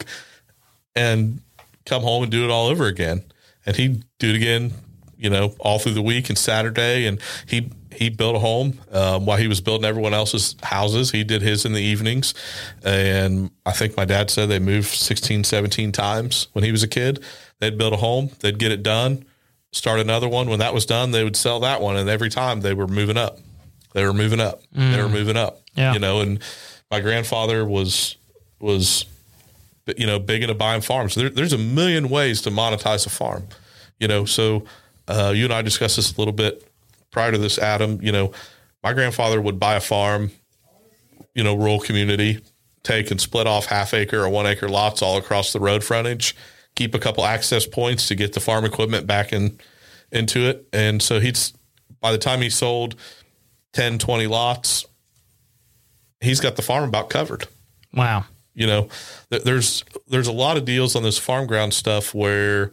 Speaker 3: and come home and do it all over again. And he'd do it again, you know, all through the week and Saturday. And he, he built a home um, while he was building everyone else's houses. He did his in the evenings. And I think my dad said they moved sixteen, seventeen times when he was a kid. They'd build a home. They'd get it done, start another one. When that was done, they would sell that one. And every time they were moving up, they were moving up, mm. they were moving up,
Speaker 1: yeah.
Speaker 3: you know, and my grandfather was, was, you know, big into buying farms. There, there's a million ways to monetize a farm, you know? So uh, you and I discussed this a little bit prior to this, Adam. You know, my grandfather would buy a farm, you know, rural community, take and split off half acre or one acre lots all across the road frontage, keep a couple access points to get the farm equipment back in, into it. And so he'd, by the time he sold ten, twenty lots, he's got the farm about covered.
Speaker 1: Wow.
Speaker 3: You know, th- there's, there's a lot of deals on this farm ground stuff where,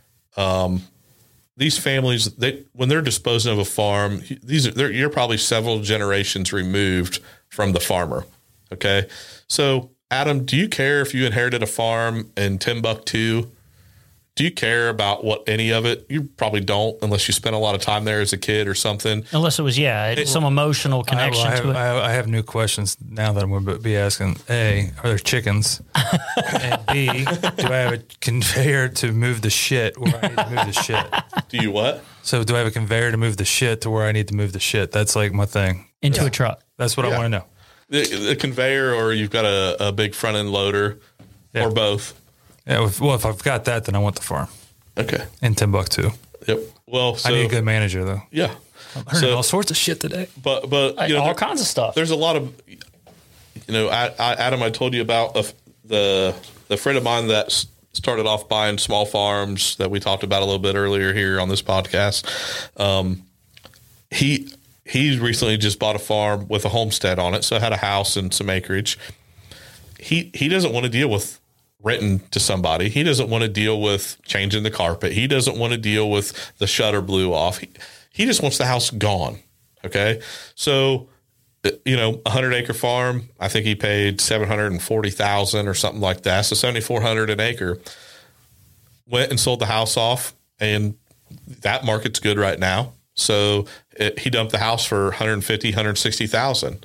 Speaker 3: um, these families, they when they're disposing of a farm, these are they're, you're probably several generations removed from the farmer. Okay, so Adam, do you care if you inherited a farm in Timbuktu? Do you care about what any of it? You probably don't, unless you spent a lot of time there as a kid or something.
Speaker 1: Unless it was, yeah, it, some emotional connection
Speaker 2: I, well, I have,
Speaker 1: to it.
Speaker 2: I have, I have new questions now that I'm going to be asking. A, are there chickens? And B, do I have a conveyor to move the shit where I need to move the shit?
Speaker 3: Do you what?
Speaker 2: So do I have a conveyor to move the shit to where I need to move the shit? That's like my thing.
Speaker 1: Into
Speaker 2: yeah.
Speaker 1: a truck.
Speaker 2: That's what
Speaker 3: yeah.
Speaker 2: I want to know.
Speaker 3: The, the conveyor, or you've got a, a big front end loader, yeah. or both.
Speaker 2: Yeah. If, well, if I've got that, then I want the farm.
Speaker 3: Okay.
Speaker 2: In Timbuktu.
Speaker 3: Yep. Well, so,
Speaker 2: I need a good manager though.
Speaker 3: Yeah.
Speaker 2: I'm learning so, all sorts of shit today.
Speaker 3: But, but, you know,
Speaker 1: all
Speaker 3: there,
Speaker 1: kinds of stuff.
Speaker 3: There's a lot of, you know, I, I, Adam, I told you about a, the, the friend of mine that started off buying small farms that we talked about a little bit earlier here on this podcast. Um, he, he recently just bought a farm with a homestead on it. So it had a house and some acreage. He, he doesn't want to deal with renting to somebody. He doesn't want to deal with changing the carpet. He doesn't want to deal with the shutter blew off. He, he just wants the house gone. Okay. So, you know, a hundred acre farm, I think he paid seven hundred forty thousand or something like that. So seventy-four hundred an acre. Went and sold the house off, and that market's good right now. So it, he dumped the house for one hundred fifty, one hundred sixty thousand.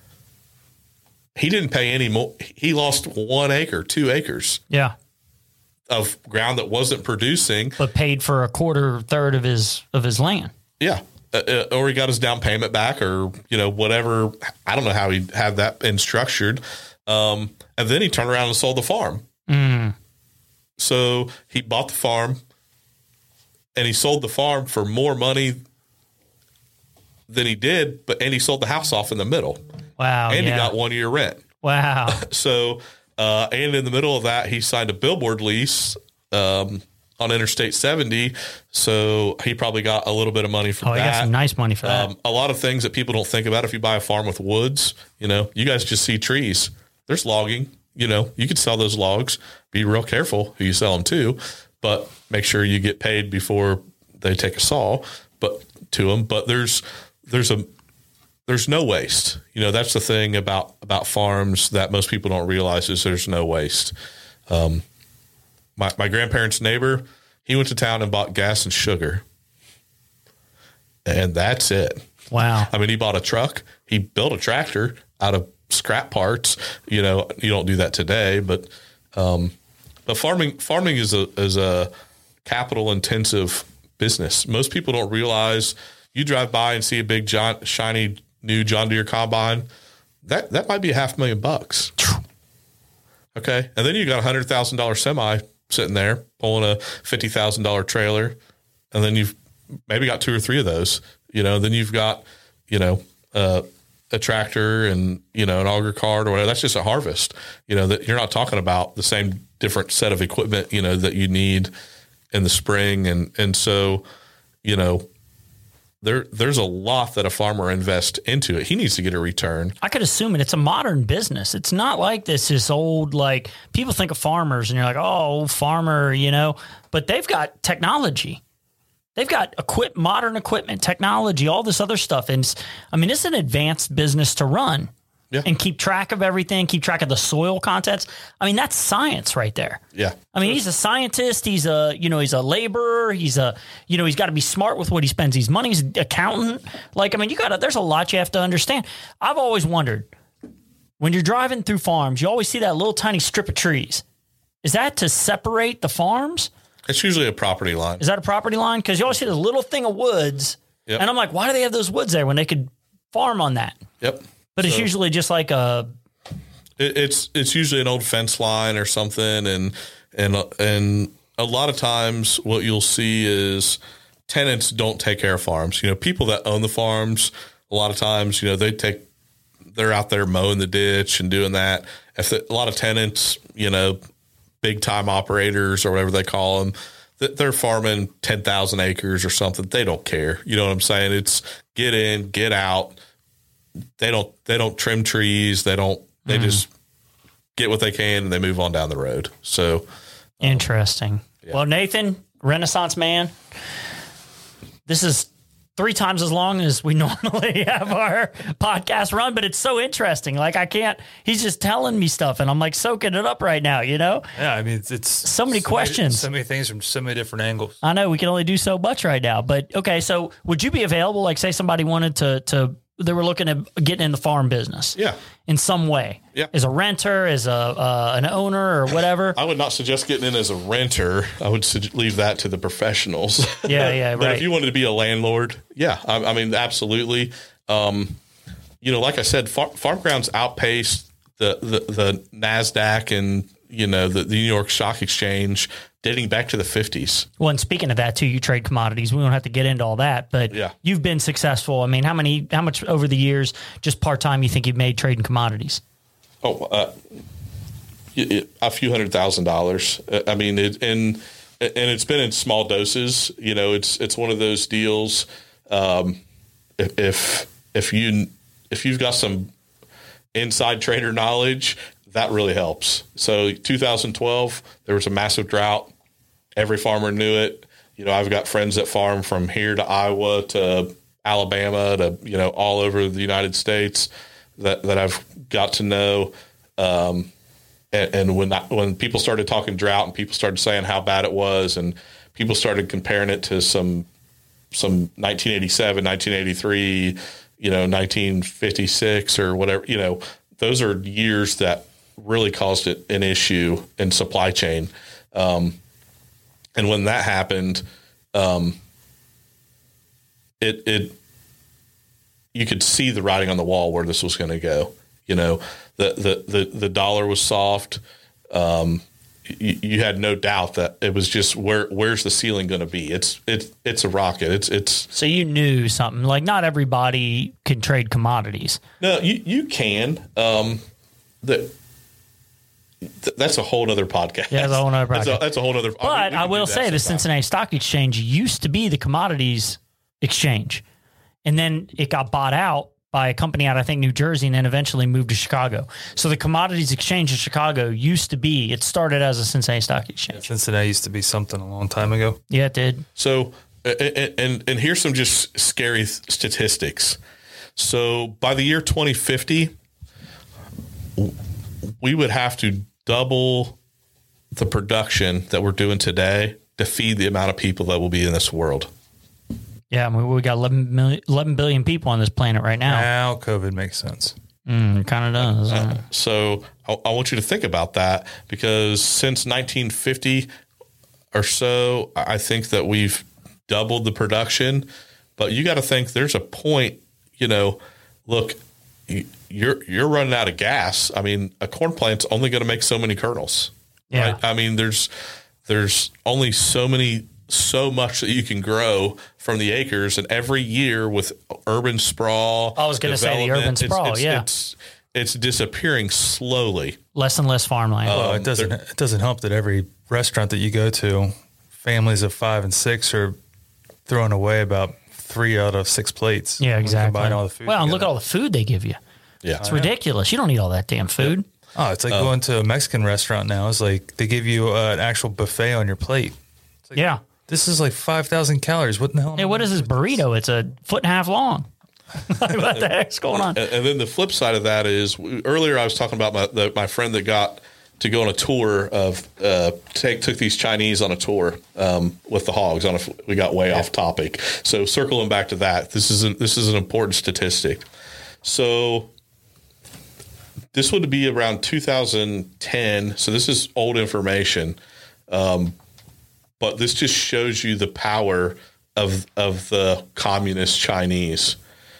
Speaker 3: He didn't pay any more. He lost one acre, two acres.
Speaker 1: Yeah.
Speaker 3: Of ground that wasn't producing,
Speaker 1: but paid for a quarter, third of his of his land.
Speaker 3: Yeah, uh, or he got his down payment back, or you know whatever. I don't know how he had that been structured. Um, and then he turned around and sold the farm.
Speaker 1: Mm.
Speaker 3: So he bought the farm and he sold the farm for more money than he did, but and he sold the house off in the middle.
Speaker 1: Wow.
Speaker 3: And
Speaker 1: yeah.
Speaker 3: he got one year rent.
Speaker 1: Wow.
Speaker 3: So, uh, and in the middle of that, he signed a billboard lease um, on Interstate seventy. So he probably got a little bit of money from
Speaker 1: oh,
Speaker 3: that.
Speaker 1: he got some nice money for that.
Speaker 3: Um, a lot of things that people don't think about. If you buy a farm with woods, you know, you guys just see trees. There's logging. You know, you could sell those logs. Be real careful who you sell them to, but make sure you get paid before they take a saw. But to them, but there's there's a there's no waste. You know, that's the thing about about farms that most people don't realize is there's no waste. Um, my my grandparents' neighbor, he went to town and bought gas and sugar, and that's it.
Speaker 1: Wow.
Speaker 3: I mean, he bought a truck. He built a tractor out of scrap parts. You know, you don't do that today, but um, but farming farming is a is a capital intensive business. Most people don't realize. You drive by and see a big John, shiny new John Deere combine. That that might be a half million bucks. Okay, and then you got a hundred thousand dollar semi sitting there pulling a fifty thousand dollar trailer, and then you've maybe got two or three of those. You know, then you've got you know uh, a tractor and you know an auger cart or whatever. That's just a harvest. You know that you're not talking about the same different set of equipment. You know that you need in the spring, and and so you know. There, there's a lot that a farmer invests into it. He needs to get a return.
Speaker 1: I could assume it. It's a modern business. It's not like this, this old, like people think of farmers and you're like, oh, farmer, you know, but they've got technology. They've got equip, modern equipment, technology, all this other stuff. And I mean, it's an advanced business to run. Yeah. And keep track of everything, keep track of the soil contents. I mean, that's science right there.
Speaker 3: Yeah.
Speaker 1: I mean, he's a scientist. He's a, you know, he's a laborer. He's a, you know, he's got to be smart with what he spends his money. He's an accountant. Like, I mean, you got to, there's a lot you have to understand. I've always wondered when you're driving through farms, you always see that little tiny strip of trees. Is that to separate the farms?
Speaker 3: It's usually a property line.
Speaker 1: Is that a property line? Because you always see this little thing of woods. Yep. And I'm like, why do they have those woods there when they could farm on that?
Speaker 3: Yep.
Speaker 1: But so, it's usually just like a.
Speaker 3: It, it's it's usually an old fence line or something, and and and a lot of times what you'll see is tenants don't take care of farms. You know, people that own the farms, a lot of times, you know, they take they're out there mowing the ditch and doing that. If the, a lot of tenants, you know, big time operators or whatever they call them, that they're farming ten thousand acres or something. They don't care. You know what I'm saying? It's get in, get out. They don't, they don't trim trees. They don't, they mm. just get what they can and they move on down the road. So um,
Speaker 1: interesting. Yeah. Well, Nathan, Renaissance man, this is three times as long as we normally have our podcast run, but it's so interesting. Like I can't, he's just telling me stuff and I'm like soaking it up right now, you know?
Speaker 2: Yeah. I mean, it's, it's
Speaker 1: so many
Speaker 2: so
Speaker 1: questions,
Speaker 2: many, so many things from so many different angles.
Speaker 1: I know we can only do so much right now, but okay. So would you be available? Like say somebody wanted to, to, they were looking at getting in the farm business.
Speaker 3: Yeah.
Speaker 1: In some way.
Speaker 3: Yeah.
Speaker 1: As a renter, as a uh, an owner or whatever.
Speaker 3: I would not suggest getting in as a renter. I would su- leave that to the professionals.
Speaker 1: Yeah, yeah,
Speaker 3: but
Speaker 1: right.
Speaker 3: if you wanted to be a landlord, yeah, I, I mean, absolutely. Um, you know, like I said, far, farm grounds outpaced the, the, the NASDAQ and, you know, the, the New York Stock Exchange dating back to the fifties.
Speaker 1: Well, and speaking of that too, you trade commodities. We don't have to get into all that, but
Speaker 3: yeah.
Speaker 1: You've been successful. I mean, how many, how much over the years, just part-time, you think you've made trading commodities?
Speaker 3: Oh, uh, a few hundred thousand dollars. I mean, it, and, and it's been in small doses. You know, it's, it's one of those deals. Um, if, if you, if you've got some inside trader knowledge, that really helps. So two thousand twelve, there was a massive drought. Every farmer knew it. You know, I've got friends that farm from here to Iowa to Alabama to, you know, all over the United States that, that I've got to know. Um, and, and when that, when people started talking drought and people started saying how bad it was and people started comparing it to some, some nineteen eighty-seven, nineteen eighty-three, you know, nineteen fifty-six or whatever, you know, those are years that really caused it an issue in supply chain. Um, and when that happened, um, it, it, you could see the writing on the wall where this was going to go. You know, the, the, the, the dollar was soft. Um, you, you had no doubt that it was just where where's the ceiling going to be? It's it's it's a rocket. It's it's.
Speaker 1: So you knew something like not everybody can trade commodities.
Speaker 3: No, you you can. Um, that that's a whole other podcast.
Speaker 1: Yeah, that's a whole other podcast.
Speaker 3: That's a, that's a whole other.
Speaker 1: But I will say the Cincinnati Stock Exchange used to be the commodities exchange, and then it got bought out by a company out, I think, New Jersey, and then eventually moved to Chicago. So the Commodities Exchange in Chicago used to be, it started as a Cincinnati Stock Exchange.
Speaker 2: Yeah, Cincinnati used to be something a long time ago.
Speaker 1: Yeah, it did.
Speaker 3: So, and, and, and here's some just scary statistics. So by the year twenty fifty, we would have to double the production that we're doing today to feed the amount of people that will be in this world.
Speaker 1: Yeah, I mean, we got eleven, million, eleven billion people on this planet right now.
Speaker 2: Now COVID makes sense.
Speaker 1: Mm, it kind of does.
Speaker 3: Uh, so I, I want you to think about that, because since nineteen fifty or so, I think that we've doubled the production. But you got to think there's a point, you know, look, you're you're running out of gas. I mean, a corn plant's only going to make so many kernels.
Speaker 1: Yeah.
Speaker 3: Right? I mean, there's there's only so many so much that you can grow from the acres, and every year with urban sprawl,
Speaker 1: I was going to say the urban sprawl.
Speaker 3: It's, it's,
Speaker 1: yeah,
Speaker 3: it's, it's disappearing slowly.
Speaker 1: Less and less farmland.
Speaker 2: Oh, it doesn't. It doesn't help that every restaurant that you go to, families of five and six are throwing away about three out of six plates.
Speaker 1: Yeah, exactly.
Speaker 2: Buying all the food.
Speaker 1: Well, and look
Speaker 2: together.
Speaker 1: at all the food they give you.
Speaker 3: Yeah,
Speaker 1: It's ridiculous. You don't eat all that damn food.
Speaker 2: Oh, it's like um, going to a Mexican restaurant now. It's like they give you uh, an actual buffet on your plate. It's like,
Speaker 1: yeah.
Speaker 2: This is like five thousand calories. What in the hell?
Speaker 1: Hey, what is this burrito? It's a foot and a half long. What the heck's going on?
Speaker 3: And, and then the flip side of that is, earlier I was talking about my the, my friend that got to go on a tour of uh, take took these Chinese on a tour um, with the hogs. On a, we got way yeah. off topic. So circling back to that, this is an, this is an important statistic. So this would be around two thousand ten. So this is old information. Um, But this just shows you the power of of the communist Chinese.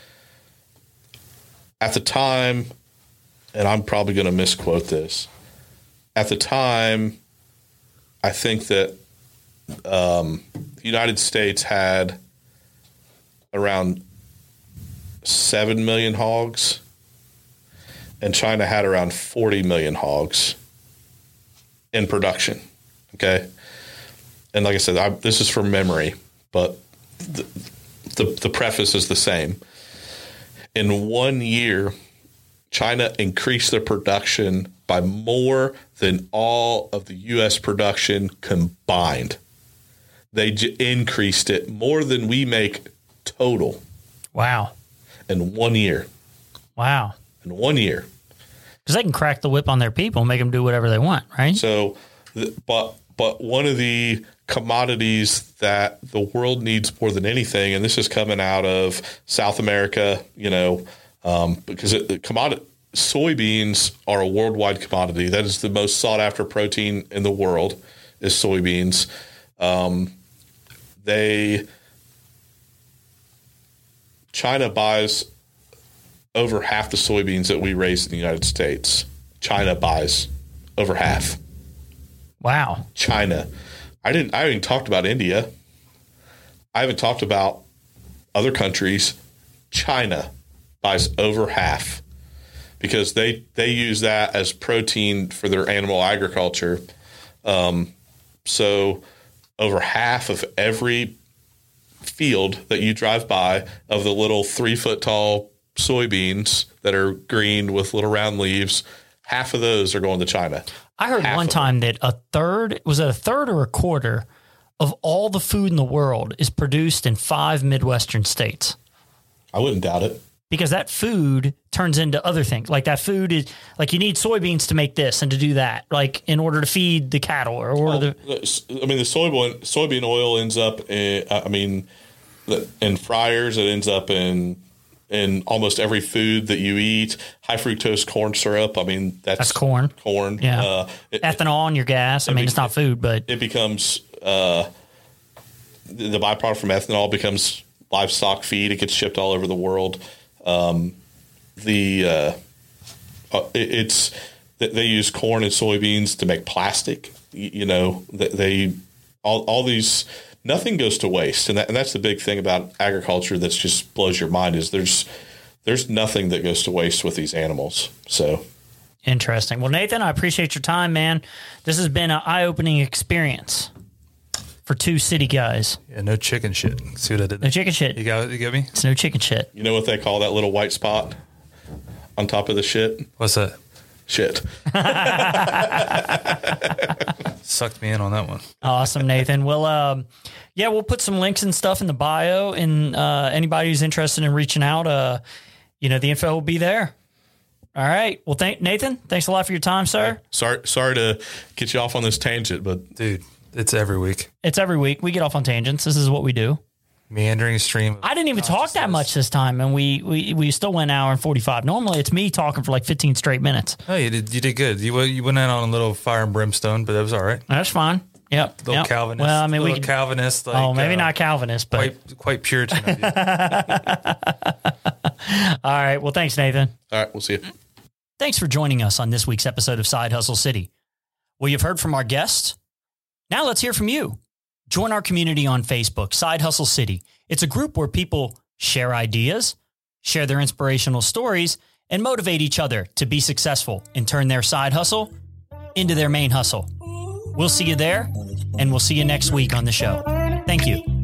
Speaker 3: At the time, and I'm probably going to misquote this, at the time, I think that um, the United States had around seven million hogs, and China had around forty million hogs in production. Okay. And like I said, I, this is from memory, but the, the the preface is the same. In one year, China increased their production by more than all of the U S production combined. They j- increased it more than we make total.
Speaker 1: Wow.
Speaker 3: In one year.
Speaker 1: Wow.
Speaker 3: In one year.
Speaker 1: Because they can crack the whip on their people and make them do whatever they want, right?
Speaker 3: So, but but one of the commodities that the world needs more than anything, and this is coming out of South America, you know, um, because it, commodity soybeans are a worldwide commodity. That is the most sought after protein in the world, is soybeans. Um, they China buys over half the soybeans that we raise in the United States. China buys over half.
Speaker 1: Wow.
Speaker 3: China. I didn't. I haven't talked about India. I haven't talked about other countries. China buys over half because they they use that as protein for their animal agriculture. Um, so over half of every field that you drive by of the little three foot tall soybeans that are green with little round leaves, half of those are going to China.
Speaker 1: I heard
Speaker 3: Half
Speaker 1: one time that a third, was it a third or a quarter of all the food in the world is produced in five Midwestern states?
Speaker 3: I wouldn't doubt it.
Speaker 1: Because that food turns into other things. Like that food is, like you need soybeans to make this and to do that, like in order to feed the cattle or, or
Speaker 3: well,
Speaker 1: the.
Speaker 3: I mean, the soybean, soybean oil ends up in, I mean, in fryers, it ends up in in almost every food that you eat. High fructose corn syrup. I mean, that's,
Speaker 1: that's corn.
Speaker 3: Corn.
Speaker 1: Yeah.
Speaker 3: Uh, it,
Speaker 1: Ethanol in your gas. I mean,
Speaker 3: be,
Speaker 1: it's not food, but
Speaker 3: it becomes uh, the, the byproduct from ethanol becomes livestock feed. It gets shipped all over the world. Um, the uh, uh, it, it's they, they use corn and soybeans to make plastic. You, you know, they, they all all these nothing goes to waste, and that, and that's the big thing about agriculture that's just blows your mind is there's there's nothing that goes to waste with these animals. So.
Speaker 1: Interesting. Well, Nathan, I appreciate your time, man. This has been an eye-opening experience for two city guys.
Speaker 2: Yeah, no chicken shit. See what I did there?
Speaker 1: No chicken shit.
Speaker 2: You got you get me?
Speaker 1: It's no chicken shit.
Speaker 3: You know what they call that little white spot on top of the shit?
Speaker 2: What's that?
Speaker 3: Shit.
Speaker 2: Sucked me in on that one.
Speaker 1: Awesome, Nathan. Well, um, yeah, we'll put some links and stuff in the bio, and uh, anybody who's interested in reaching out, uh, you know, the info will be there. All right. Well, thank Nathan. Thanks a lot for your time, sir.
Speaker 3: Sorry, sorry to get you off on this tangent, but
Speaker 2: Dude, it's every week.
Speaker 1: It's every week. We get off on tangents. This is what we do.
Speaker 2: Meandering stream.
Speaker 1: I didn't even talk that much this time, and we, we, we still went an hour and forty-five. Normally, it's me talking for like fifteen straight minutes.
Speaker 2: Oh, you did you did good. You went- you went in on a little fire and brimstone, but that was all right.
Speaker 1: That's fine. Yep.
Speaker 2: Little
Speaker 1: yep.
Speaker 2: Calvinist.
Speaker 1: Well, I mean, we
Speaker 2: little
Speaker 1: could,
Speaker 2: Calvinist. Like,
Speaker 1: oh, maybe
Speaker 2: uh,
Speaker 1: not Calvinist, but
Speaker 2: quite quite Puritan of you.
Speaker 1: all right. Well, thanks, Nathan.
Speaker 3: all right, we'll see you.
Speaker 1: Thanks for joining us on this week's episode of Side Hustle City. Well, you've heard from our guests. Now let's hear from you. Join our community on Facebook, Side Hustle City. It's a group where people share ideas, share their inspirational stories, and motivate each other to be successful and turn their side hustle into their main hustle. We'll see you there, and we'll see you next week on the show. Thank you.